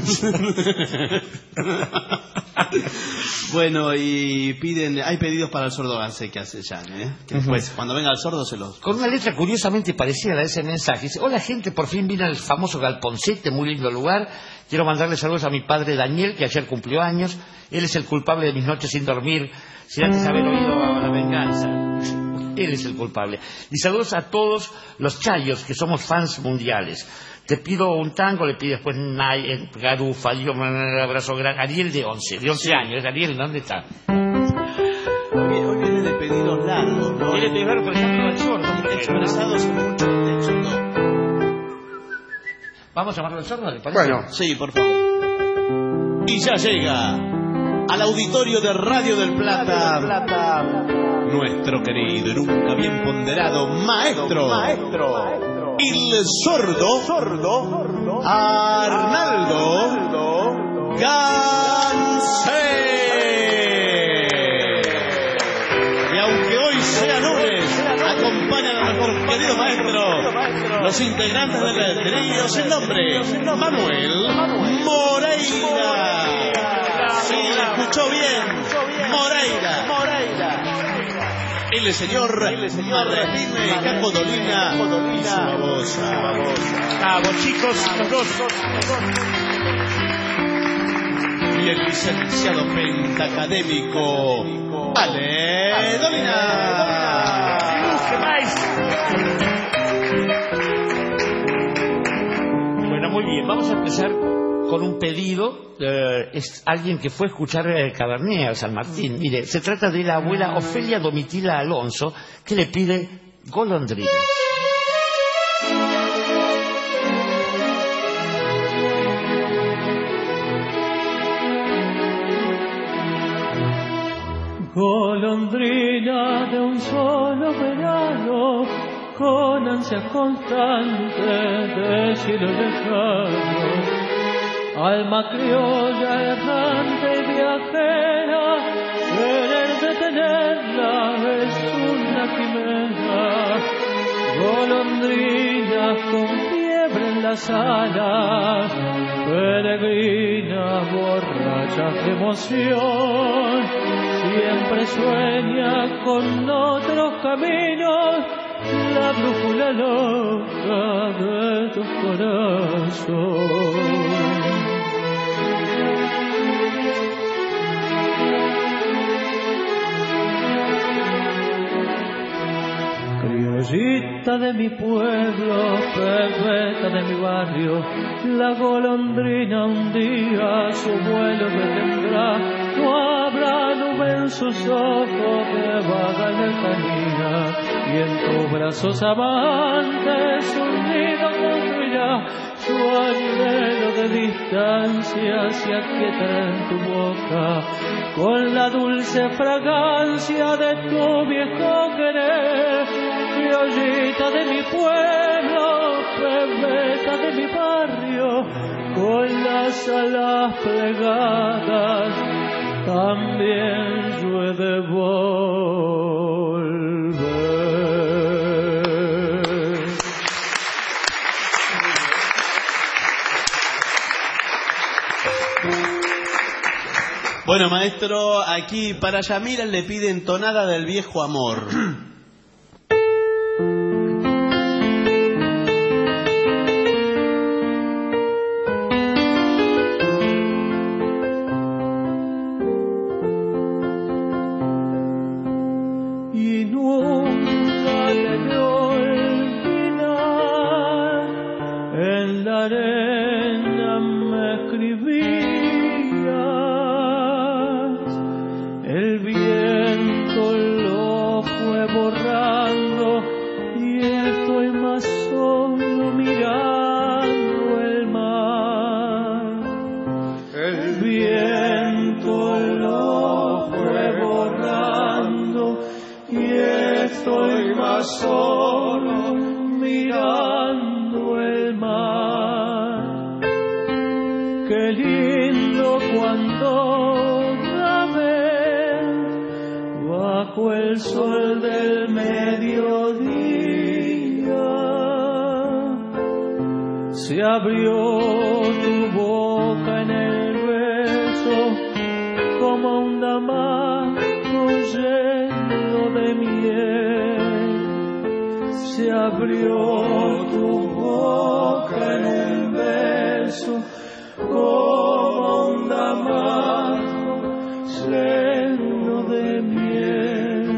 Bueno, y piden, hay pedidos para el sordo Gansé que hace Jan, que después, cuando venga el sordo se los... Con una letra curiosamente parecida a la de ese mensaje. Dice, hola gente, por fin vine al famoso Galponcete, muy lindo lugar. Quiero mandarle saludos a mi padre Daniel, que ayer cumplió años. Él es el culpable de mis noches sin dormir, sin antes haber oído a La Venganza. Él es el culpable. Y saludos a todos los chayos, que somos fans mundiales. Te pido un tango, le pide después Garufa, yo un abrazo grande. Ariel de 11 años. Ariel, ¿dónde está? Hoy viene de pedidos largos, ¿no? Viene de pedidos largos, por ejemplo, al sordo. Expresados en mucho texto. ¿Vamos a llamarlo al sordo? ¿Le parece? Bueno, sí, por favor. Y ya llega al auditorio de Radio del Plata, nuestro querido y nunca bien ponderado maestro, el sordo Arnaldo Gansé. Y aunque hoy sea lunes, acompañan a nuestro querido maestro los integrantes del trío sin nombre, Manuel Moreira. Sí, la escuchó bien, Moreira. El señor Martín Caco Dolina y su babosa. Bravo, chicos, los dos. Y el licenciado pentacadémico Ale Dolina. Bueno, muy bien, vamos a empezar con un pedido. Es alguien que fue a escuchar Cabernet al San Martín. Mire, se trata de la abuela Ofelia Domitila Alonso, que le pide golondrina. Golondrina de un solo verano, con ansia constante de cielo lejano, alma criolla errante y viajera, querer detenerla es una quimera. Golondrina con fiebre en las alas, peregrina borracha de emoción, siempre sueña con otros caminos la brújula loca de tu corazón. Criollita de mi pueblo, pebeta de mi barrio, la golondrina un día su vuelo detendrá. No habrá nube en sus ojos de vaga lejanía, y en tus brazos amantes un nido construirá. Su anhelo de distancia se aquietará en tu boca con la dulce fragancia de tu viejo querer. Criollita de mi pueblo, pebeta de mi barrio, con las alas plegadas también yo he de volver. Bueno, maestro, aquí para Yamira le piden tonada del viejo amor. Solo mirando el mar. Qué lindo cuando otra vez bajo el sol del mediodía se abrió tu boca en el beso como un damasco lleno de miel. Se abrió tu boca en el beso como un damasco lleno de miel.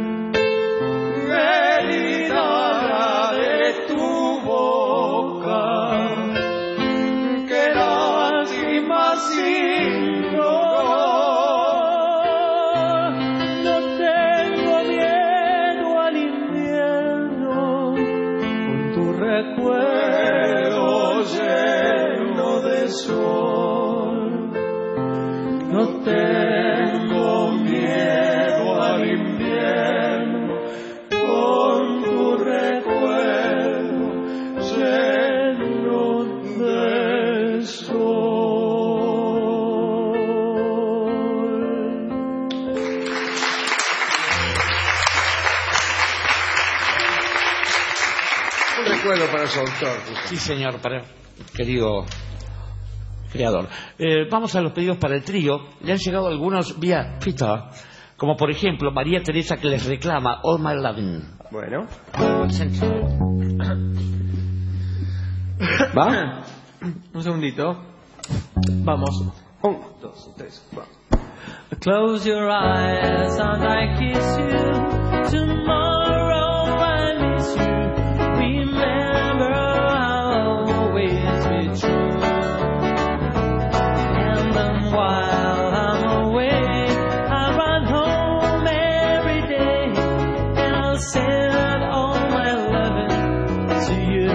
Querida de tu boca, que lástima sin dolor. No tengo miedo al invierno, tu recuerdo lleno de sol. No tengo miedo al invierno, con tu recuerdo lleno de sol. Un recuerdo para su autor. Sí, señor, para querido creador. Vamos a los pedidos para el trío. Le han llegado algunos vía Twitter, como por ejemplo María Teresa, que les reclama All My Loving. Bueno. ¿Va? Un segundito. Vamos. 1, 2, 3, 4. Close your eyes and I kiss you. Tomorrow I miss you. Remember I'll always be true. And then while I'm away, I run home every day, and I'll send all my loving to you.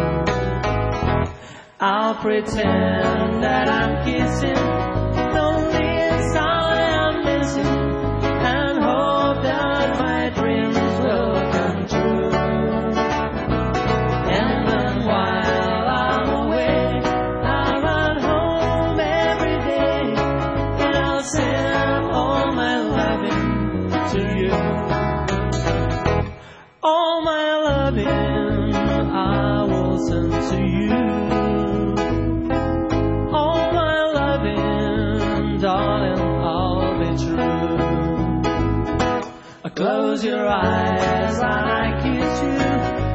I'll pretend that I'm kissing, only inside I'm missing, and hope that my dreams will come true. And then while I'm away, I run home every day, and I'll send all my loving to you. All my loving I will send to you. All my loving, darling, I'll be true. Close your eyes and I kiss you.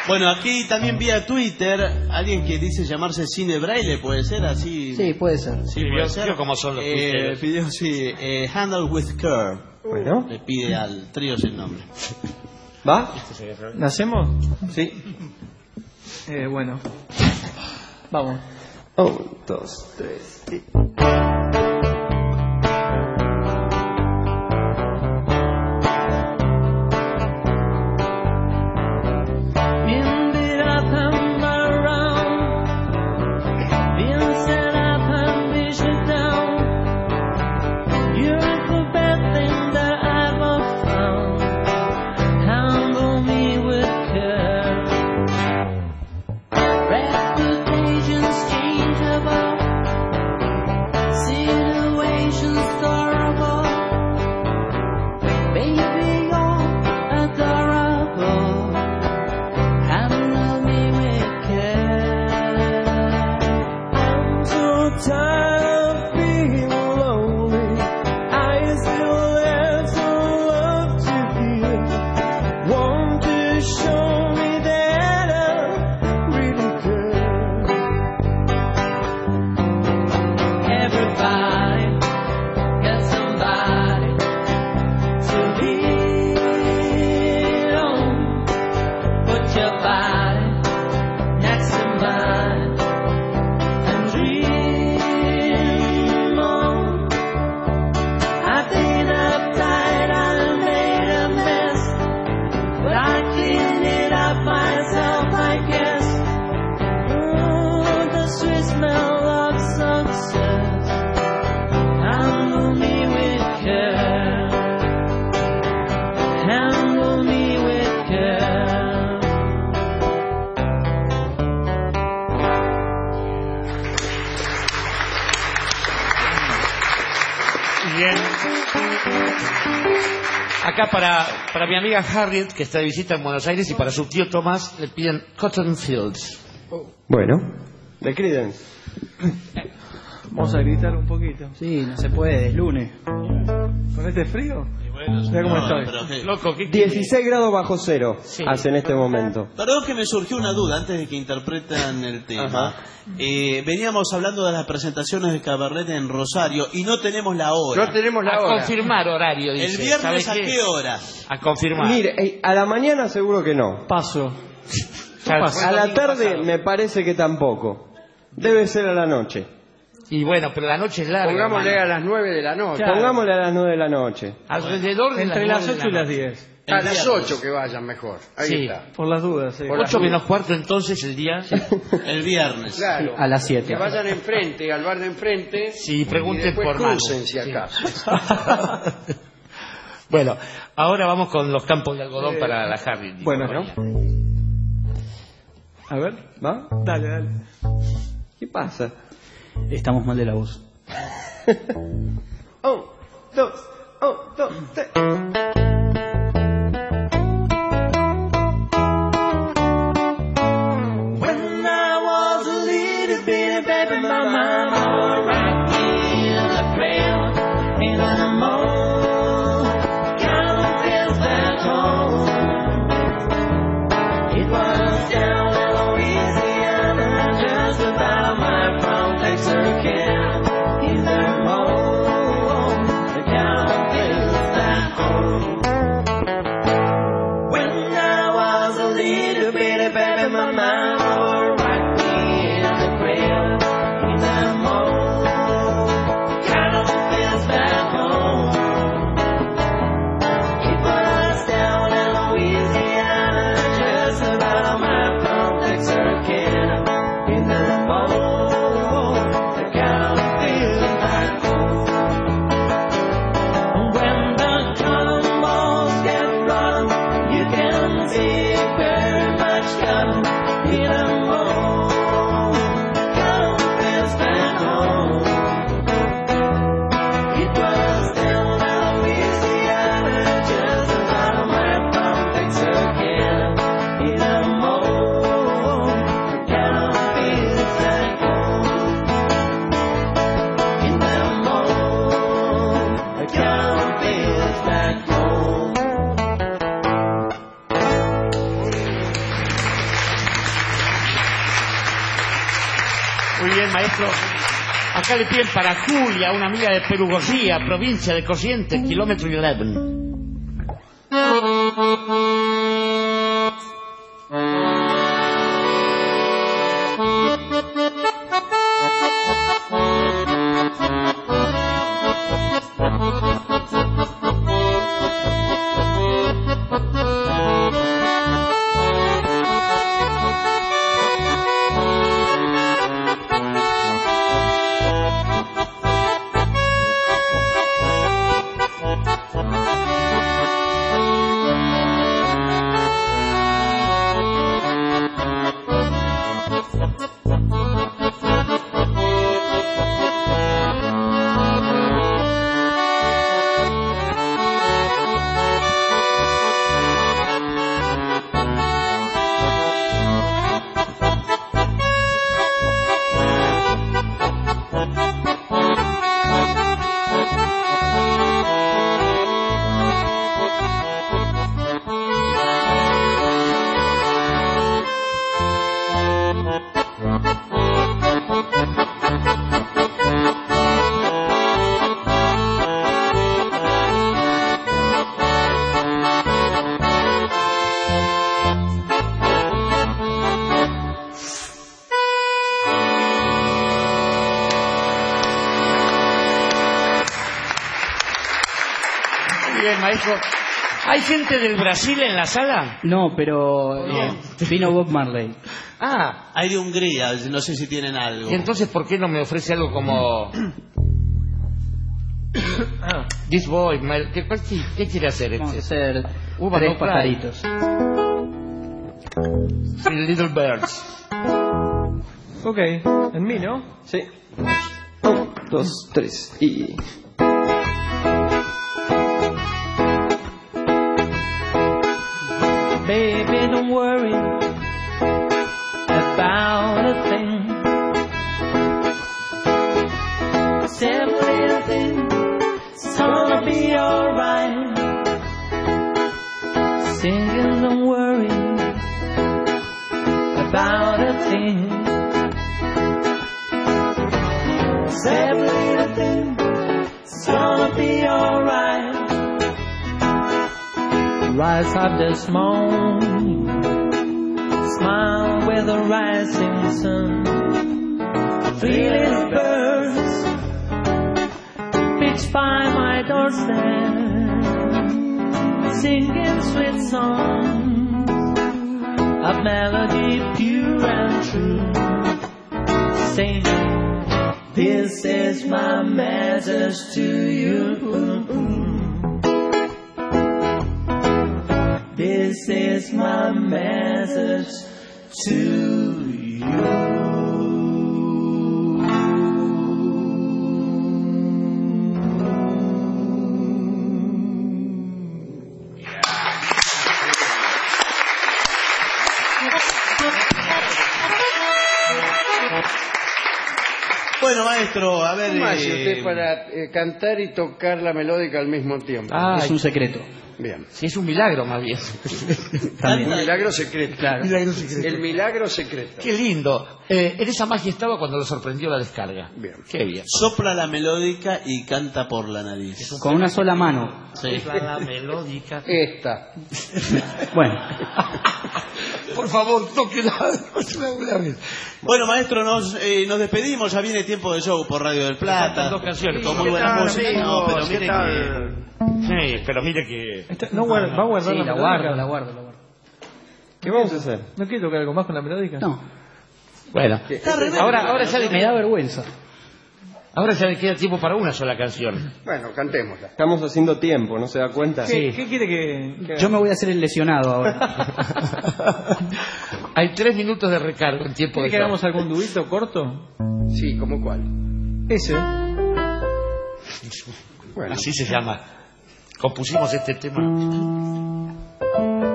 Bueno, aquí también vía Twitter, alguien que dice llamarse Cine Braille, ¿puede ser así? Sí, puede ser. Sí, puede ser. ¿Cómo son los tuiteros? Pidió, sí, Handle with Care. Bueno. Le pide al trío sin nombre. ¿Va? ¿La hacemos? Sí. Bueno. Vamos. 1, 2, 3 y... Acá para mi amiga Harriet, que está de visita en Buenos Aires, y para su tío Tomás, le piden Cotton Fields. Bueno, de Creedence. Vamos a gritar un poquito. Sí, no se puede, es lunes. ¿Con este frío? Mira cómo estoy. Loco, 16 grados bajo cero hace en este momento. Perdón que me surgió una duda antes de que interpretan el tema. Veníamos hablando de las presentaciones de Cabaret en Rosario y no tenemos la hora. No tenemos la a hora. Confirmar horario, dice. ¿El viernes a qué hora? A confirmar. Mire, a la mañana seguro que no. Paso. A la tarde me parece que tampoco. Debe ser a la noche. Y bueno, pero la noche es larga. Pongámosle hermano. a las 9 de la noche. Claro. Pongámosle a las 9 de la noche. Alrededor de entre las las 8 y las 10. A las 8 que vayan mejor. Ahí Sí. está. Por las dudas, sí. 8 menos cuarto entonces el día. El viernes. Claro. A las 7. Que vayan enfrente, al bar de enfrente. Sí, pregunten y después por Manu. crucen si Sí. acaso. Bueno, ahora vamos con los campos de algodón para la Harry. Bueno, a ver, ¿va? Dale, dale. ¿Qué pasa? Estamos mal de la voz. 1, 2, 1, 2, 3. When I was a little bitty baby, my mama rocked me in the cradle in a mold. Kind of feels back home. It was down in Louisiana, just about my prom Texarkana. In the mold, the kind of feels back home. When I was a little bitty baby, my mama rocked me in the cradle in the mold. Kind of feels back home. Muy bien, maestro. Acá le piden para Julia, una amiga de Perugorría, provincia de Corrientes, kilómetro 11. Maestro, ¿hay gente del Brasil en la sala? No, pero vino Bob Marley. Ah, hay de Hungría, no sé si tienen algo. ¿Y entonces por qué no me ofrece algo como This Boy? ¿Qué quiere hacer? Vamos a hacer Uva tres no pajaritos. Three Little Birds. Ok, en mí, ¿no? Sí. 1, 2, 3 y... Baby, don't worry about a thing. Everything is gonna be alright. Singing, don't worry about a thing. Everything is gonna be alright. Rise up this morning, smile with the rising sun. 3 little birds pitch by my doorstep, singing sweet songs of melody pure and true. Sing, this is my message to you. This is my message to you. Bueno, maestro, a ver... ¿Cómo hace usted para cantar y tocar la melódica al mismo tiempo? Es un secreto. Bien. Sí, es un milagro más bien. Un milagro secreto. Claro. Milagro secreto. El milagro secreto. Qué lindo. En esa magia estaba cuando lo sorprendió la descarga. Bien. Qué bien. Sopla la melódica y canta por la nariz. Con una sola mano. Sí. Sopla la melódica. Esta. Bueno. Por favor, tóquela. Bueno, maestro, nos despedimos. Ya viene tiempo de show por Radio del Plata. Dos canciones. Con muy buena música. No, pero mire que... Sí, pero mire que... No va a guardar Sí, la la melódica. guardo. ¿Qué vamos a hacer? ¿No quiere tocar algo más con la melódica? No. Bueno, ahora ya Me da vergüenza. Ahora ya le queda tiempo para una sola canción. Bueno, cantémosla. Estamos haciendo tiempo, ¿no se da cuenta? Sí. ¿Qué quiere que Yo me voy a hacer el lesionado ahora. Hay 3 minutos de recargo en tiempo de ¿Quiere que hagamos algún dubito corto? Sí, ¿cómo cuál? Ese. Bueno. Así se llama. Compusimos este tema.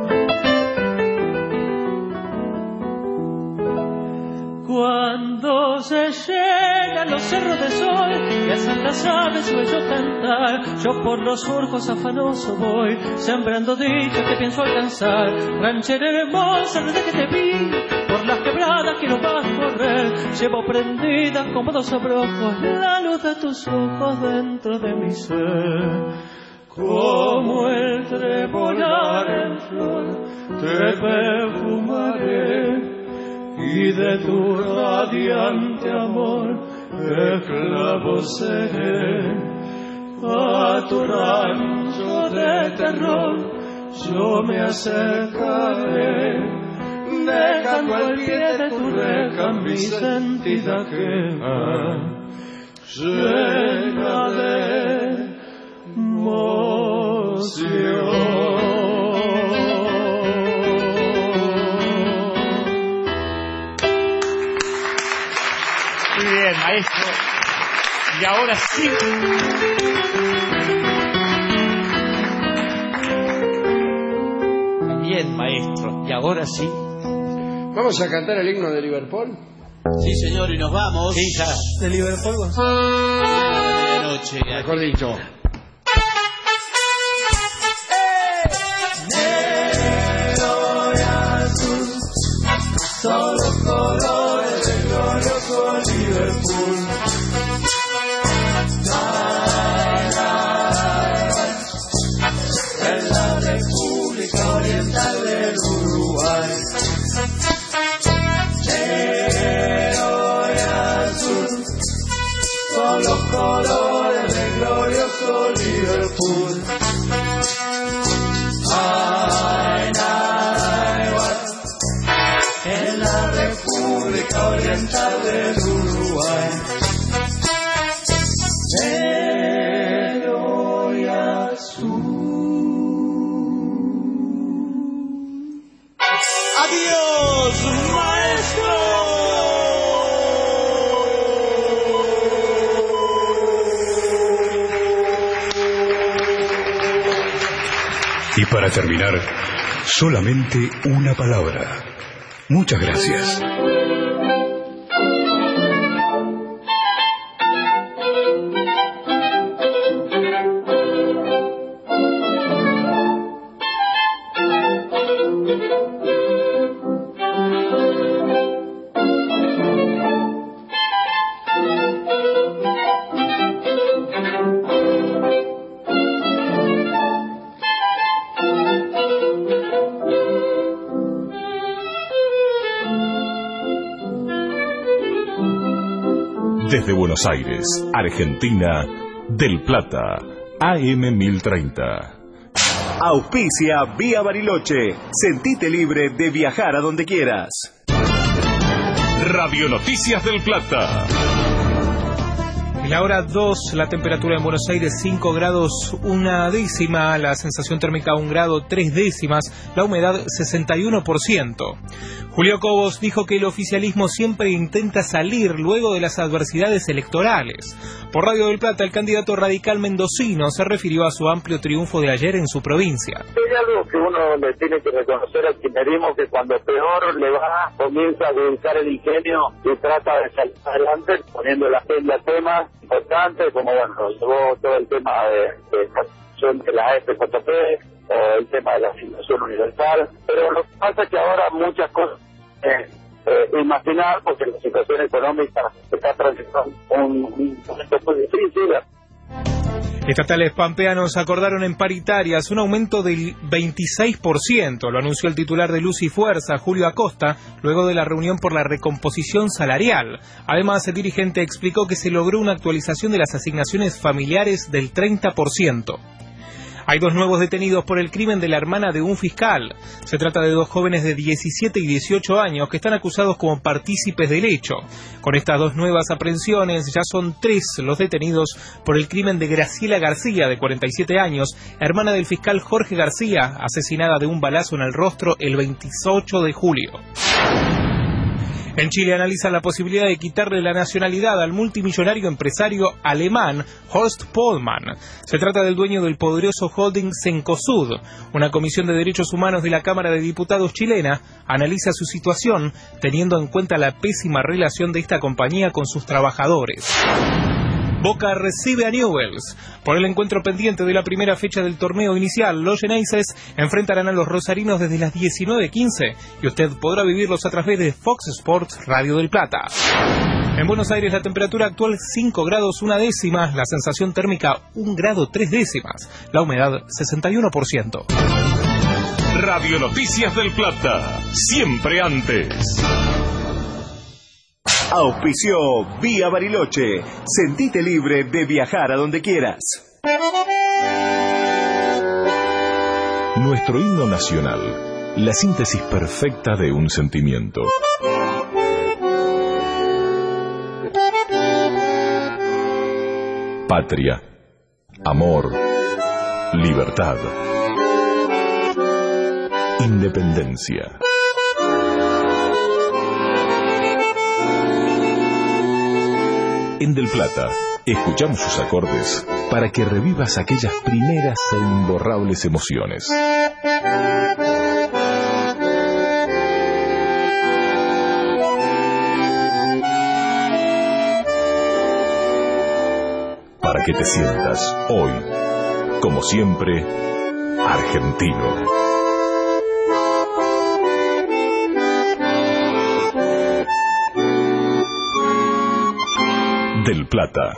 Cuando voz se llena los cerros de sol y hacen las aves su bello cantar. Yo por los surcos afanoso voy, sembrando dichas que pienso alcanzar. Ranchera hermosa, desde que te vi, por las quebradas quiero más correr. Llevo prendida como dos abrojos la luz de tus ojos dentro de mi ser. Como el trebolar en flor te perfumaré, y de tu radiante amor esclavo seré. A tu rancho de terror yo me acercaré, dejando al pie de tu reja mi sentida queja, llena de emoción. Bien, maestro. Y ahora sí. Bien, maestro. Y ahora sí. ¿Vamos a cantar el himno de Liverpool? Sí, señor, y nos vamos. Sí, ya. De Liverpool. De noche. Mejor dicho. Negro y azul son los colores del glorioso Liverpool. En la República Oriental del Uruguay. Negro y azul son los colores del glorioso Liverpool. Hay nada igual en la República Oriental del Uruguay. Negro y azul. ¡Adiós, maestro! Y para terminar, solamente una palabra. Muchas gracias. Desde Buenos Aires, Argentina, Del Plata, AM 1030. Auspicia Vía Bariloche. Sentite libre de viajar a donde quieras. Radio Noticias del Plata. En la hora 2, la temperatura en Buenos Aires 5 grados 1 décima, la sensación térmica 1 grado 3 décimas, la humedad 61%. Julio Cobos dijo que el oficialismo siempre intenta salir luego de las adversidades electorales. Por Radio del Plata, el candidato radical mendocino se refirió a su amplio triunfo de ayer en su provincia. Hay algo que uno le tiene que reconocer al kirchnerismo, que cuando peor le va, comienza a utilizar el ingenio y trata de salir adelante poniendo la agenda temas importantes, como bueno, llevó todo el tema de la FJP, o el tema de la asignación universal, pero lo que pasa es que ahora muchas cosas imaginar, porque la situación económica está transitando un momento muy difícil. Estatales pampeanos acordaron en paritarias un aumento del 26%, lo anunció el titular de Luz y Fuerza, Julio Acosta, luego de la reunión por la recomposición salarial. Además, el dirigente explicó que se logró una actualización de las asignaciones familiares del 30%. Hay 2 nuevos detenidos por el crimen de la hermana de un fiscal. Se trata de 2 jóvenes de 17 y 18 años que están acusados como partícipes del hecho. Con estas 2 nuevas aprehensiones ya son 3 los detenidos por el crimen de Graciela García, de 47 años, hermana del fiscal Jorge García, asesinada de un balazo en el rostro el 28 de julio. En Chile analizan la posibilidad de quitarle la nacionalidad al multimillonario empresario alemán Horst Pohlmann. Se trata del dueño del poderoso holding Cencosud. Una comisión de derechos humanos de la Cámara de Diputados chilena analiza su situación teniendo en cuenta la pésima relación de esta compañía con sus trabajadores. Boca recibe a Newell's. Por el encuentro pendiente de la primera fecha del torneo inicial, los Geneises enfrentarán a los rosarinos desde las 19:15 y usted podrá vivirlos a través de Fox Sports Radio del Plata. En Buenos Aires la temperatura actual 5 grados 1 décima, la sensación térmica 1 grado 3 décimas, la humedad 61%. Radio Noticias del Plata, siempre antes. Auspició Vía Bariloche. Sentite libre de viajar a donde quieras. Nuestro himno nacional, la síntesis perfecta de un sentimiento. Patria, amor, libertad, independencia. En Del Plata, escuchamos sus acordes para que revivas aquellas primeras e imborrables emociones. Para que te sientas hoy, como siempre, argentino. Del Plata.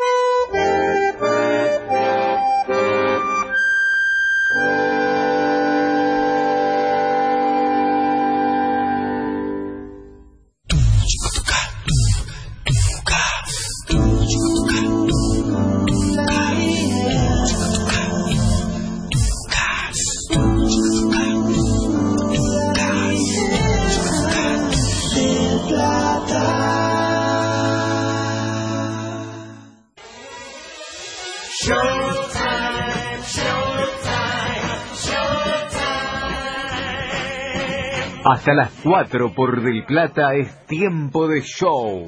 Hasta las 4 por Del Plata es tiempo de show.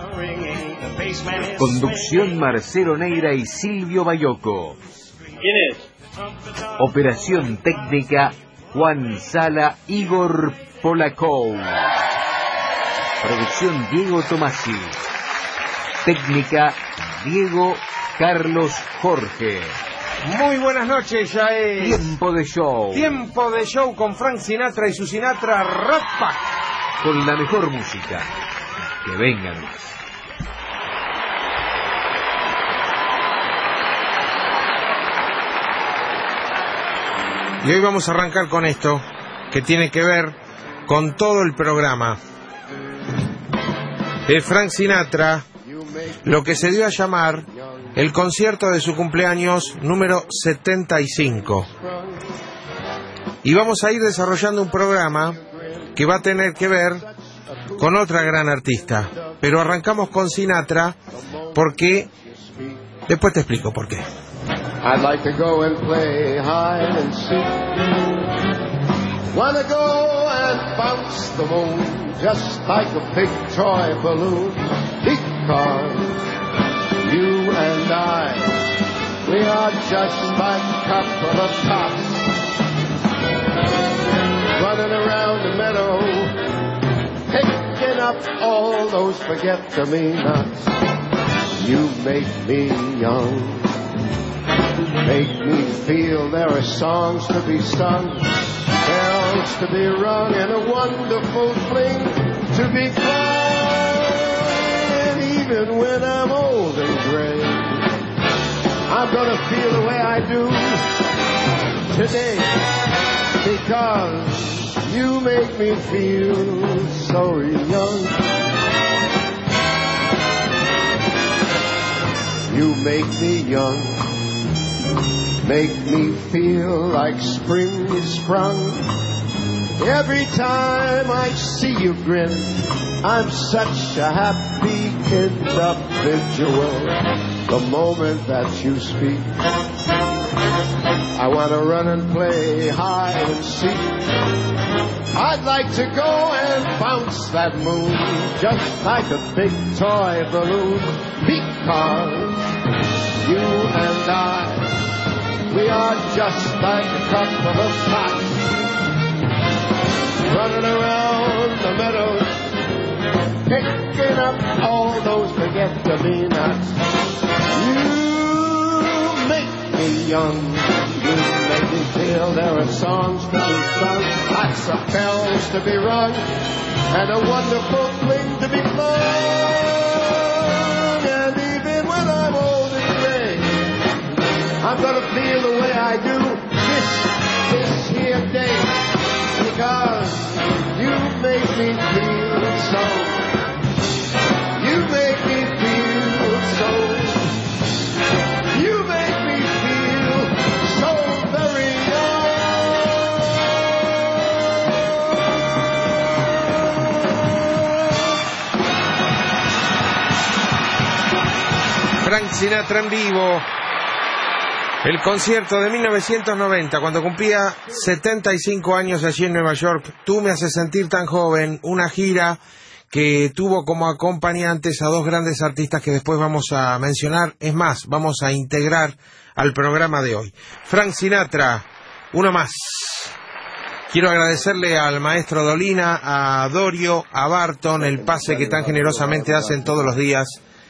Conducción Marcelo Neira y Silvio Bayoco. ¿Quién es? Operación técnica Juan Sala, Igor Polakov. Producción Diego Tomasi. Técnica Diego Carlos Jorge. Muy buenas noches, ya es Tiempo de show. Tiempo de show con Frank Sinatra y su Sinatra Rock Pack. Con la mejor música. Que vengan más. Y hoy vamos a arrancar con esto, que tiene que ver con todo el programa de Frank Sinatra, lo que se dio a llamar el concierto de su cumpleaños número 75. Y vamos a ir desarrollando un programa que va a tener que ver con otra gran artista. Pero arrancamos con Sinatra porque... después te explico por qué. I'd like to go and play hide and seek. Wanna go and bounce the moon just like a big toy balloon. Because you and I, we are just like a couple of tots running around the meadow, picking up all those forget-me-nots. You make me young, make me feel there are songs to be sung, bells to be rung, and a wonderful fling to be flung. Even when I'm old and gray, I'm gonna feel the way I do today, because you make me feel so young. You make me young, make me feel like spring is sprung. Every time I see you grin, I'm such a happy individual. The moment that you speak, I want to run and play hide and seek. I'd like to go and bounce that moon just like a big toy balloon, because you and I, we are just like a couple of tots running around the meadows, picking up all those forget-me-nots. You make me young, you make me feel there are songs to be sung, lots of bells to be rung, and a wonderful fling to be flung. And even when I'm old and gray, I'm gonna feel the way I do this here day, because you make me feel so. You make me feel so. You make me feel so very Frank Sinatra en vivo. El concierto de 1990, cuando cumplía 75 años allí en Nueva York. Tú me haces sentir tan joven. Una gira que tuvo como acompañantes a dos grandes artistas que después vamos a mencionar. Es más, vamos a integrar al programa de hoy. Frank Sinatra, uno más. Quiero agradecerle al maestro Dolina, a Dorio, a Barton, el pase que tan generosamente hacen todos los días